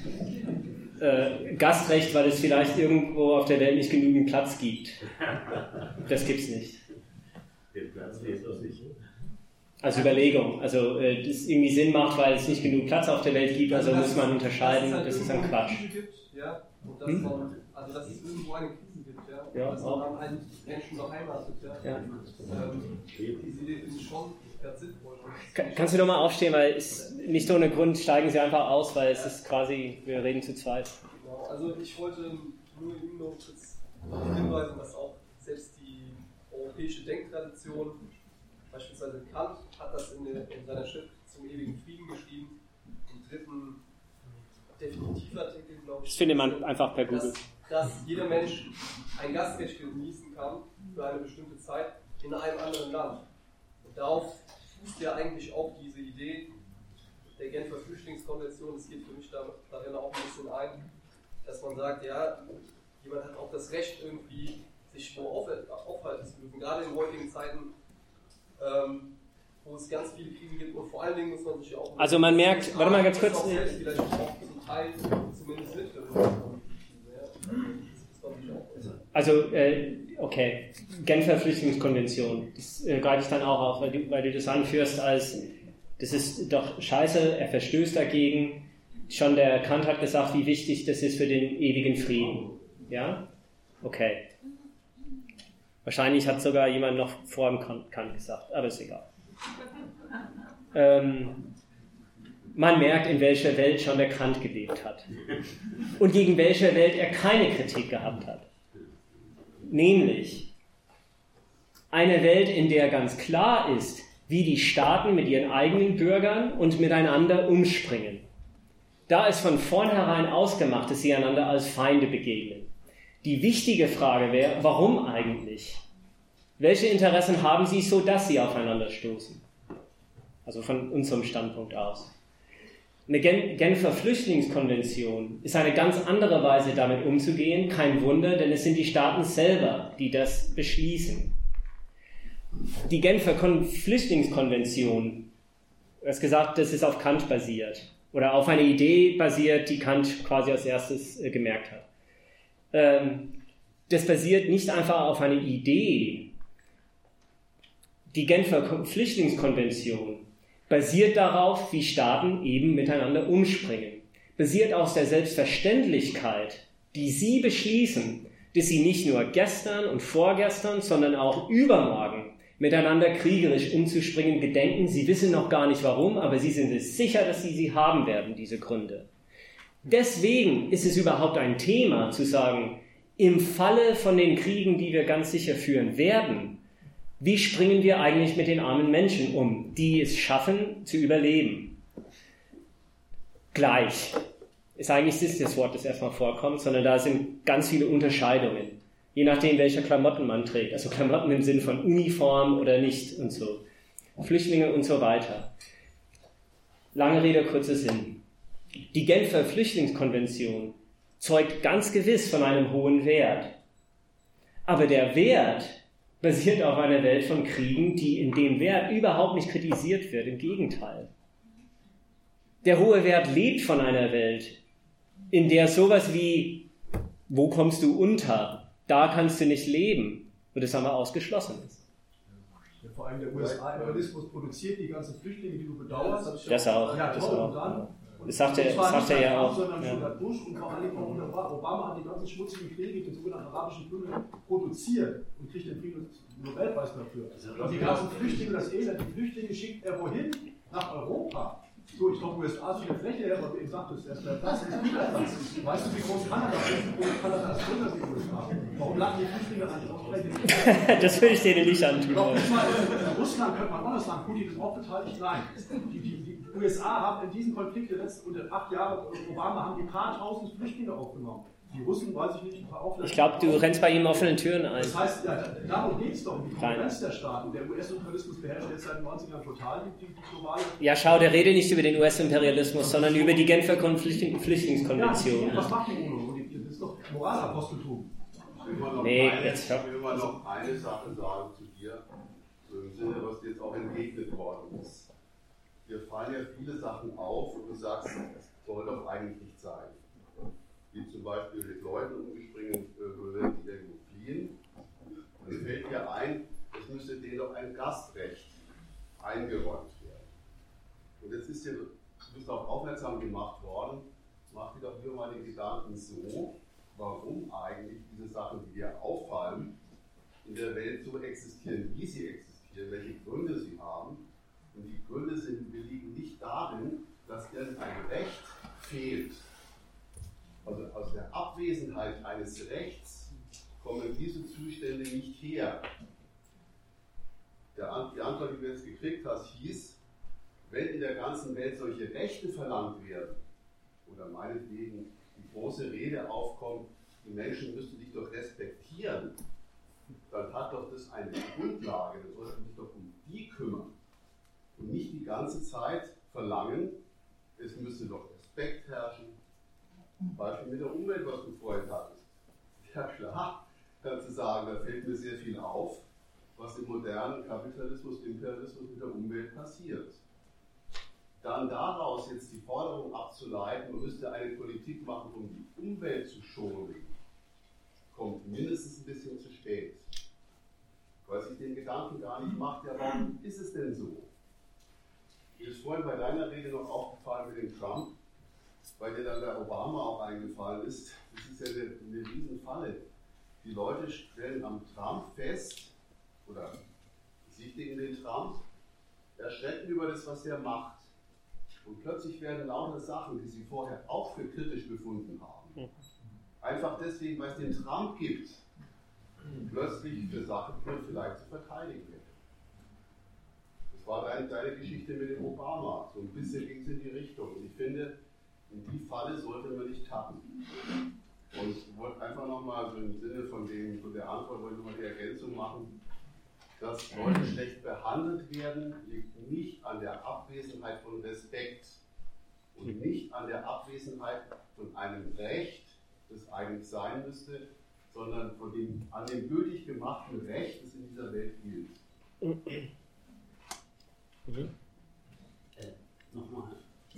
Äh, Gastrecht, weil es vielleicht irgendwo auf der Welt nicht genügend Platz gibt. Das gibt's nicht. Den Platz ist das nicht. Also Überlegung. Also äh, das irgendwie Sinn macht, weil es nicht genug Platz auf der Welt gibt, also muss man unterscheiden, das ist ein Quatsch. Gibt, ja, und dass Hm? man, also dass es irgendwo eine Krise gibt, ja, Ja, dass auch. man dann einen Menschen beheimatet, ja. Ja. Ähm, diese Idee finde ich schon ganz sinnvoll. Kann, kannst du nochmal aufstehen, weil es nicht ohne Grund steigen sie einfach aus, weil es ist quasi, wir reden zu zweit. Genau, also ich wollte nur Ihnen noch kurz hinweisen, dass auch selbst die europäische Denktradition, beispielsweise Kant hat das in, der, in seiner Schrift zum ewigen Frieden geschrieben, im dritten Definitivartikel, glaube ich. Das findet man einfach per Google. Dass, dass jeder Mensch ein Gastrecht genießen kann für eine bestimmte Zeit in einem anderen Land. Und darauf fußt ja eigentlich auch diese Idee der Genfer Flüchtlingskonvention. Es geht für mich da, darin auch ein bisschen ein, dass man sagt, ja, jemand hat auch das Recht, irgendwie sich wo auf, aufhalten zu dürfen, gerade in heutigen Zeiten, ähm, wo es ganz viele Krisen gibt und vor allen Dingen muss man sich auch... Also man merkt, warte mal ganz kurz. Auch selbst vielleicht auch zum Teil zumindest mitverfolgen. Also, äh, okay, Genfer Flüchtlingskonvention, das äh, greife ich dann auch auf, weil du, weil du das anführst als, das ist doch scheiße, er verstößt dagegen. Schon der Kant hat gesagt, wie wichtig das ist für den ewigen Frieden. Ja? Okay. Wahrscheinlich hat sogar jemand noch vor dem Kant gesagt, aber ist egal. Ähm, man merkt, in welcher Welt schon der Kant gelebt hat. Und gegen welche Welt er keine Kritik gehabt hat. Nämlich eine Welt, in der ganz klar ist, wie die Staaten mit ihren eigenen Bürgern und miteinander umspringen. Da ist von vornherein ausgemacht, dass sie einander als Feinde begegnen. Die wichtige Frage wäre, warum eigentlich? Welche Interessen haben sie, so dass sie aufeinander stoßen? Also von unserem Standpunkt aus. Eine Genfer Flüchtlingskonvention ist eine ganz andere Weise, damit umzugehen. Kein Wunder, denn es sind die Staaten selber, die das beschließen. Die Genfer Flüchtlingskonvention, du hast gesagt, das ist auf Kant basiert. Oder auf eine Idee basiert, die Kant quasi als erstes äh, gemerkt hat. Ähm, das basiert nicht einfach auf einer Idee. Die Genfer Flüchtlingskonvention basiert darauf, wie Staaten eben miteinander umspringen. Basiert aus der Selbstverständlichkeit, die sie beschließen, dass sie nicht nur gestern und vorgestern, sondern auch übermorgen miteinander kriegerisch umzuspringen gedenken. Sie wissen noch gar nicht warum, aber sie sind es sicher, dass sie sie haben werden, diese Gründe. Deswegen ist es überhaupt ein Thema, zu sagen, im Falle von den Kriegen, die wir ganz sicher führen werden, wie springen wir eigentlich mit den armen Menschen um, die es schaffen, zu überleben? Gleich ist eigentlich nicht das Wort, das erstmal vorkommt, sondern da sind ganz viele Unterscheidungen. Je nachdem, welche Klamotten man trägt. Also Klamotten im Sinn von Uniform oder nicht und so. Flüchtlinge und so weiter. Lange Rede, kurzer Sinn. Die Genfer Flüchtlingskonvention zeugt ganz gewiss von einem hohen Wert. Aber der Wert basiert auf einer Welt von Kriegen, die in dem Wert überhaupt nicht kritisiert wird. Im Gegenteil. Der hohe Wert lebt von einer Welt, in der sowas wie, wo kommst du unter, da kannst du nicht leben, und das einmal ausgeschlossen ist. Ja, vor allem der U S A-Imperialismus produziert die ganzen Flüchtlinge, die du bedauerst. Das auch. Ja, das toll, auch. und dann. Das sagt er, sagt er ja auch. Sondern Ja. schon hat Bush und vor allem auch unter Obama hat die ganzen schmutzigen Kriege, den sogenannten arabischen Frühling, produziert und kriegt den Friedensnobelpreis dafür. Und die ganzen Flüchtlinge, das Elend, die Flüchtlinge schickt er wohin? Nach Europa. So, ich glaube, U S A ist eine Fläche, aber wie eben sagt, das ist erst der Platz ist Niederland. Weißt du, wie groß Kanada ist? Wie groß Kanada ist größer wie U S A? Warum lachen die Flüchtlinge an? Das will ich denen nicht antun. Doch, ich meine, in Russland könnte man auch noch sagen, Putin ist auch beteiligt. Nein. Die, die, die U S A haben in diesem Konflikt der letzten unter acht Jahre Obama haben die paar tausend Flüchtlinge aufgenommen. Die Russen, weiß ich nicht, ein paar auch. Ich glaube, du rennst bei ihm offenen Türen ein. Das heißt, ja, darum geht es doch, um die Konkurrenz der Staaten. Der U S-Imperialismus beherrscht jetzt seit den neunzigern total die, die, die globale. Ja, schau, der redet nicht über den U S-Imperialismus, sondern über die Genfer Flüchtlings- Flüchtlingskonvention. Ja, was macht die UNO? Das ist doch Moralaposteltum. Ich will noch, Nee, eine, jetzt ich will mal noch eine Sache sagen zu dir, so im Sinne, was dir jetzt auch entgegnet worden ist. Dir fallen ja viele Sachen auf und du sagst, es soll doch eigentlich nicht sein. Wie zum Beispiel mit Leuten umgespringen, die irgendwo fliehen. Und es fällt dir ein, es müsste denen doch ein Gastrecht eingeräumt werden. Und jetzt ist dir, du bist auch aufmerksam gemacht worden, mach dir doch nur mal den Gedanken so, warum eigentlich diese Sachen, die dir auffallen, in der Welt so existieren, wie sie existieren, welche Gründe sie haben. Und die Gründe sind, wir liegen nicht darin, dass irgendein Recht fehlt. Also aus der Abwesenheit eines Rechts kommen diese Zustände nicht her. Der, die Antwort, die du jetzt gekriegt hast, hieß, wenn in der ganzen Welt solche Rechte verlangt werden, oder meinetwegen die große Rede aufkommt, die Menschen müssten dich doch respektieren, dann hat doch das eine Grundlage, dann sollten sich doch um die kümmern und nicht die ganze Zeit verlangen, es müsste doch Respekt herrschen. Beispiel mit der Umwelt, was du vorhin hattest. Ja klar, kannst du sagen, da fällt mir sehr viel auf, was im modernen Kapitalismus, Imperialismus mit der Umwelt passiert. Dann daraus jetzt die Forderung abzuleiten, man müsste eine Politik machen, um die Umwelt zu schonen, kommt mindestens ein bisschen zu spät. Weil sich den Gedanken gar nicht macht, ja, warum ist es denn so? Mir ist vorhin bei deiner Rede noch aufgefallen mit dem Trump, weil dir dann der Obama auch eingefallen ist. Das ist ja eine, eine Riesenfalle. Die Leute stellen am Trump fest, oder besichtigen den Trump, erschrecken über das, was er macht. Und plötzlich werden lauter Sachen, die sie vorher auch für kritisch befunden haben, einfach deswegen, weil es den Trump gibt, plötzlich für Sachen, die vielleicht zu verteidigen wären. Das war deine, deine Geschichte mit dem Obama. So ein bisschen ging es in die Richtung. Und ich finde, in die Falle sollte man nicht tappen. Und ich wollte einfach nochmal so im Sinne von, dem, von der Antwort, wollte ich nochmal die Ergänzung machen, dass Leute schlecht behandelt werden, liegt nicht an der Abwesenheit von Respekt und nicht an der Abwesenheit von einem Recht, das eigentlich sein müsste, sondern von dem, an dem gültig gemachten Recht, das in dieser Welt gilt. Mhm. Äh, Nochmal.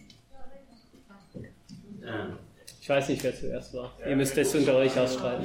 Ähm. Ich weiß nicht, wer zuerst war. Ihr müsst das unter euch ausstreiten.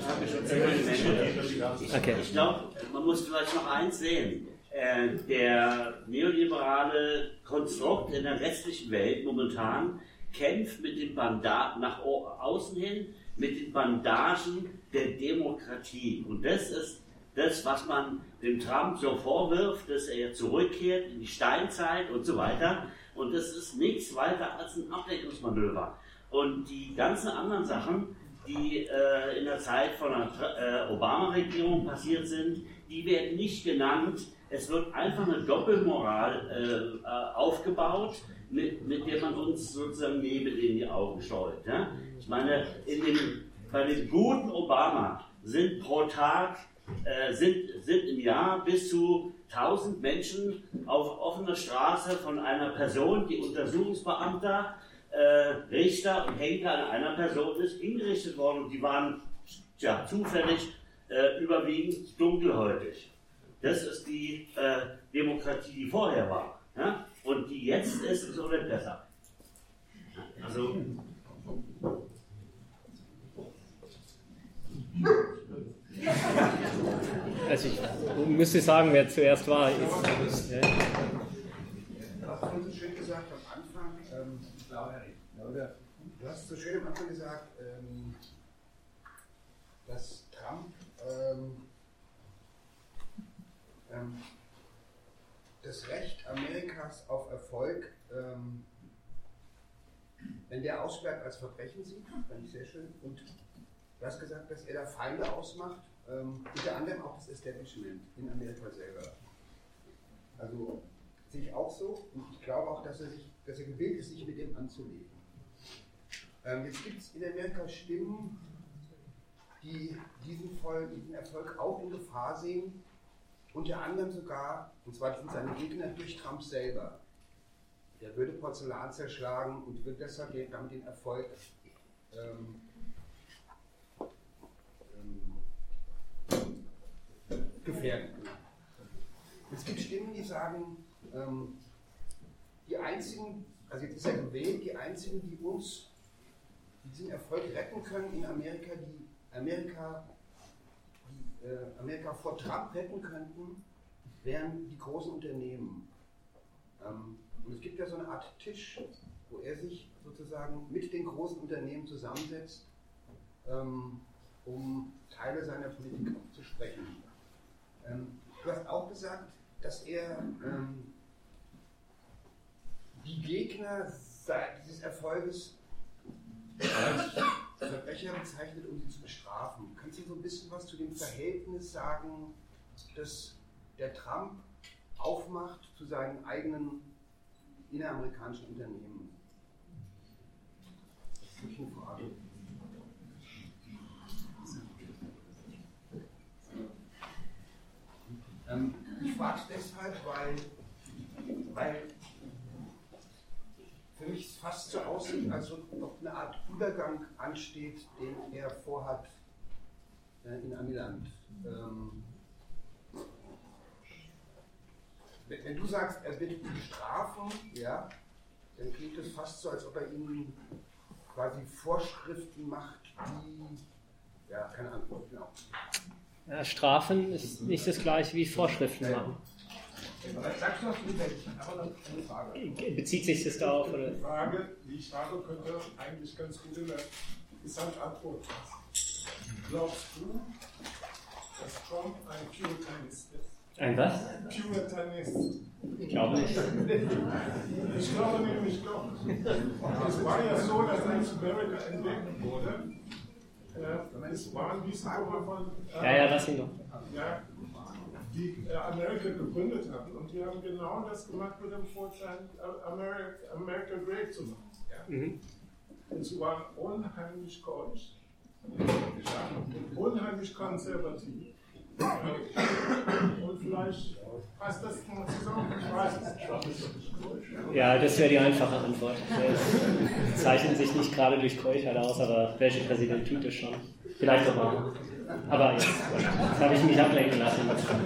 Okay. Ich glaube, man muss vielleicht noch eins sehen. Äh, der neoliberale Konstrukt in der restlichen Welt momentan kämpft mit den Bandagen nach außen hin, mit den Bandagen der Demokratie. Und das ist das, was man dem Trump so vorwirft, dass er zurückkehrt in die Steinzeit und so weiter. Und das ist nichts weiter als ein Ablenkungsmanöver. Und die ganzen anderen Sachen, die äh, in der Zeit von der äh, Obama-Regierung passiert sind, die werden nicht genannt. Es wird einfach eine Doppelmoral äh, aufgebaut, mit, mit der man uns sozusagen Nebel in die Augen streut. Ja? Ich meine, in dem, bei dem guten Obama sind pro Tag, äh, sind, sind im Jahr bis zu tausend Menschen auf offener Straße von einer Person, die Untersuchungsbeamter, Äh, Richter und Henker an einer Person ist hingerichtet worden und die waren ja, zufällig äh, überwiegend dunkelhäutig. Das ist die äh, Demokratie, die vorher war. Ja? Und die jetzt ist, ist auch nicht besser. Also. Also ich müsste sagen, wer zuerst war. Ist, ja. Du hast vorhin so schön gesagt am Anfang, ähm, oder, du hast so schön am Anfang gesagt, ähm, dass Trump ähm, ähm, das Recht Amerikas auf Erfolg, ähm, wenn der aussperrt, als Verbrechen sieht, fand ich sehr schön. Und du hast gesagt, dass er da Feinde ausmacht, ähm, unter anderem auch das Establishment in Amerika selber. Also sehe ich auch so, und ich glaube auch, dass er, sich, dass er gewillt ist, sich mit dem anzulegen. Ähm, jetzt gibt es in Amerika Stimmen, die diesen, Voll, diesen Erfolg auch in Gefahr sehen, unter anderem sogar, und zwar sind seine Gegner durch Trump selber. Der würde Porzellan zerschlagen und wird deshalb damit den Erfolg ähm, ähm, gefährden. Es gibt Stimmen, die sagen, ähm, die einzigen, also jetzt ist er gewählt, die einzigen, die uns diesen Erfolg retten können in Amerika, die Amerika, die, äh, Amerika vor Trump retten könnten, wären die großen Unternehmen. Ähm, und es gibt ja so eine Art Tisch, wo er sich sozusagen mit den großen Unternehmen zusammensetzt, ähm, um Teile seiner Politik zu sprechen. Ähm, du hast auch gesagt, dass er ähm, die Gegner dieses Erfolges als Verbrecher bezeichnet, um sie zu bestrafen. Kannst du so ein bisschen was zu dem Verhältnis sagen, das der Trump aufmacht zu seinen eigenen inneramerikanischen Unternehmen? Das ist wirklich eine Frage. Ähm, ich frage es deshalb, weil, weil für mich es fast so aussieht, als ob eine Art Übergang ansteht, den er vorhat äh, in Amiland. Ähm, wenn, wenn du sagst, er wird bestrafen, ja, dann klingt es fast so, als ob er ihnen quasi Vorschriften macht, die, ja, keine Ahnung, genau. Ja, Strafen ist nicht das gleiche wie Vorschriften machen. Sagst du das nicht, aber dann eine Frage. Bezieht sich das darauf? Oder? Die Frage, die ich habe, könnte eigentlich ganz gut in der Gesamtantwort passen. Glaubst du, dass Trump ein Puritanist ist? Ein was? Puritanist. Ich glaube nicht. Ich glaube nämlich doch. Es war ja so, dass als Amerika entdeckt wurde, äh, es waren diese Gruppe von. Äh, ja, ja, lass ihn noch. Ja, die äh, Amerika gegründet hatten. Und die haben genau das gemacht mit dem Vorteil, America, America Great zu machen. Ja? Mhm. Und sie waren unheimlich keusch, unheimlich konservativ. Ja? Und vielleicht passt das mal zusammen. Ich weiß es nicht. Ja, das wäre die einfache Antwort. Er zeichnet sich nicht gerade durch Keuschheit aus, aber welcher Präsident tut das schon? Vielleicht Obama. Aber jetzt, jetzt habe ich mich ablenken lassen.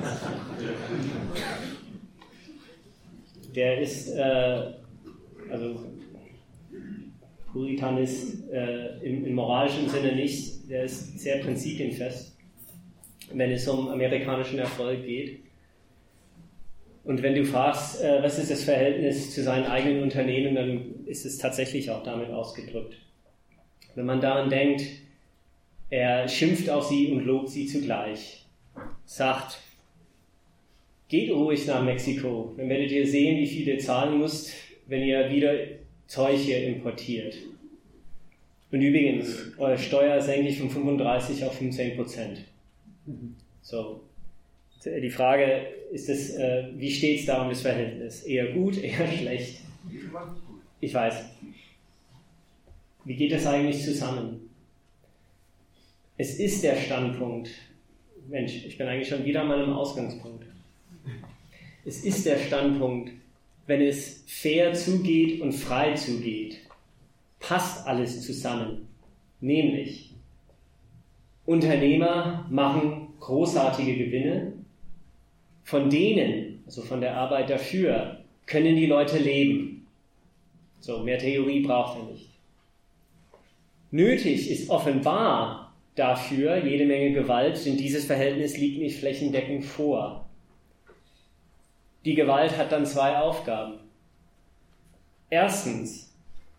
Der ist, äh, also Puritanist äh, im, im moralischen Sinne nicht, der ist sehr prinzipienfest, wenn es um amerikanischen Erfolg geht. Und wenn du fragst, äh, was ist das Verhältnis zu seinen eigenen Unternehmen, dann ist es tatsächlich auch damit ausgedrückt. Wenn man daran denkt, er schimpft auf sie und lobt sie zugleich. Sagt, geht ruhig nach Mexiko, dann werdet ihr sehen, wie viel ihr zahlen müsst, wenn ihr wieder Zeug hier importiert. Und übrigens, eure Steuer senke ich von fünfunddreißig auf fünfzehn Prozent. So, die Frage ist es, äh, wie steht es da um das Verhältnis? Eher gut, eher schlecht? Ich weiß. Wie geht das eigentlich zusammen? Es ist der Standpunkt, Mensch, ich bin eigentlich schon wieder an meinem Ausgangspunkt. Es ist der Standpunkt, wenn es fair zugeht und frei zugeht, passt alles zusammen. Nämlich, Unternehmer machen großartige Gewinne, von denen, also von der Arbeit dafür, können die Leute leben. So, mehr Theorie braucht er nicht. Nötig ist offenbar dafür jede Menge Gewalt, denn dieses Verhältnis liegt nicht flächendeckend vor. Die Gewalt hat dann zwei Aufgaben. Erstens,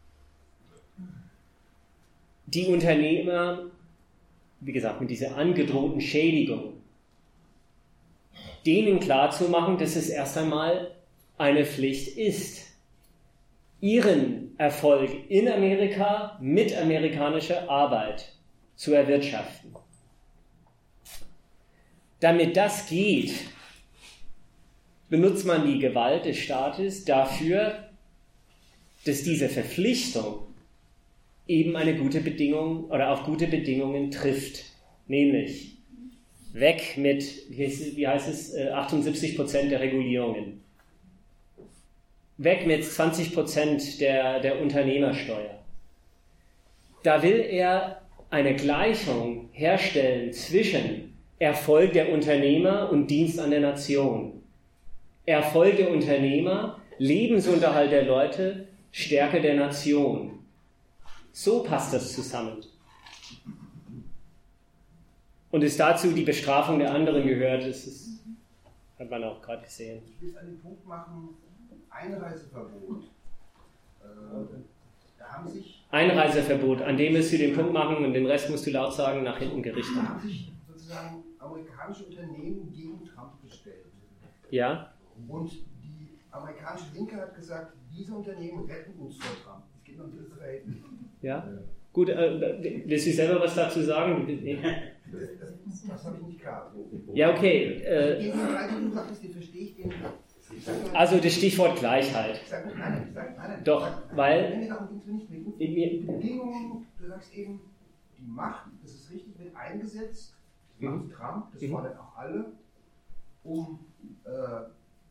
die Unternehmer, wie gesagt, mit dieser angedrohten Schädigung, denen klarzumachen, dass es erst einmal eine Pflicht ist, ihren Erfolg in Amerika mit amerikanischer Arbeit zu erwirtschaften. Damit das geht, benutzt man die Gewalt des Staates dafür, dass diese Verpflichtung eben eine gute Bedingung oder auf gute Bedingungen trifft. Nämlich weg mit, wie heißt, wie heißt es, achtundsiebzig Prozent der Regulierungen. Weg mit zwanzig Prozent der, der Unternehmersteuer. Da will er eine Gleichung herstellen zwischen Erfolg der Unternehmer und Dienst an der Nation. Erfolg der Unternehmer, Lebensunterhalt der Leute, Stärke der Nation. So passt das zusammen. Und es dazu die Bestrafung der anderen gehört, das ist, hat man auch gerade gesehen. Ich will an den Punkt machen, Einreiseverbot. Äh, da haben sich Einreiseverbot, an dem wirst du den Punkt machen und den Rest musst du laut sagen, nach hinten gerichtet. Da haben sich sozusagen amerikanische Unternehmen gegen Trump gestellt. Ja. Und die amerikanische Linke hat gesagt, diese Unternehmen retten uns vor Trump. Es geht um Israel. Ja. Gut, äh, willst du selber was dazu sagen? Das, das, das habe ich nicht klar. Ja, okay. Äh, den Bereich, den du sagst, den verstehe ich den. Also das Stichwort Gleichheit. Sag, nein, nein, sag, nein, nein. Doch, sag, weil... Wenn wir darum geht, nicht mit die Bedingungen, du sagst eben, die Macht, das ist richtig, wird eingesetzt, das macht Mhm. Trump, das Mhm. fordern auch alle, um, äh,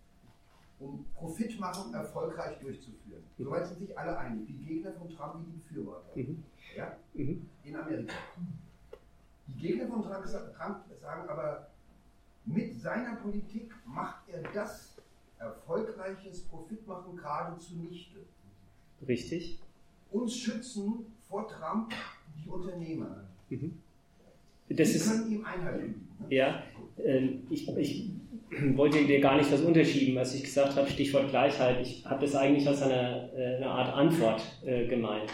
um Profitmachung erfolgreich durchzuführen. Mhm. Soweit sind sich alle einig, die Gegner von Trump wie die Befürworter. Mhm. Ja? Mhm. In Amerika. Die Gegner von Trump sagen aber, mit seiner Politik macht er das erfolgreiches Profitmachen gerade zunichte. Richtig. Uns schützen vor Trump die Unternehmer. Mhm. Das die ist, können ihm Einhalt üben. Ne? ja, äh, ich, ich wollte dir gar nicht was unterschieben, was ich gesagt habe, Stichwort Gleichheit. Ich habe das eigentlich als eine, äh, eine Art Antwort äh, gemeint.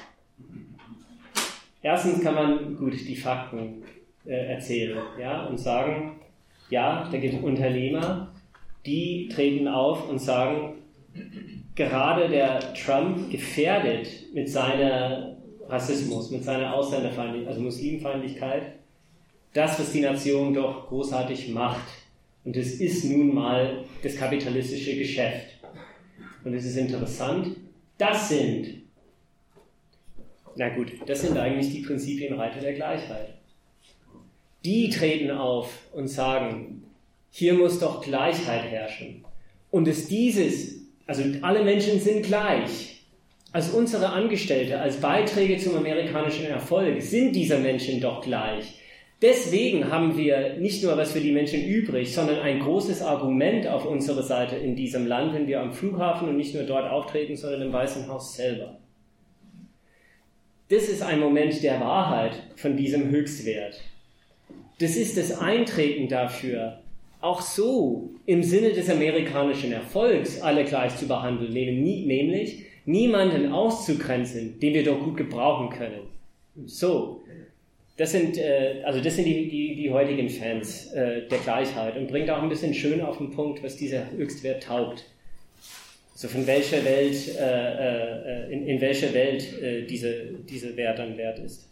Erstens kann man gut die Fakten äh, erzählen, ja, und sagen, ja, da gibt es Unternehmer, die treten auf und sagen, gerade der Trump gefährdet mit seiner Rassismus, mit seiner Ausländerfeindlichkeit, also Muslimfeindlichkeit, das, was die Nation doch großartig macht. Und es ist nun mal das kapitalistische Geschäft. Und es ist interessant, das sind, na gut, das sind eigentlich die Prinzipienreiter der Gleichheit. Die treten auf und sagen, hier muss doch Gleichheit herrschen. Und es dieses, also alle Menschen sind gleich. Als unsere Angestellte, als Beiträge zum amerikanischen Erfolg sind diese Menschen doch gleich. Deswegen haben wir nicht nur was für die Menschen übrig, sondern ein großes Argument auf unserer Seite in diesem Land, wenn wir am Flughafen und nicht nur dort auftreten, sondern im Weißen Haus selber. Das ist ein Moment der Wahrheit von diesem Höchstwert. Das ist das Eintreten dafür, auch so im Sinne des amerikanischen Erfolgs alle gleich zu behandeln, nämlich niemanden auszugrenzen, den wir doch gut gebrauchen können. So, das sind, äh, also das sind die, die, die heutigen Fans äh, der Gleichheit und bringt auch ein bisschen schön auf den Punkt, was dieser Höchstwert taugt. Also von welcher Welt, äh, äh, in, in welcher Welt äh, diese, diese Wert dann wert ist.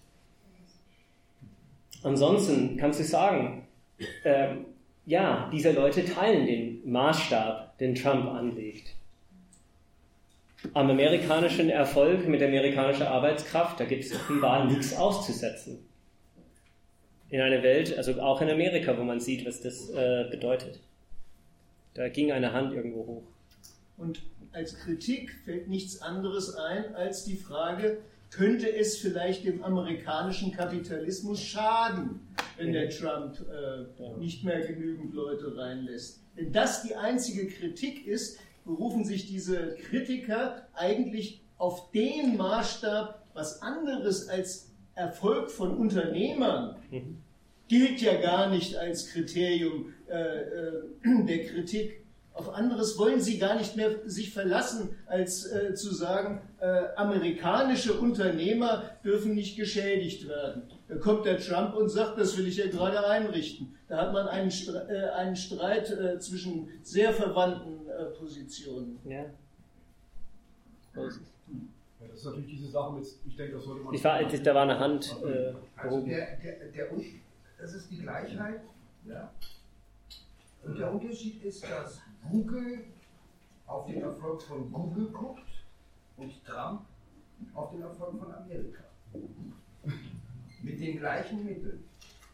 Ansonsten kannst du sagen, äh, ja, diese Leute teilen den Maßstab, den Trump anlegt. Am amerikanischen Erfolg mit amerikanischer Arbeitskraft, da gibt es offenbar nichts auszusetzen. In einer Welt, also auch in Amerika, wo man sieht, was das äh, bedeutet. Da ging eine Hand irgendwo hoch. Und als Kritik fällt nichts anderes ein als die Frage, könnte es vielleicht dem amerikanischen Kapitalismus schaden, wenn der Trump äh, nicht mehr genügend Leute reinlässt. Wenn das die einzige Kritik ist, berufen sich diese Kritiker eigentlich auf den Maßstab, was anderes als Erfolg von Unternehmern mhm. gilt ja gar nicht als Kriterium äh, äh, der Kritik. Auf anderes wollen sie gar nicht mehr sich verlassen, als äh, zu sagen, äh, amerikanische Unternehmer dürfen nicht geschädigt werden. Da kommt der Trump und sagt, das will ich ja gerade einrichten. Da hat man einen, Stre- äh, einen Streit äh, zwischen sehr verwandten äh, Positionen. Ja. Ja, das ist natürlich diese Sache mit, ich denke, das sollte man... Ich war, da war eine Hand äh, also der, der, der, das ist die Gleichheit, ja. Und der Unterschied ist, dass Google auf den Erfolg von Google guckt und Trump auf den Erfolg von Amerika. Mit den gleichen Mitteln.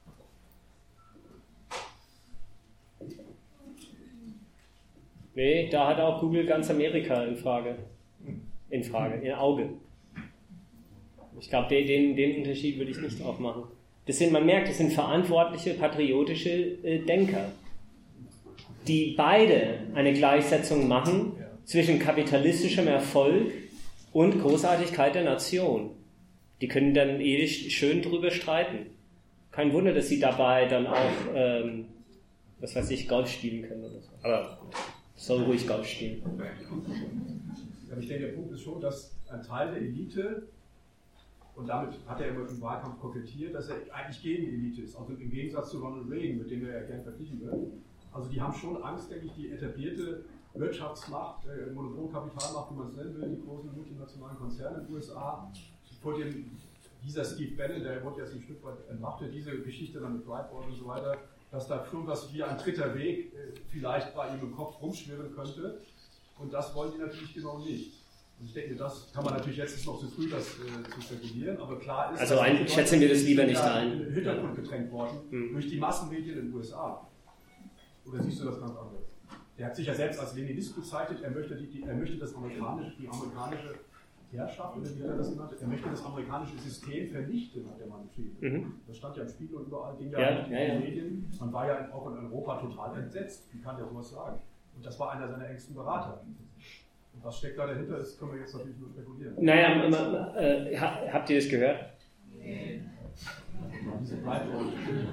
Nee, da hat auch Google ganz Amerika in Frage. In Frage, in Auge. Ich glaube, den, den Unterschied würde ich nicht aufmachen. Das sind, man merkt, das sind verantwortliche, patriotische äh, Denker, die beide eine Gleichsetzung machen zwischen kapitalistischem Erfolg und Großartigkeit der Nation. Die können dann ewig schön drüber streiten. Kein Wunder, dass sie dabei dann auch, ähm, was weiß ich, Golf spielen können oder so. Aber soll ruhig Golf spielen. Ich denke, der Punkt ist schon, dass ein Teil der Elite, und damit hat er immer im Wahlkampf kokettiert, dass er eigentlich gegen die Elite ist. Also im Gegensatz zu Ronald Reagan, mit dem er ja gern verglichen wird. Also die haben schon Angst, denke ich, die etablierte Wirtschaftsmacht, äh, Monopolkapitalmacht, wie man es nennen will, die großen multinationalen Konzerne in den U S A, vor dem, dieser Steve Bannon, der wurde jetzt ein Stück weit entmachtet, diese Geschichte dann mit Breitbart und so weiter, dass da schon was wie ein dritter Weg äh, vielleicht bei ihm im Kopf rumschwirren könnte. Und das wollen die natürlich genau nicht. Und ich denke, das kann man natürlich jetzt ist noch zu früh, das äh, zu spekulieren, aber klar ist, also ein, schätzen wir das lieber nicht ein. In den Hintergrund gedrängt worden mhm. durch die Massenmedien in den U S A. Oder siehst du das ganz anders? Der hat sich ja selbst als Leninist bezeichnet, er möchte, die, die, er möchte das amerikanische, die amerikanische Herrschaft, oder wie hat er das genannt? Er möchte das amerikanische System vernichten, hat der Mann geschrieben. Mhm. Das stand ja im Spiegel und überall, ging ja, ja in den ja, Medien. Man war ja auch in Europa total entsetzt. Wie kann der sowas sagen? Und das war einer seiner engsten Berater. Und was steckt da dahinter, das können wir jetzt natürlich nur spekulieren. Naja, äh, habt ihr das gehört? Nee. Diese Breitbart.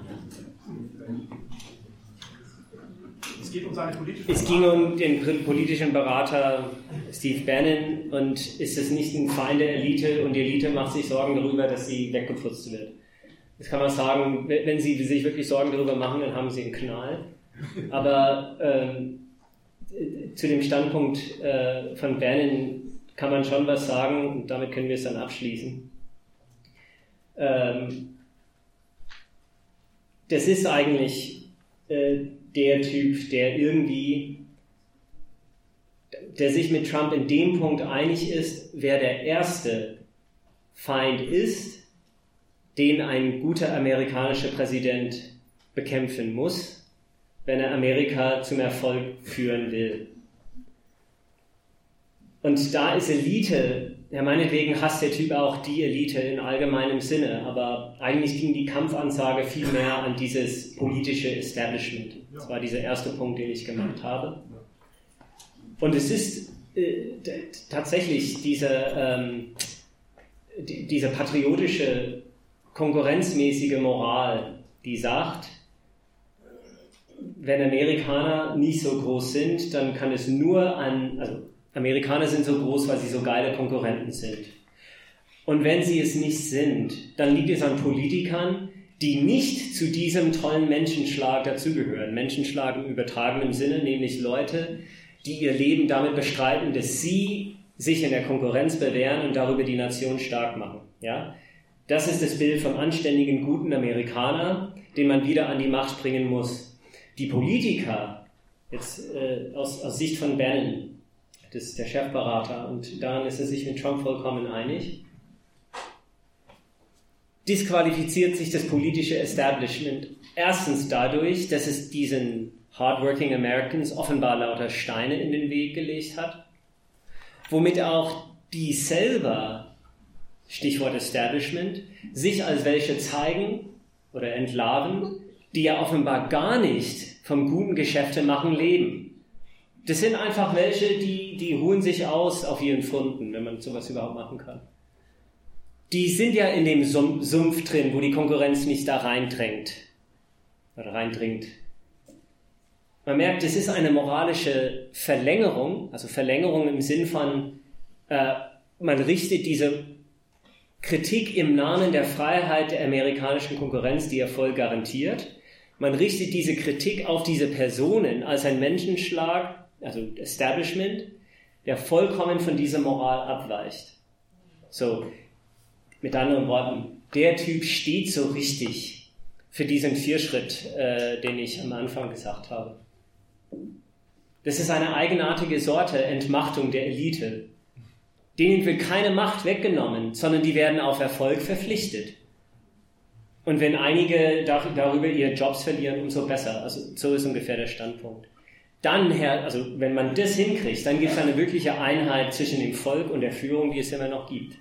Es geht um seine politische Es ging um den politischen Berater Steve Bannon und ist es nicht ein Feind der Elite und die Elite macht sich Sorgen darüber, dass sie weggeputzt wird. Das kann man sagen, wenn sie sich wirklich Sorgen darüber machen, dann haben sie einen Knall. Aber ähm, zu dem Standpunkt äh, von Bannon kann man schon was sagen und damit können wir es dann abschließen. Ähm, das ist eigentlich äh, der Typ, der irgendwie, der sich mit Trump in dem Punkt einig ist, wer der erste Feind ist, den ein guter amerikanischer Präsident bekämpfen muss, wenn er Amerika zum Erfolg führen will. Und da ist Elite, ja meinetwegen hasst der Typ auch die Elite in allgemeinem Sinne, aber eigentlich ging die Kampfansage viel mehr an dieses politische Establishment. Das war dieser erste Punkt, den ich gemacht habe. Und es ist äh, d- tatsächlich diese, ähm, die, diese patriotische, konkurrenzmäßige Moral, die sagt, wenn Amerikaner nicht so groß sind, dann kann es nur an, also Amerikaner sind so groß, weil sie so geile Konkurrenten sind. Und wenn sie es nicht sind, dann liegt es an Politikern, die nicht zu diesem tollen Menschenschlag dazugehören. Menschenschlag im übertragenen Sinne, nämlich Leute, die ihr Leben damit bestreiten, dass sie sich in der Konkurrenz bewähren und darüber die Nation stark machen. Ja? Das ist das Bild vom anständigen, guten Amerikaner, den man wieder an die Macht bringen muss. Die Politiker, jetzt äh, aus, aus Sicht von Bannon, das ist der Chefberater, und daran ist er sich mit Trump vollkommen einig, disqualifiziert sich das politische Establishment erstens dadurch, dass es diesen hardworking Americans offenbar lauter Steine in den Weg gelegt hat, womit auch die selber, Stichwort Establishment, sich als welche zeigen, oder entlarven, die ja offenbar gar nicht vom guten Geschäftemachen leben. Das sind einfach welche, die, die ruhen sich aus auf ihren Funden, wenn man sowas überhaupt machen kann. Die sind ja in dem Sumpf drin, wo die Konkurrenz nicht da reindrängt oder reindringt. Man merkt, es ist eine moralische Verlängerung, also Verlängerung im Sinn von, äh, man richtet diese Kritik im Namen der Freiheit der amerikanischen Konkurrenz, die Erfolg garantiert. Man richtet diese Kritik auf diese Personen als ein Menschenschlag, also Establishment, der vollkommen von dieser Moral abweicht. So, mit anderen Worten, der Typ steht so richtig für diesen Vierschritt, äh, den ich am Anfang gesagt habe. Das ist eine eigenartige Sorte Entmachtung der Elite. Denen wird keine Macht weggenommen, sondern die werden auf Erfolg verpflichtet. Und wenn einige dar- darüber ihre Jobs verlieren, umso besser. Also so ist ungefähr der Standpunkt. Dann, also wenn man das hinkriegt, dann gibt es eine wirkliche Einheit zwischen dem Volk und der Führung, die es immer noch gibt.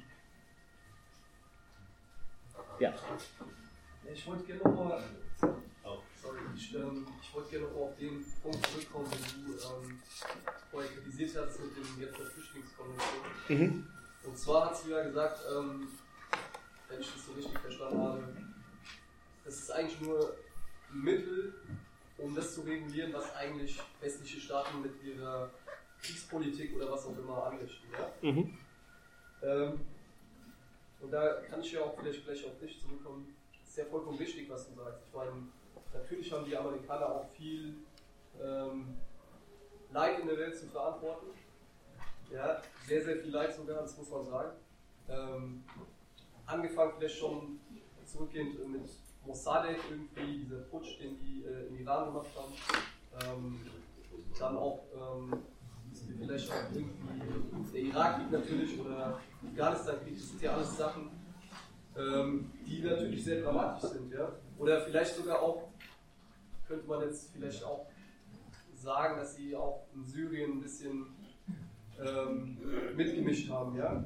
Ja. Ich wollte gerne nochmal sorry, ich, ähm, ich wollte gerne noch auf den Punkt zurückkommen, den du ähm, vorher kritisiert hast mit dem jetzt der Flüchtlingskonvention. Mhm. Und zwar hast du ja gesagt, ähm, wenn ich das so richtig verstanden habe, das ist eigentlich nur ein Mittel, um das zu regulieren, was eigentlich westliche Staaten mit ihrer Kriegspolitik oder was auch immer anrichten. Ja? Mhm. Ähm, und da kann ich ja auch vielleicht gleich auf dich zurückkommen. Das ist ja vollkommen wichtig, was du sagst. Ich meine, natürlich haben die Amerikaner auch viel ähm, Leid in der Welt zu verantworten. Ja, sehr, sehr viel Leid sogar, das muss man sagen. Ähm, angefangen vielleicht schon zurückgehend mit Mossadegh irgendwie, dieser Putsch, den die äh, im Iran gemacht haben. Ähm, dann auch ähm, vielleicht auch irgendwie der Irakkrieg natürlich oder Afghanistan-Krieg, das sind ja alles Sachen, ähm, die natürlich sehr dramatisch sind. Ja? Oder vielleicht sogar auch, könnte man jetzt vielleicht auch sagen, dass sie auch in Syrien ein bisschen ähm, mitgemischt haben. Ja?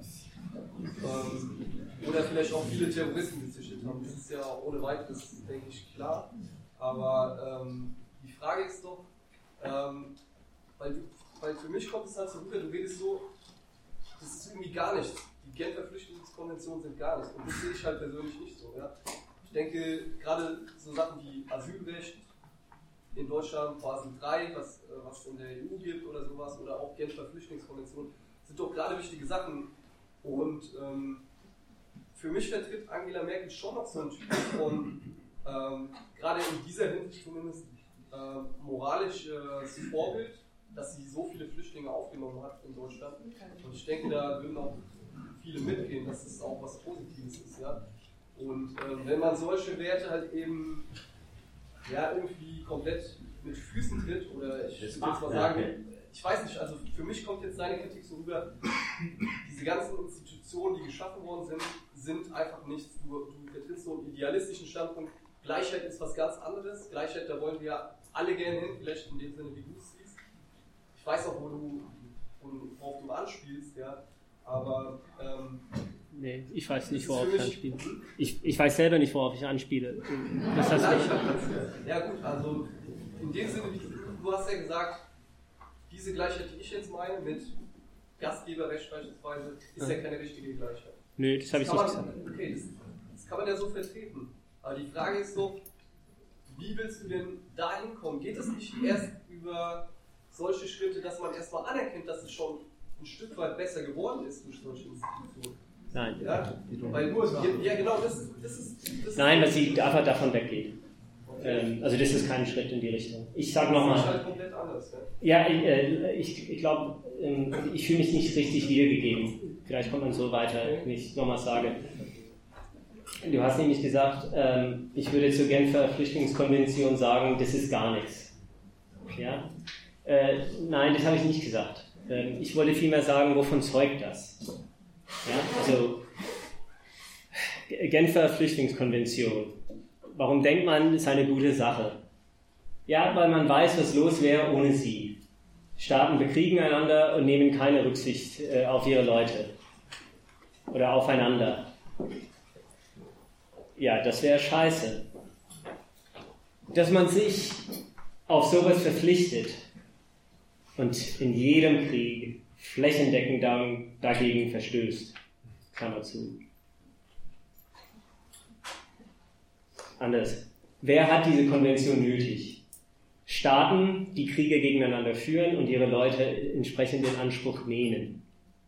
Ähm, oder vielleicht auch viele Terroristen gezüchtet haben. Das ist ja ohne weiteres, denke ich, klar. Aber ähm, die Frage ist doch, ähm, weil, du, weil für mich kommt es halt so rüber, du redest so, das ist irgendwie gar nichts. Die Genfer Flüchtlingskonventionen sind gar nichts. Und das sehe ich halt persönlich nicht so. Ja? Ich denke, gerade so Sachen wie Asylrecht in Deutschland, Basel drei, was, was es in der E U gibt oder sowas, oder auch Genfer Flüchtlingskonvention, sind doch gerade wichtige Sachen. Und ähm, für mich vertritt Angela Merkel schon noch so ein Typ von, ähm, gerade in dieser Hinsicht zumindest, äh, moralisches Vorbild, dass sie so viele Flüchtlinge aufgenommen hat in Deutschland. Und ich denke, da würden auch viele mitgehen, dass es auch was Positives ist. Ja? Und ähm, wenn man solche Werte halt eben ja, irgendwie komplett mit Füßen tritt, oder ich würde jetzt mal sagen, ich weiß nicht, also für mich kommt jetzt seine Kritik so rüber, diese ganzen Institutionen, die geschaffen worden sind, sind einfach nichts. Du, du vertrittst so einen idealistischen Standpunkt. Gleichheit ist was ganz anderes. Gleichheit, da wollen wir ja alle gerne hin, vielleicht in dem Sinne, wie du es siehst. Ich weiß auch, wo du, worauf du anspielst, ja, aber ähm, nee, ich weiß nicht, worauf ich anspiele. Ich, ich weiß selber nicht, worauf ich anspiele. Das heißt, ja gut, also in dem Sinne, wie du hast ja gesagt, diese Gleichheit, die ich jetzt meine, mit Gastgeberrecht beispielsweise, ist ja, ja keine richtige Gleichheit. Nö, das habe ich nicht gesagt. Okay, das, das kann man ja so vertreten. Aber die Frage ist doch, wie willst du denn da hinkommen? Geht es nicht erst über solche Schritte, dass man erstmal anerkennt, dass es schon ein Stück weit besser geworden ist durch solche Institutionen? Nein. Ja, weil, ja genau, das ist... Das ist das Nein, weil sie einfach davon weggeht. Okay. Ähm, also das ist kein Schritt in die Richtung. Ich sage nochmal... Das ist halt komplett anders, ja? Ja, ich, äh, ich, ich glaube, ähm, ich fühle mich nicht richtig wiedergegeben. Vielleicht kommt man so weiter, wenn ich nochmal sage. Du hast nämlich gesagt, ähm, ich würde zur Genfer Flüchtlingskonvention sagen, das ist gar nichts. Ja? Äh, nein, das habe ich nicht gesagt. Ähm, ich wollte vielmehr sagen, wovon zeugt das? Ja? Also, Genfer Flüchtlingskonvention. Warum denkt man, ist eine gute Sache? Ja, weil man weiß, was los wäre ohne sie. Staaten bekriegen einander und nehmen keine Rücksicht äh, auf ihre Leute. Oder aufeinander. Ja, das wäre scheiße. dass man sich auf sowas verpflichtet und in jedem Krieg flächendeckend dagegen verstößt. Klammer zu. Anders. Wer hat diese Konvention nötig? Staaten, die Kriege gegeneinander führen und ihre Leute entsprechend in Anspruch nehmen.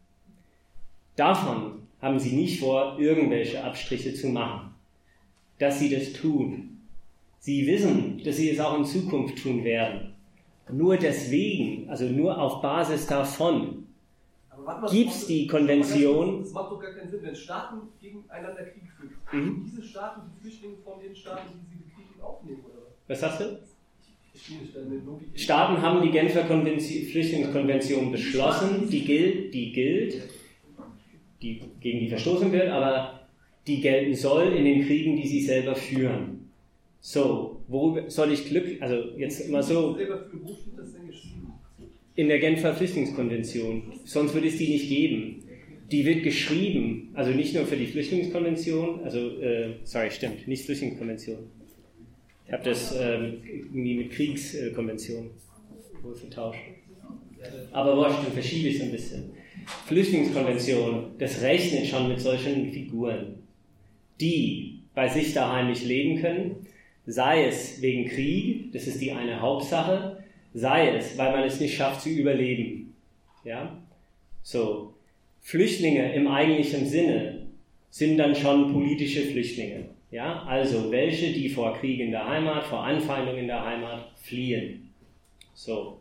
Davon haben sie nicht vor, irgendwelche Abstriche zu machen. Dass sie das tun. Sie wissen, dass sie es auch in Zukunft tun werden. Nur deswegen, also nur auf Basis davon, gibt es die Konvention. Das macht doch gar keinen Sinn, wenn Staaten gegeneinander Krieg führen. Mhm. Diese Staaten, die Flüchtlinge von den Staaten, die sie bekriegen, aufnehmen, oder was? Was hast du? Ich verstehe nicht deine Logik. Staaten haben die Genfer Konvention, Flüchtlingskonvention beschlossen, die gilt, die gilt, die gegen die verstoßen wird, aber die gelten soll in den Kriegen, die sie selber führen. So, worüber soll ich Glück, also jetzt immer so. Wo steht das denn geschrieben? In der Genfer Flüchtlingskonvention. Sonst würde es die nicht geben. Die wird geschrieben, also nicht nur für die Flüchtlingskonvention, also, äh, sorry, stimmt, nicht Flüchtlingskonvention. Ich habe das äh, irgendwie mit Kriegskonvention wohl vertauscht. Aber wurscht, dann verschiebe ich es ein bisschen. Flüchtlingskonvention, das rechnet schon mit solchen Figuren, die bei sich daheim nicht leben können, sei es wegen Krieg, das ist die eine Hauptsache, sei es, weil man es nicht schafft zu überleben. Ja? So, Flüchtlinge im eigentlichen Sinne sind dann schon politische Flüchtlinge. Ja? Also welche, die vor Krieg in der Heimat, vor Anfeindung in der Heimat fliehen. So.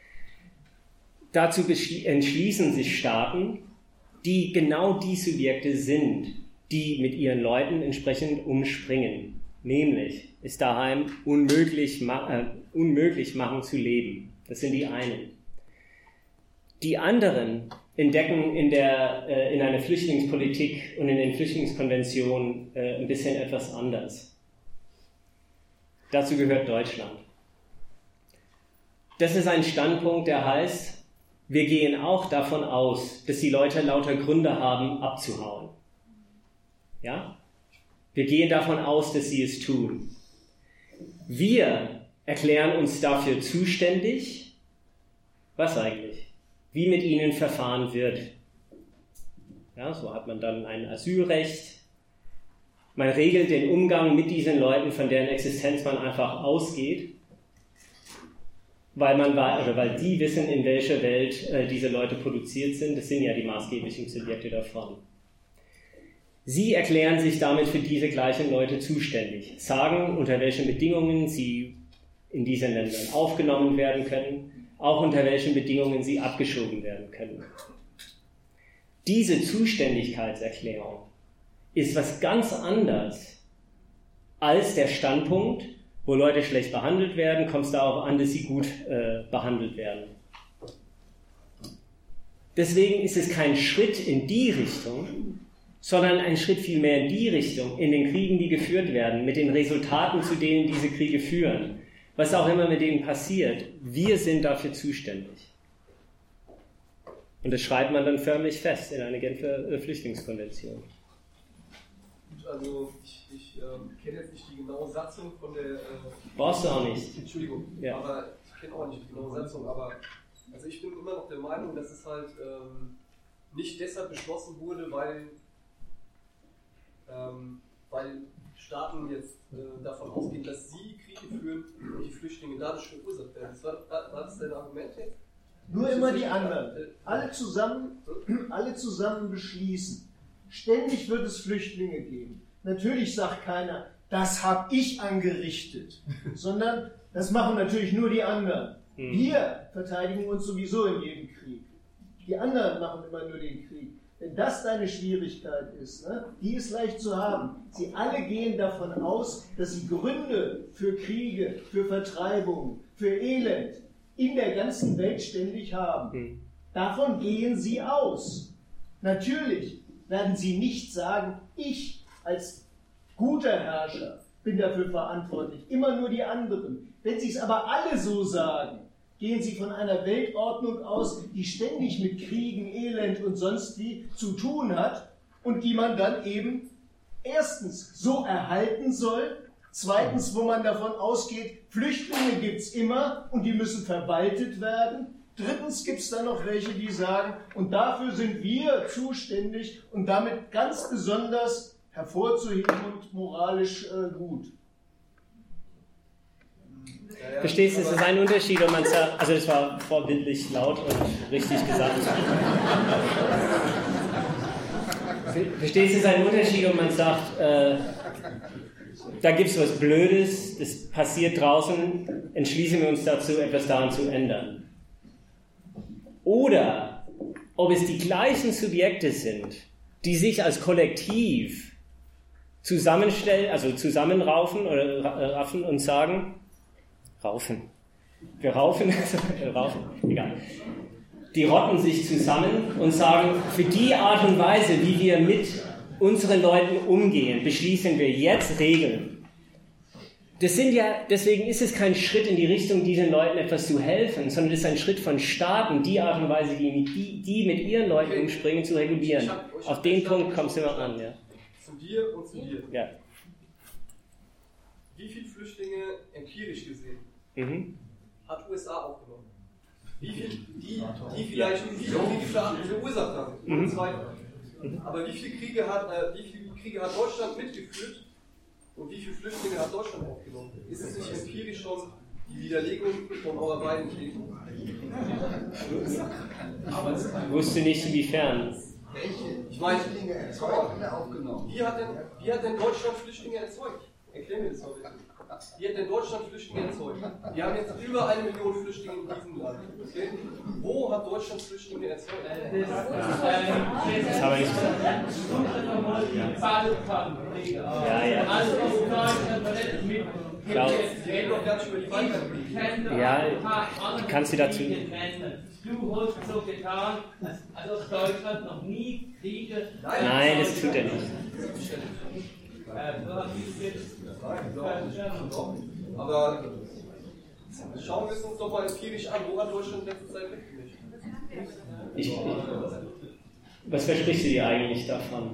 Dazu entschließen sich Staaten, die genau die Subjekte sind, die mit ihren Leuten entsprechend umspringen. Nämlich es daheim unmöglich, äh, unmöglich machen zu leben. Das sind die einen. Die anderen entdecken in, der, äh, in einer Flüchtlingspolitik und in den Flüchtlingskonventionen äh, ein bisschen etwas anders. Dazu gehört Deutschland. Das ist ein Standpunkt, der heißt, wir gehen auch davon aus, dass die Leute lauter Gründe haben, abzuhauen. Ja? Wir gehen davon aus, dass sie es tun. Wir erklären uns dafür zuständig. Was eigentlich? Wie mit ihnen verfahren wird. Ja, so hat man dann ein Asylrecht. Man regelt den Umgang mit diesen Leuten, von deren Existenz man einfach ausgeht, weil man oder weil die wissen, in welcher Welt äh, diese Leute produziert sind. Das sind ja die maßgeblichen Subjekte davon. Sie erklären sich damit für diese gleichen Leute zuständig, sagen, unter welchen Bedingungen sie in diesen Ländern aufgenommen werden können, auch unter welchen Bedingungen sie abgeschoben werden können. Diese Zuständigkeitserklärung ist was ganz anderes als der Standpunkt, wo Leute schlecht behandelt werden, kommt es darauf an, dass sie gut äh, behandelt werden. Deswegen ist es kein Schritt in die Richtung, sondern ein Schritt vielmehr in die Richtung, in den Kriegen, die geführt werden, mit den Resultaten, zu denen diese Kriege führen. Was auch immer mit denen passiert, wir sind dafür zuständig. Und das schreibt man dann förmlich fest in einer Genfer äh, Flüchtlingskonvention. Also ich, ich ähm, kenne jetzt nicht die genaue Satzung von der... Äh, Brauchst du auch nicht. Entschuldigung, ja. Aber ich kenne auch nicht die genaue Satzung, aber also ich bin immer noch der Meinung, dass es halt ähm, nicht deshalb beschlossen wurde, weil, ähm, weil Staaten jetzt äh, davon ausgehen, dass sie Kriege führen und die Flüchtlinge dadurch verursacht werden. Das war, war das dein Argument jetzt? Nur immer die anderen. Alle zusammen, alle zusammen beschließen. Ständig wird es Flüchtlinge geben. Natürlich sagt keiner, das habe ich angerichtet, sondern das machen natürlich nur die anderen. Wir verteidigen uns sowieso in jedem Krieg. Die anderen machen immer nur den Krieg. Wenn das deine Schwierigkeit ist, ne, die ist leicht zu haben. Sie alle gehen davon aus, dass sie Gründe für Kriege, für Vertreibung, für Elend in der ganzen Welt ständig haben. Davon gehen sie aus. Natürlich werden sie nicht sagen, ich als guter Herrscher bin dafür verantwortlich, immer nur die anderen. Wenn sie es aber alle so sagen, gehen sie von einer Weltordnung aus, die ständig mit Kriegen, Elend und sonst wie zu tun hat und die man dann eben erstens so erhalten soll, Zweitens, wo man davon ausgeht, Flüchtlinge gibt es immer und die müssen verwaltet werden. Drittens gibt es dann noch welche, die sagen, und dafür sind wir zuständig und damit ganz besonders hervorzuheben und moralisch äh, gut. Verstehst du, es ist ein Unterschied, ob man sagt, also das war vorbildlich laut und richtig gesagt. Verstehst du, es ist ein Unterschied, ob man sagt, äh, da gibt es was Blödes, das passiert draußen, entschließen wir uns dazu, etwas daran zu ändern. Oder ob es die gleichen Subjekte sind, die sich als Kollektiv zusammenstellen, also zusammenraufen oder raffen und sagen, raufen, wir raufen, raufen, egal. Die rotten sich zusammen und sagen, für die Art und Weise, wie wir mit unseren Leuten umgehen, beschließen wir jetzt Regeln. Das sind ja, deswegen ist es kein Schritt in die Richtung, diesen Leuten etwas zu helfen, sondern es ist ein Schritt von Staaten, die Art und Weise, die, die, die mit ihren Leuten okay. umspringen, zu regulieren. Hab, Auf den Punkt kommst du immer an, ja. Zu dir und zu dir. Ja. Wie viele Flüchtlinge empirisch gesehen mhm. hat U S A aufgenommen? Wie viele, die, die vielleicht die Kriege verursacht haben? Mhm. Mhm. Aber wie viele Kriege hat, äh, wie viele Kriege hat Deutschland mitgeführt? Und wie viele Flüchtlinge hat Deutschland aufgenommen? Ist es nicht empirisch schon die Widerlegung von eurer beiden Thesen? Ich wusste nicht, inwiefern. Ich meine, wie hat, denn, wie hat denn Deutschland Flüchtlinge erzeugt? Erklär mir das mal bitte. Wie hat denn Deutschland Flüchtlinge erzeugt? Wir haben jetzt über eine Million Flüchtlinge in diesem Land. Okay? Wo hat Deutschland Flüchtlinge erzeugt? Das habe ich nicht gesagt. Ja, ja. Klaus. Ja, kannst du dazu... Du hast so getan, als ob Deutschland noch nie Kriege... Nein, das tut er nicht. Aber schauen wir es uns doch mal empirisch an. Wo hat Deutschland letzte Zeit mitgemischt? Ich, ich, was versprichst du dir eigentlich davon?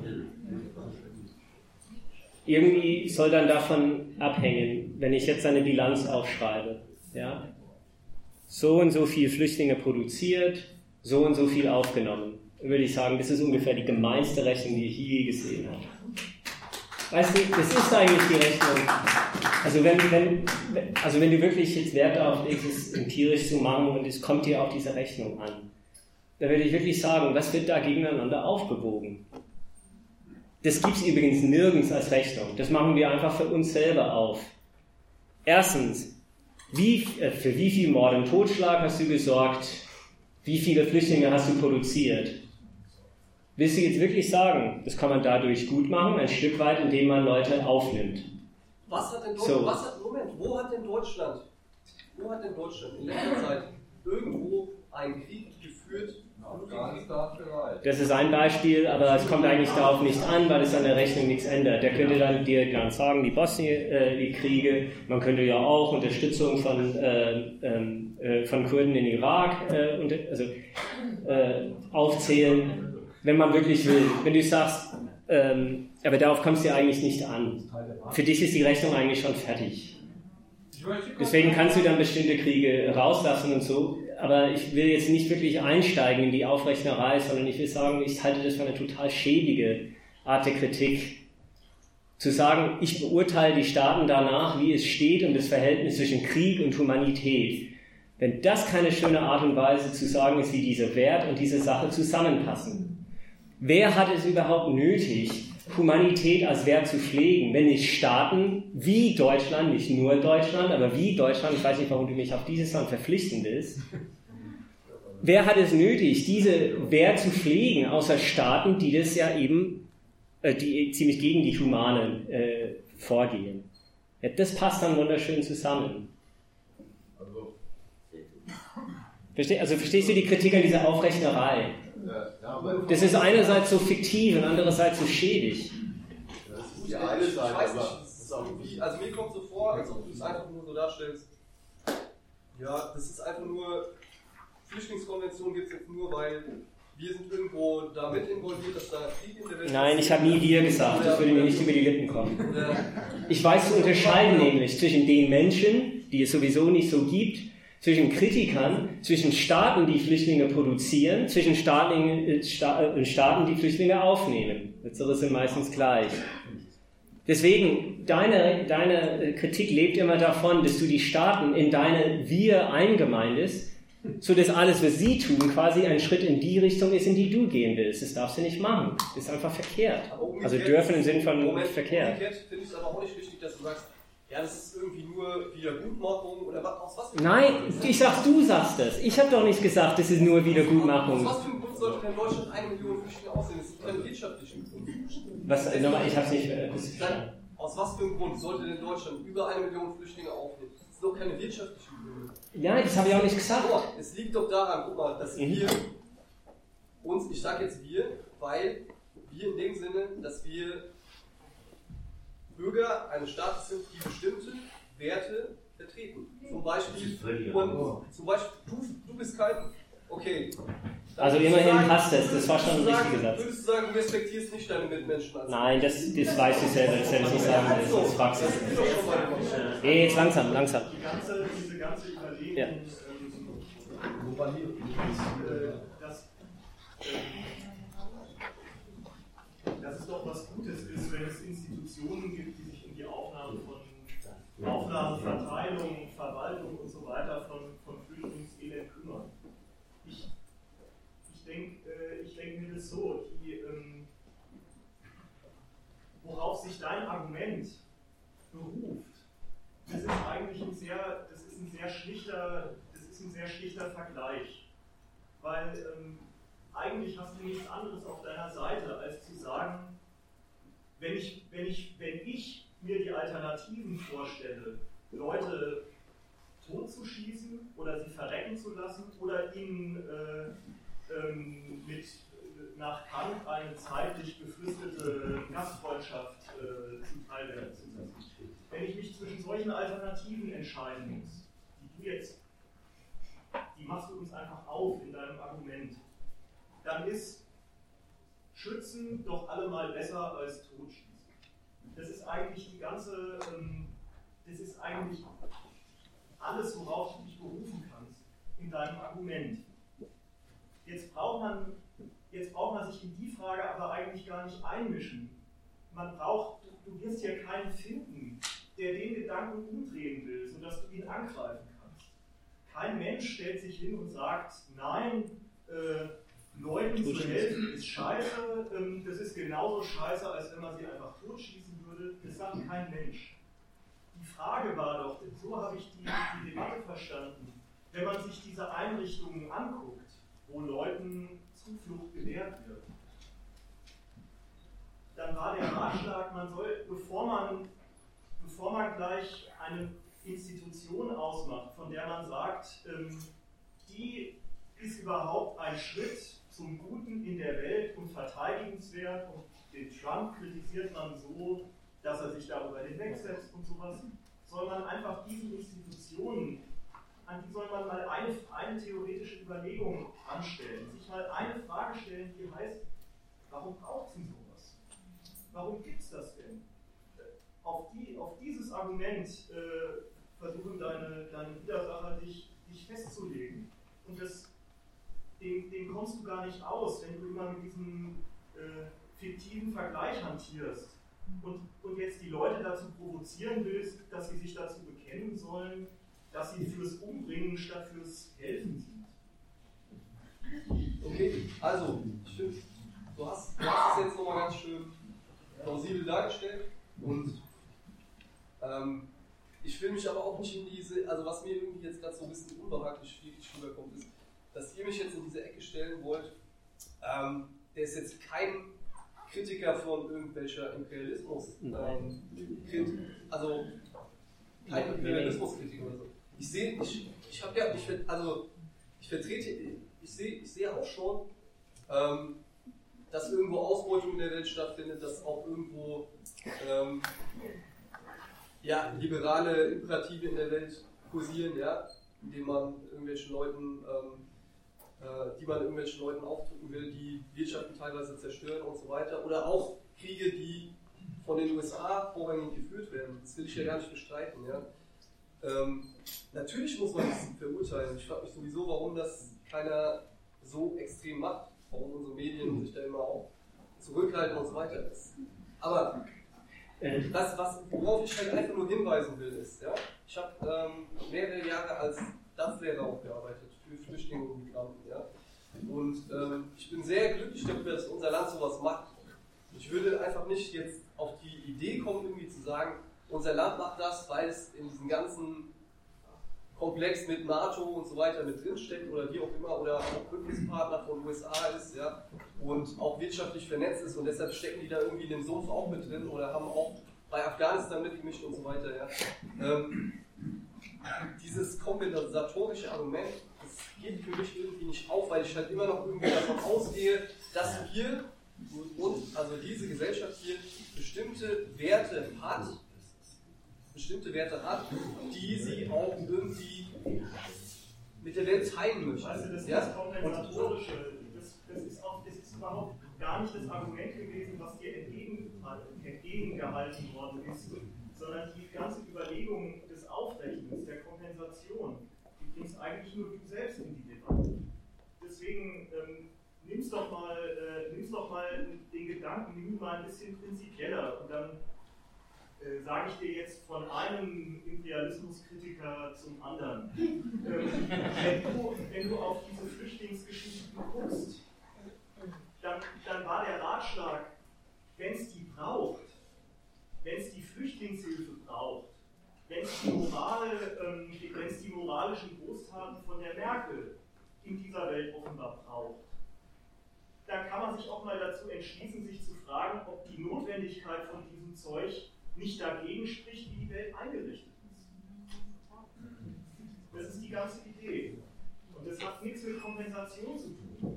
Irgendwie soll dann davon abhängen, wenn ich jetzt eine Bilanz aufschreibe, ja? So und so viel Flüchtlinge produziert, so und so viel aufgenommen. Dann würde ich sagen, das ist ungefähr die gemeinste Rechnung, die ich je gesehen habe. Weißt du, das ist eigentlich die Rechnung. Also wenn, wenn, also wenn du wirklich jetzt Wert darauf legst, es empirisch zu machen und es kommt dir auch diese Rechnung an, dann würde ich wirklich sagen, was wird da gegeneinander aufgewogen? Das gibt es übrigens nirgends als Rechnung. Das machen wir einfach für uns selber auf. Erstens, wie, äh, für wie viel Mord und Totschlag hast du gesorgt? Wie viele Flüchtlinge hast du produziert? Willst du jetzt wirklich sagen, das kann man dadurch gut machen, ein Stück weit, indem man Leute aufnimmt? Was hat denn Deutschland, so. was hat, Moment, wo hat denn Deutschland, wo hat denn Deutschland in letzter Zeit irgendwo einen Krieg geführt? Das ist ein Beispiel, aber es kommt eigentlich darauf nicht an, weil es an der Rechnung nichts ändert. Der könnte dann dir dann sagen, die Bosnien, äh, die Kriege, man könnte ja auch Unterstützung von, äh, äh, von Kurden in Irak äh, unter, also, äh, aufzählen, wenn man wirklich will. Wenn du sagst, ähm, aber darauf kommst du ja eigentlich nicht an. Für dich ist die Rechnung eigentlich schon fertig. Deswegen kannst du dann bestimmte Kriege rauslassen und so. Aber ich will jetzt nicht wirklich einsteigen in die Aufrechnerei, sondern ich will sagen, ich halte das für eine total schäbige Art der Kritik. Zu sagen, ich beurteile die Staaten danach, wie es steht und das Verhältnis zwischen Krieg und Humanität. Wenn das keine schöne Art und Weise zu sagen ist, wie dieser Wert und diese Sache zusammenpassen. Wer hat es überhaupt nötig, Humanität als Wert zu pflegen, wenn nicht Staaten wie Deutschland, nicht nur Deutschland, aber wie Deutschland, ich weiß nicht, warum du mich auf dieses Land verpflichten willst, wer hat es nötig, diese Wert zu pflegen, außer Staaten, die das ja eben, äh, die ziemlich gegen die Humane äh, vorgehen. Ja, das passt dann wunderschön zusammen. Versteh, also verstehst du die Kritik an dieser Aufrechnerei? Das ist einerseits so fiktiv und andererseits so schäbig. Das ist die eine Seite, ich weiß nicht, also mir kommt so vor, als ob du es einfach nur so darstellst. Ja, das ist einfach nur, Flüchtlingskonvention gibt es jetzt nur, weil wir sind irgendwo damit involviert, dass da Krieg in der Welt ist. Nein, ich habe nie wir gesagt, das würde mir nicht über die Lippen kommen. Ich weiß zu unterscheiden nämlich zwischen den Menschen, die es sowieso nicht so gibt, zwischen Kritikern, zwischen Staaten, die Flüchtlinge produzieren, zwischen Staaten, Staaten die Flüchtlinge aufnehmen. Letzteres sind meistens gleich. Deswegen, deine, deine Kritik lebt immer davon, dass du die Staaten in deine Wir eingemeindest, so dass alles, was sie tun, quasi ein Schritt in die Richtung ist, in die du gehen willst. Das darfst du nicht machen. Das ist einfach verkehrt. Also dürfen im Sinn von Moment, verkehrt. Umgekehrt finde ich es aber auch nicht wichtig, dass du sagst, ja, das ist irgendwie nur Wiedergutmachung oder was, aus was für Nein, ich sag, du sagst das. Ich habe doch nicht gesagt, das ist nur Wiedergutmachung. Aus was für einem Grund sollte denn Deutschland eine Million Flüchtlinge aussehen? Das ist kein wirtschaftlicher Grund. Was, nochmal, ich hab's nicht äh, Dann, aus was für einem Grund sollte denn Deutschland über eine Million Flüchtlinge aufnehmen? Das ist doch keine wirtschaftliche Gründe. Ja, das habe ich auch nicht gesagt. Oh, es liegt doch daran, guck mal, dass Mhm. wir uns, ich sage jetzt wir, weil wir in dem Sinne, dass wir Bürger eines Staates sind, die bestimmte Werte vertreten. Zum Beispiel, und, zum Beispiel du, du bist kein, okay. Also immerhin passt das, das war schon ein richtiger Satz. Würdest du sagen, du respektierst nicht deine Mitmenschen? Als Nein, das, das weiß ich selber, das hätte ich nicht sagen, das ist Praxis. Hey, jetzt langsam, langsam. Die ganze, diese ganze Überlegung, Ja. ähm, äh, dass, ähm, dass es doch was Gutes ist, wenn es Institutionen gibt, die sich um die Aufnahme von Aufnahme, Verteilung, Verwaltung und so weiter von, von Flüchtlingselend kümmern. Ich, ich denke äh, ich denk mir das so, die, ähm, worauf sich dein Argument beruft, das ist eigentlich ein sehr, das ist ein sehr schlichter, das ist ein sehr schlichter Vergleich. Weil ähm, eigentlich hast du nichts anderes auf deiner Seite, als zu sagen, wenn ich, wenn ich, wenn ich mir die Alternativen vorstelle, Leute totzuschießen oder sie verrecken zu lassen oder ihnen äh, ähm, mit nach Kant eine zeitlich befristete Gastfreundschaft äh, zuteil werden zu lassen. Wenn ich mich zwischen solchen Alternativen entscheiden muss, die du jetzt, die machst du uns einfach auf in deinem Argument, dann ist Schützen doch allemal besser als Totschießen. Das ist eigentlich die ganze, ähm, das ist eigentlich alles, worauf du dich berufen kannst in deinem Argument. Jetzt braucht man, jetzt braucht man sich in die Frage aber eigentlich gar nicht einmischen. Man braucht, du wirst ja keinen finden, der den Gedanken umdrehen will, sodass du ihn angreifen kannst. Kein Mensch stellt sich hin und sagt, nein, äh, Leuten zu helfen ist scheiße, ähm, das ist genauso scheiße, als wenn man sie einfach totschießen würde. Das sagt kein Mensch. Die Frage war doch, so habe ich die, die Debatte verstanden, wenn man sich diese Einrichtungen anguckt, wo Leuten Zuflucht gewährt wird, dann war der Ratschlag, man soll, bevor man, bevor man gleich eine Institution ausmacht, von der man sagt, ähm, die ist überhaupt ein Schritt zum Guten in der Welt und verteidigenswert, und den Trump kritisiert man so, dass er sich darüber hinwegsetzt und sowas, soll man einfach diesen Institutionen, an die soll man mal eine, eine theoretische Überlegung anstellen, sich mal eine Frage stellen, die heißt, warum braucht es denn sowas? Warum gibt es das denn? Auf, die, auf dieses Argument äh, versuchen deine, deine Widersacher dich, dich festzulegen. Und das, dem, dem kommst du gar nicht aus, wenn du immer mit diesem äh, fiktiven Vergleich hantierst und, und jetzt die Leute dazu provozieren willst, dass sie sich dazu bekennen sollen, dass sie fürs Umbringen statt fürs Helfen sind. Okay, also, ich finde, du hast, du hast es jetzt nochmal ganz schön plausibel dargestellt und ähm, ich will mich aber auch nicht in diese, also was mir irgendwie jetzt gerade so ein bisschen unbehaglich rüberkommt, ist, dass ihr mich jetzt in diese Ecke stellen wollt, ähm, der ist jetzt kein Kritiker von irgendwelcher Imperialismus, ähm, also kein Imperialismuskritiker oder so. Ich sehe, ich, ich habe ja, ich, also ich vertrete, ich sehe, ich sehe auch schon, ähm, dass irgendwo Ausbeutung in der Welt stattfindet, dass auch irgendwo ähm, ja, liberale Imperative in der Welt kursieren, ja, indem man irgendwelchen Leuten ähm, äh, die man irgendwelchen Leuten aufdrücken will, die Wirtschaften teilweise zerstören und so weiter. Oder auch Kriege, die von den U S A vorrangig geführt werden. Das will ich ja gar nicht bestreiten. Ja. Ähm, natürlich muss man das verurteilen. Ich frage mich sowieso, warum das keiner so extrem macht, warum unsere Medien sich da immer auch zurückhalten und so weiter. Aber das, was, worauf ich halt einfach nur hinweisen will, ist, ja, ich habe ähm, mehrere Jahre als D A F-Lehrer auch gearbeitet für Flüchtlinge und Migranten. Ja. Und ähm, ich bin sehr glücklich darüber, dass unser Land sowas macht. Ich würde einfach nicht jetzt auf die Idee kommen, irgendwie zu sagen, unser Land macht das, weil es in diesem ganzen Komplex mit NATO und so weiter mit drinsteckt oder wie auch immer, oder auch Bündnispartner von U S A ist, ja, und auch wirtschaftlich vernetzt ist und deshalb stecken die da irgendwie in dem Sumpf auch mit drin oder haben auch bei Afghanistan mitgemischt und so weiter. Ja. Ähm, dieses kompensatorische Argument, das geht für mich irgendwie nicht auf, weil ich halt immer noch irgendwie davon ausgehe, dass wir und also diese Gesellschaft hier bestimmte Werte hat, bestimmte Werte hat, die sie auch irgendwie mit der Welt teilen möchte. Weißt du, das ja? ist kompensatorische, das, das, ist auch, das ist überhaupt gar nicht das Argument gewesen, was dir entgegen, entgegengehalten worden ist, sondern die ganze Überlegung des Aufrechnens, der Kompensation, die bringst eigentlich nur du selbst in die Debatte. Deswegen ähm, nimm's doch mal, äh, nimm's doch mal den Gedanken, nimm mal ein bisschen prinzipieller und dann äh, sage ich dir jetzt von einem Imperialismuskritiker zum anderen. ähm, wenn, du, wenn du auf diese Flüchtlingsgeschichten guckst, dann, dann war der Ratschlag, wenn es die braucht, wenn es die Flüchtlingshilfe braucht, wenn es die, Moral, ähm, wenn es die moralischen Großtaten von der Merkel in dieser Welt offenbar braucht, dann kann man sich auch mal dazu entschließen, sich zu fragen, ob die Notwendigkeit von diesem Zeug nicht dagegen spricht, wie die Welt eingerichtet ist. Das ist die ganze Idee. Und das hat nichts mit Kompensation zu tun.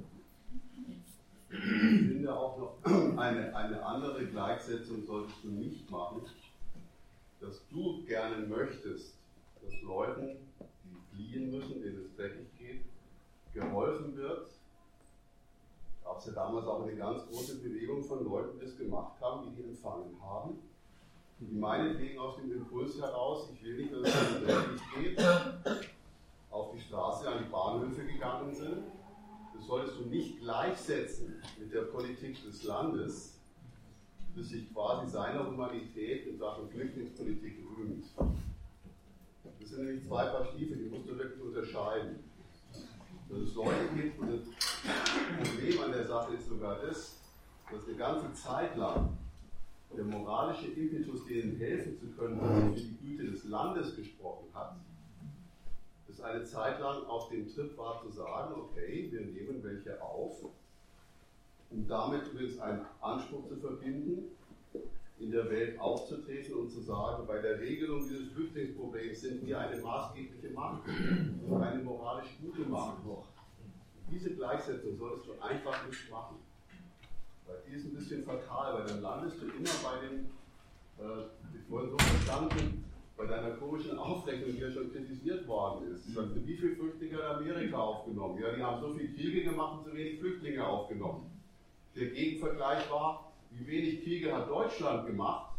Ich finde auch noch, eine, eine andere Gleichsetzung solltest du nicht machen, dass du gerne möchtest, dass Leuten, die fliehen müssen, denen es dreckig geht, geholfen wird. Da gab es ja damals auch eine ganz große Bewegung von Leuten, die das gemacht haben, die die empfangen haben. Die meinetwegen aus dem Impuls heraus, ich will nicht, dass es ihnen dreckig geht, auf die Straße, an die Bahnhöfe gegangen sind. Das solltest du nicht gleichsetzen mit der Politik des Landes, das sich quasi seiner Humanität in Sachen Flüchtlingspolitik rühmt. Das sind nämlich zwei Paar Stiefel, die musst du wirklich unterscheiden. Dass es Leute gibt, und das Problem an der Sache ist sogar das, dass eine ganze Zeit lang der moralische Impetus, denen helfen zu können, dass er für die Güte des Landes gesprochen hat, das eine Zeit lang auf dem Trip war zu sagen, okay, wir nehmen welche auf, um damit übrigens einen Anspruch zu verbinden, in der Welt aufzutreten und zu sagen, bei der Regelung dieses Flüchtlingsproblems sind wir eine maßgebliche Macht, eine moralisch gute Macht. Diese Gleichsetzung solltest du einfach nicht machen. Weil die ist ein bisschen fatal, weil dann landest du immer bei dem, äh, ich wollte so verstanden, bei deiner komischen Aufrechnung, die ja schon kritisiert worden ist. Sagst du, wie viele Flüchtlinge hat Amerika aufgenommen? Ja, die haben so viele Kriege gemacht und so wenig Flüchtlinge aufgenommen. Der Gegenvergleich war, wie wenig Kriege hat Deutschland gemacht?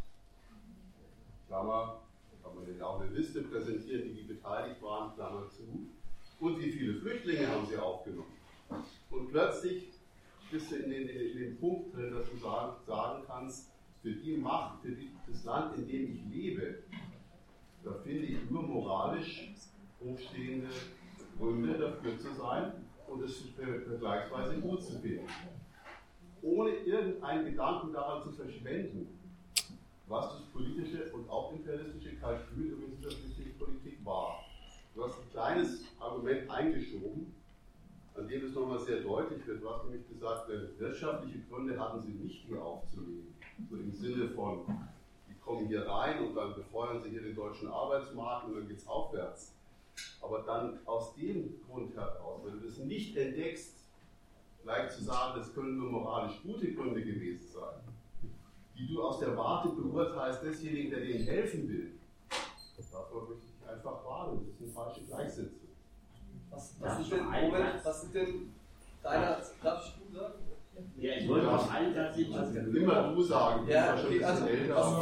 Klammer, kann man denn auch eine Liste präsentieren, die, die beteiligt waren, Klammer zu. Und wie viele Flüchtlinge haben sie aufgenommen? Und plötzlich bist du in den, in den Punkt drin, dass du sagen, sagen kannst, für die Macht, für die, das Land, in dem ich lebe, da finde ich nur moralisch hochstehende Gründe dafür zu sein und es vergleichsweise gut zu finden. Ohne irgendeinen Gedanken daran zu verschwenden, was das politische und auch imperialistische Kalkül übrigens in der Flüchtlingspolitik war. Du hast ein kleines Argument eingeschoben, an dem es nochmal sehr deutlich wird. Du hast nämlich gesagt, wirtschaftliche Gründe hatten sie nicht, die aufzunehmen. So im Sinne von, die kommen hier rein und dann befeuern sie hier den deutschen Arbeitsmarkt und dann geht es aufwärts. Aber dann aus dem Grund heraus, wenn du das nicht entdeckst, gleich zu sagen, das können nur moralisch gute Gründe gewesen sein, die du aus der Warte beurteilst, desjenigen, der denen helfen will, davor möchte ich einfach warnen. Das ist eine falsche Gleichsetzung. Was, was, sind, denn, Moment, was sind denn deine, darf ich du sagen? Ja, ich wollte auf einen Satz hinzufügen. Immer du sagen, du ja, bist okay, ja schon ein bisschen also,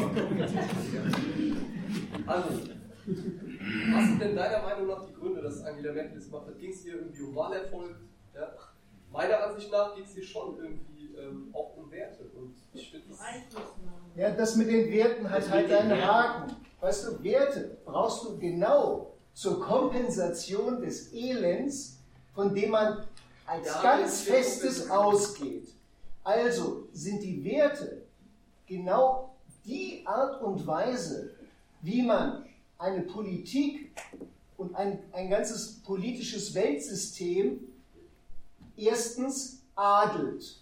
älter. Also, was sind denn deiner Meinung nach die Gründe, dass Angela Merkel das gemacht hat? Ging es ihr irgendwie um Wahlerfolg? Ja? Meiner Ansicht nach ging es ihr schon irgendwie ähm, auch um Werte. Und ich finde das. Ja, das mit den Werten hat halt einen Haken. Weißt du, Werte brauchst du genau zur Kompensation des Elends, von dem man als ja, ganz Festes ausgeht. Also sind die Werte genau die Art und Weise, wie man eine Politik und ein, ein ganzes politisches Weltsystem erstens adelt,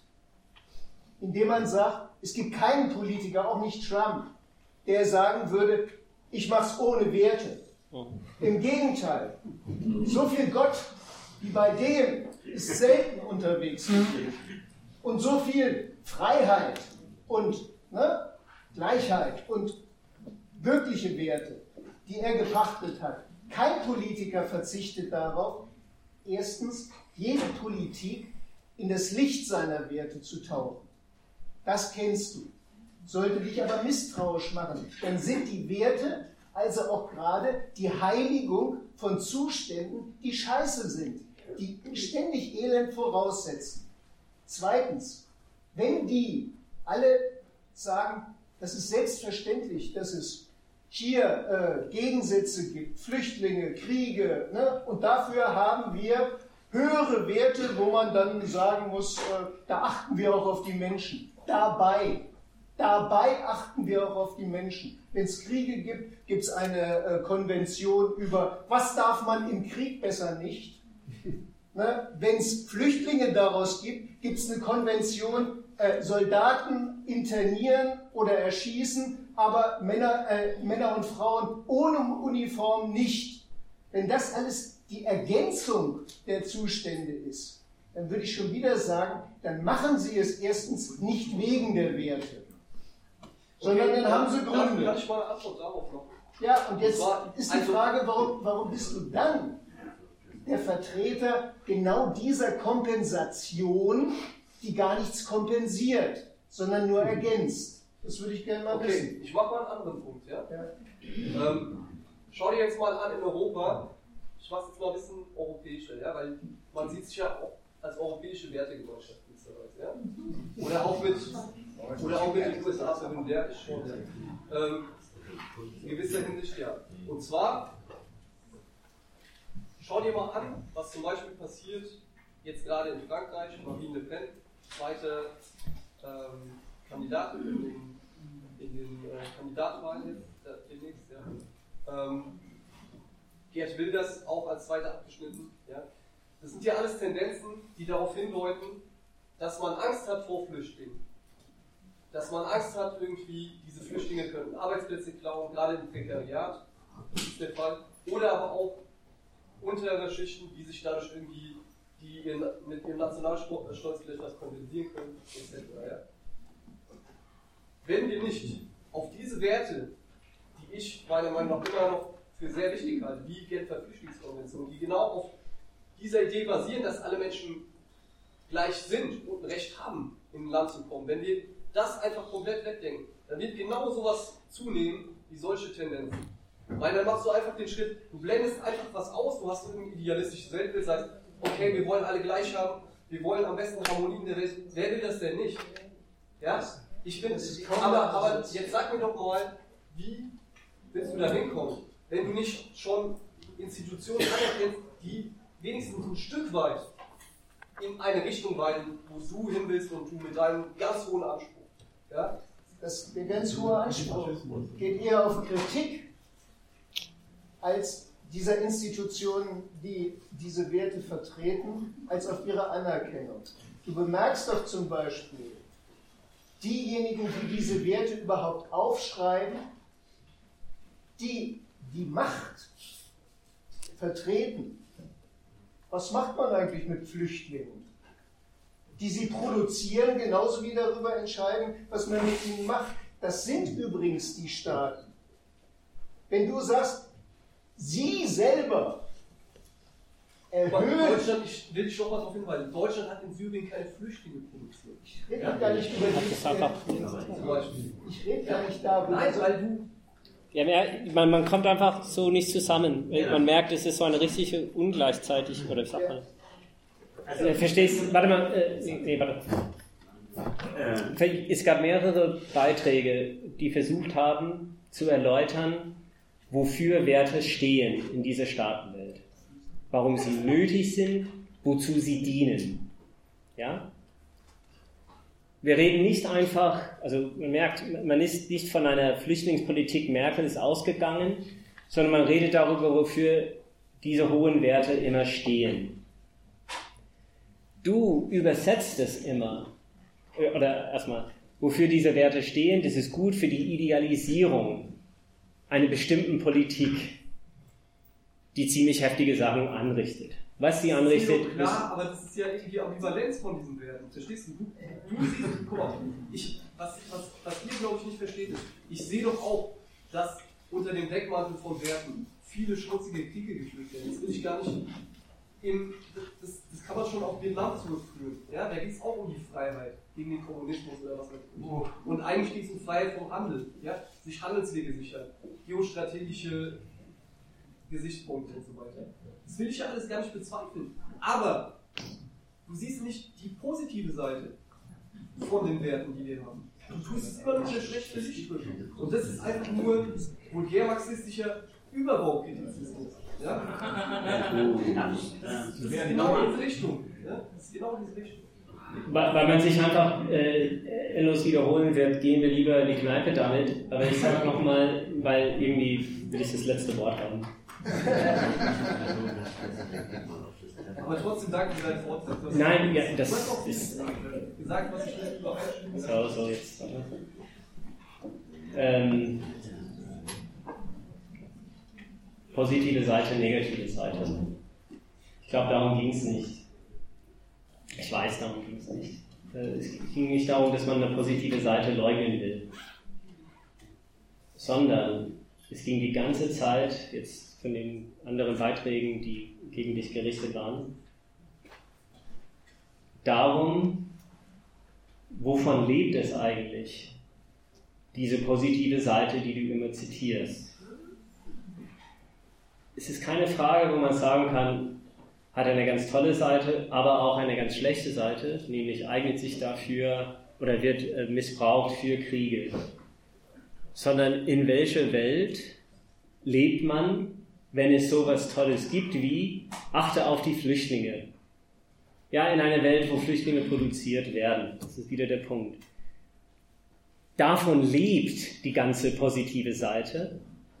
indem man sagt, es gibt keinen Politiker, auch nicht Trump, der sagen würde, ich mach's ohne Werte. Im Gegenteil, so viel Gott wie bei dem ist selten unterwegs gewesen. Und so viel Freiheit und ne, Gleichheit und wirkliche Werte, die er gepachtet hat. Kein Politiker verzichtet darauf, erstens jede Politik in das Licht seiner Werte zu tauchen. Das kennst du. Sollte dich aber misstrauisch machen, dann sind die Werte also auch gerade die Heiligung von Zuständen, die scheiße sind, die ständig Elend voraussetzen. Zweitens, wenn die alle sagen, das ist selbstverständlich, dass es hier äh, Gegensätze gibt, Flüchtlinge, Kriege, ne? Und dafür haben wir höhere Werte, wo man dann sagen muss, äh, da achten wir auch auf die Menschen. Dabei, dabei achten wir auch auf die Menschen. Wenn es Kriege gibt, gibt es eine äh, Konvention über, was darf man im Krieg besser nicht. Ne? Wenn es Flüchtlinge daraus gibt, gibt es eine Konvention, äh, Soldaten internieren oder erschießen, aber Männer, äh, Männer und Frauen ohne Uniform nicht. Wenn das alles die Ergänzung der Zustände ist, dann würde ich schon wieder sagen, dann machen sie es erstens nicht wegen der Werte, sondern okay, dann haben sie Gründe. Kann ich mal eine Antwort darauf noch? Ja, und jetzt ist die also, Frage, warum, warum bist du dann der Vertreter genau dieser Kompensation, die gar nichts kompensiert, sondern nur ergänzt? Das würde ich gerne mal okay, wissen. Ich mache mal einen anderen Punkt. Ja? Ja. Ähm, schau dir jetzt mal an in Europa, ich mache jetzt mal ein bisschen europäischer, ja? Weil man sieht sich ja auch als europäische Wertegemeinschaft mittlerweile. Ja? Oder auch mit, oder auch mit den U S A sekundär schon. Ja? Ähm, in gewisser Hinsicht ja. Und zwar, schau dir mal an, was zum Beispiel passiert, jetzt gerade in Frankreich, Marine Le Pen, zweite ähm, Kandidatin in den, in den äh, Kandidatenwahlen jetzt, äh, demnächst, ja. Ähm, Geert Wilders auch als zweiter abgeschnitten, ja. Das sind ja alles Tendenzen, die darauf hindeuten, dass man Angst hat vor Flüchtlingen. Dass man Angst hat, irgendwie, diese Flüchtlinge könnten Arbeitsplätze klauen, gerade im Prekariat, das ist der Fall. Oder aber auch untere Schichten, die sich dadurch irgendwie, die ihren, mit ihrem Nationalstolz vielleicht was kompensieren können, et cetera. Ja. Wenn wir nicht auf diese Werte, die ich meiner Meinung nach immer noch für sehr wichtig halte, wie die Genfer Flüchtlingskonvention, die genau auf dieser Idee basieren, dass alle Menschen gleich sind und ein Recht haben, in ein Land zu kommen, wenn wir das einfach komplett wegdenken, dann wird genau sowas zunehmen wie solche Tendenzen. Weil dann machst du einfach den Schritt, du blendest einfach was aus, du hast irgendein idealistisches Weltbild, sagst, okay, wir wollen alle gleich haben, wir wollen am besten Harmonie in der Welt. Wer will das denn nicht? Ja? Ich bin, aber, aber jetzt sag mir doch mal, wie willst du da hinkommen, wenn du nicht schon Institutionen anerkennst, die wenigstens ein Stück weit in eine Richtung weisen, wo du hin willst und du mit deinem ganz hohen Anspruch. Ja? Das, der ganz hohe Anspruch geht eher auf Kritik als dieser Institutionen, die diese Werte vertreten, als auf ihre Anerkennung. Du bemerkst doch zum Beispiel, diejenigen, die diese Werte überhaupt aufschreiben, die die Macht vertreten. Was macht man eigentlich mit Flüchtlingen? Die sie produzieren, genauso wie darüber entscheiden, was man mit ihnen macht. Das sind übrigens die Staaten. Wenn du sagst, sie selber erhöht. Deutschland, ich will dich noch mal darauf hinweisen, Deutschland hat in Syrien keine Flüchtlinge produziert. Ich rede ja, gar nicht über die. Ich rede gar nicht darüber. Nein, weil du. Ja, man, man kommt einfach so nicht zusammen. Ja. Man merkt, es ist so eine richtige Ungleichzeitig, oder wie sagt man? Also, verstehst, warte mal, äh, nee, warte. Es gab mehrere Beiträge, die versucht haben zu erläutern, wofür Werte stehen in dieser Staatenwelt. Warum sie nötig sind, wozu sie dienen. Ja? Wir reden nicht einfach, also man merkt, man ist nicht von einer Flüchtlingspolitik Merkels ausgegangen, sondern man redet darüber, wofür diese hohen Werte immer stehen. Du übersetzt es immer, oder erstmal, wofür diese Werte stehen, das ist gut für die Idealisierung einer bestimmten Politik, die ziemlich heftige Sachen anrichtet. Was sie anrichtet, ist klar, aber das ist ja irgendwie Ambivalenz von diesen Werten. Verstehst du? Du, du siehst, guck mal, ich, was, was, was ihr, glaube ich, nicht versteht, ist, ich sehe doch auch, dass unter dem Deckmantel von Werten viele schmutzige Kriege geführt werden. Das will ich gar nicht. In, das, das kann man schon auf Vietnam zurückführen. Ja? Da geht es auch um die Freiheit gegen den Kommunismus oder was weiß ich. Und eigentlich geht es um Freiheit vom Handel. Ja? Sich Handelswege sichern, geostrategische Gesichtspunkte und so weiter. Das will ich ja alles gar nicht bezweifeln. Aber du siehst nicht die positive Seite von den Werten, die wir haben. Du tust es immer nur in der schlechten Sicht. Und das ist einfach nur vulgär-marxistischer Überbaukritismus. Ja? Das ist genau in diese Richtung. Ja? Das ist genau in diese Richtung. Weil, weil man sich einfach äh, endlos wiederholen wird, gehen wir lieber in die Kneipe damit. Aber ich sage nochmal, weil irgendwie will ich das letzte Wort haben. Aber trotzdem danke für deine Fortsetzung. Nein, ja, das du hast auch ist gesagt, was ich nicht übereinstimme. So, so, jetzt. Ähm, positive Seite, negative Seite. Ich glaube, darum ging es nicht. Ich weiß, darum ging es nicht. Es ging nicht darum, dass man eine positive Seite leugnen will, sondern es ging die ganze Zeit, jetzt von den anderen Beiträgen, die gegen dich gerichtet waren, darum, wovon lebt es eigentlich, diese positive Seite, die du immer zitierst. Es ist keine Frage, wo man sagen kann, hat eine ganz tolle Seite, aber auch eine ganz schlechte Seite, nämlich eignet sich dafür oder wird äh, missbraucht für Kriege. Sondern in welcher Welt lebt man, wenn es sowas Tolles gibt wie, achte auf die Flüchtlinge. Ja, in einer Welt, wo Flüchtlinge produziert werden. Das ist wieder der Punkt. Davon lebt die ganze positive Seite.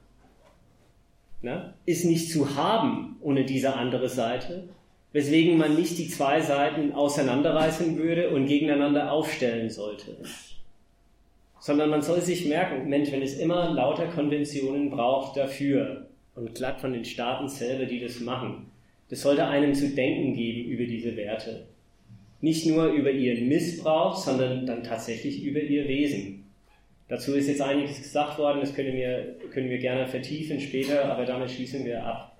Na, ist nicht zu haben ohne diese andere Seite, weswegen man nicht die zwei Seiten auseinanderreißen würde und gegeneinander aufstellen sollte. Sondern man soll sich merken, Mensch, wenn es immer lauter Konventionen braucht dafür und glatt von den Staaten selber, die das machen, das sollte einem zu denken geben über diese Werte. Nicht nur über ihren Missbrauch, sondern dann tatsächlich über ihr Wesen. Dazu ist jetzt einiges gesagt worden, das können wir, können wir gerne vertiefen später, aber damit schließen wir ab.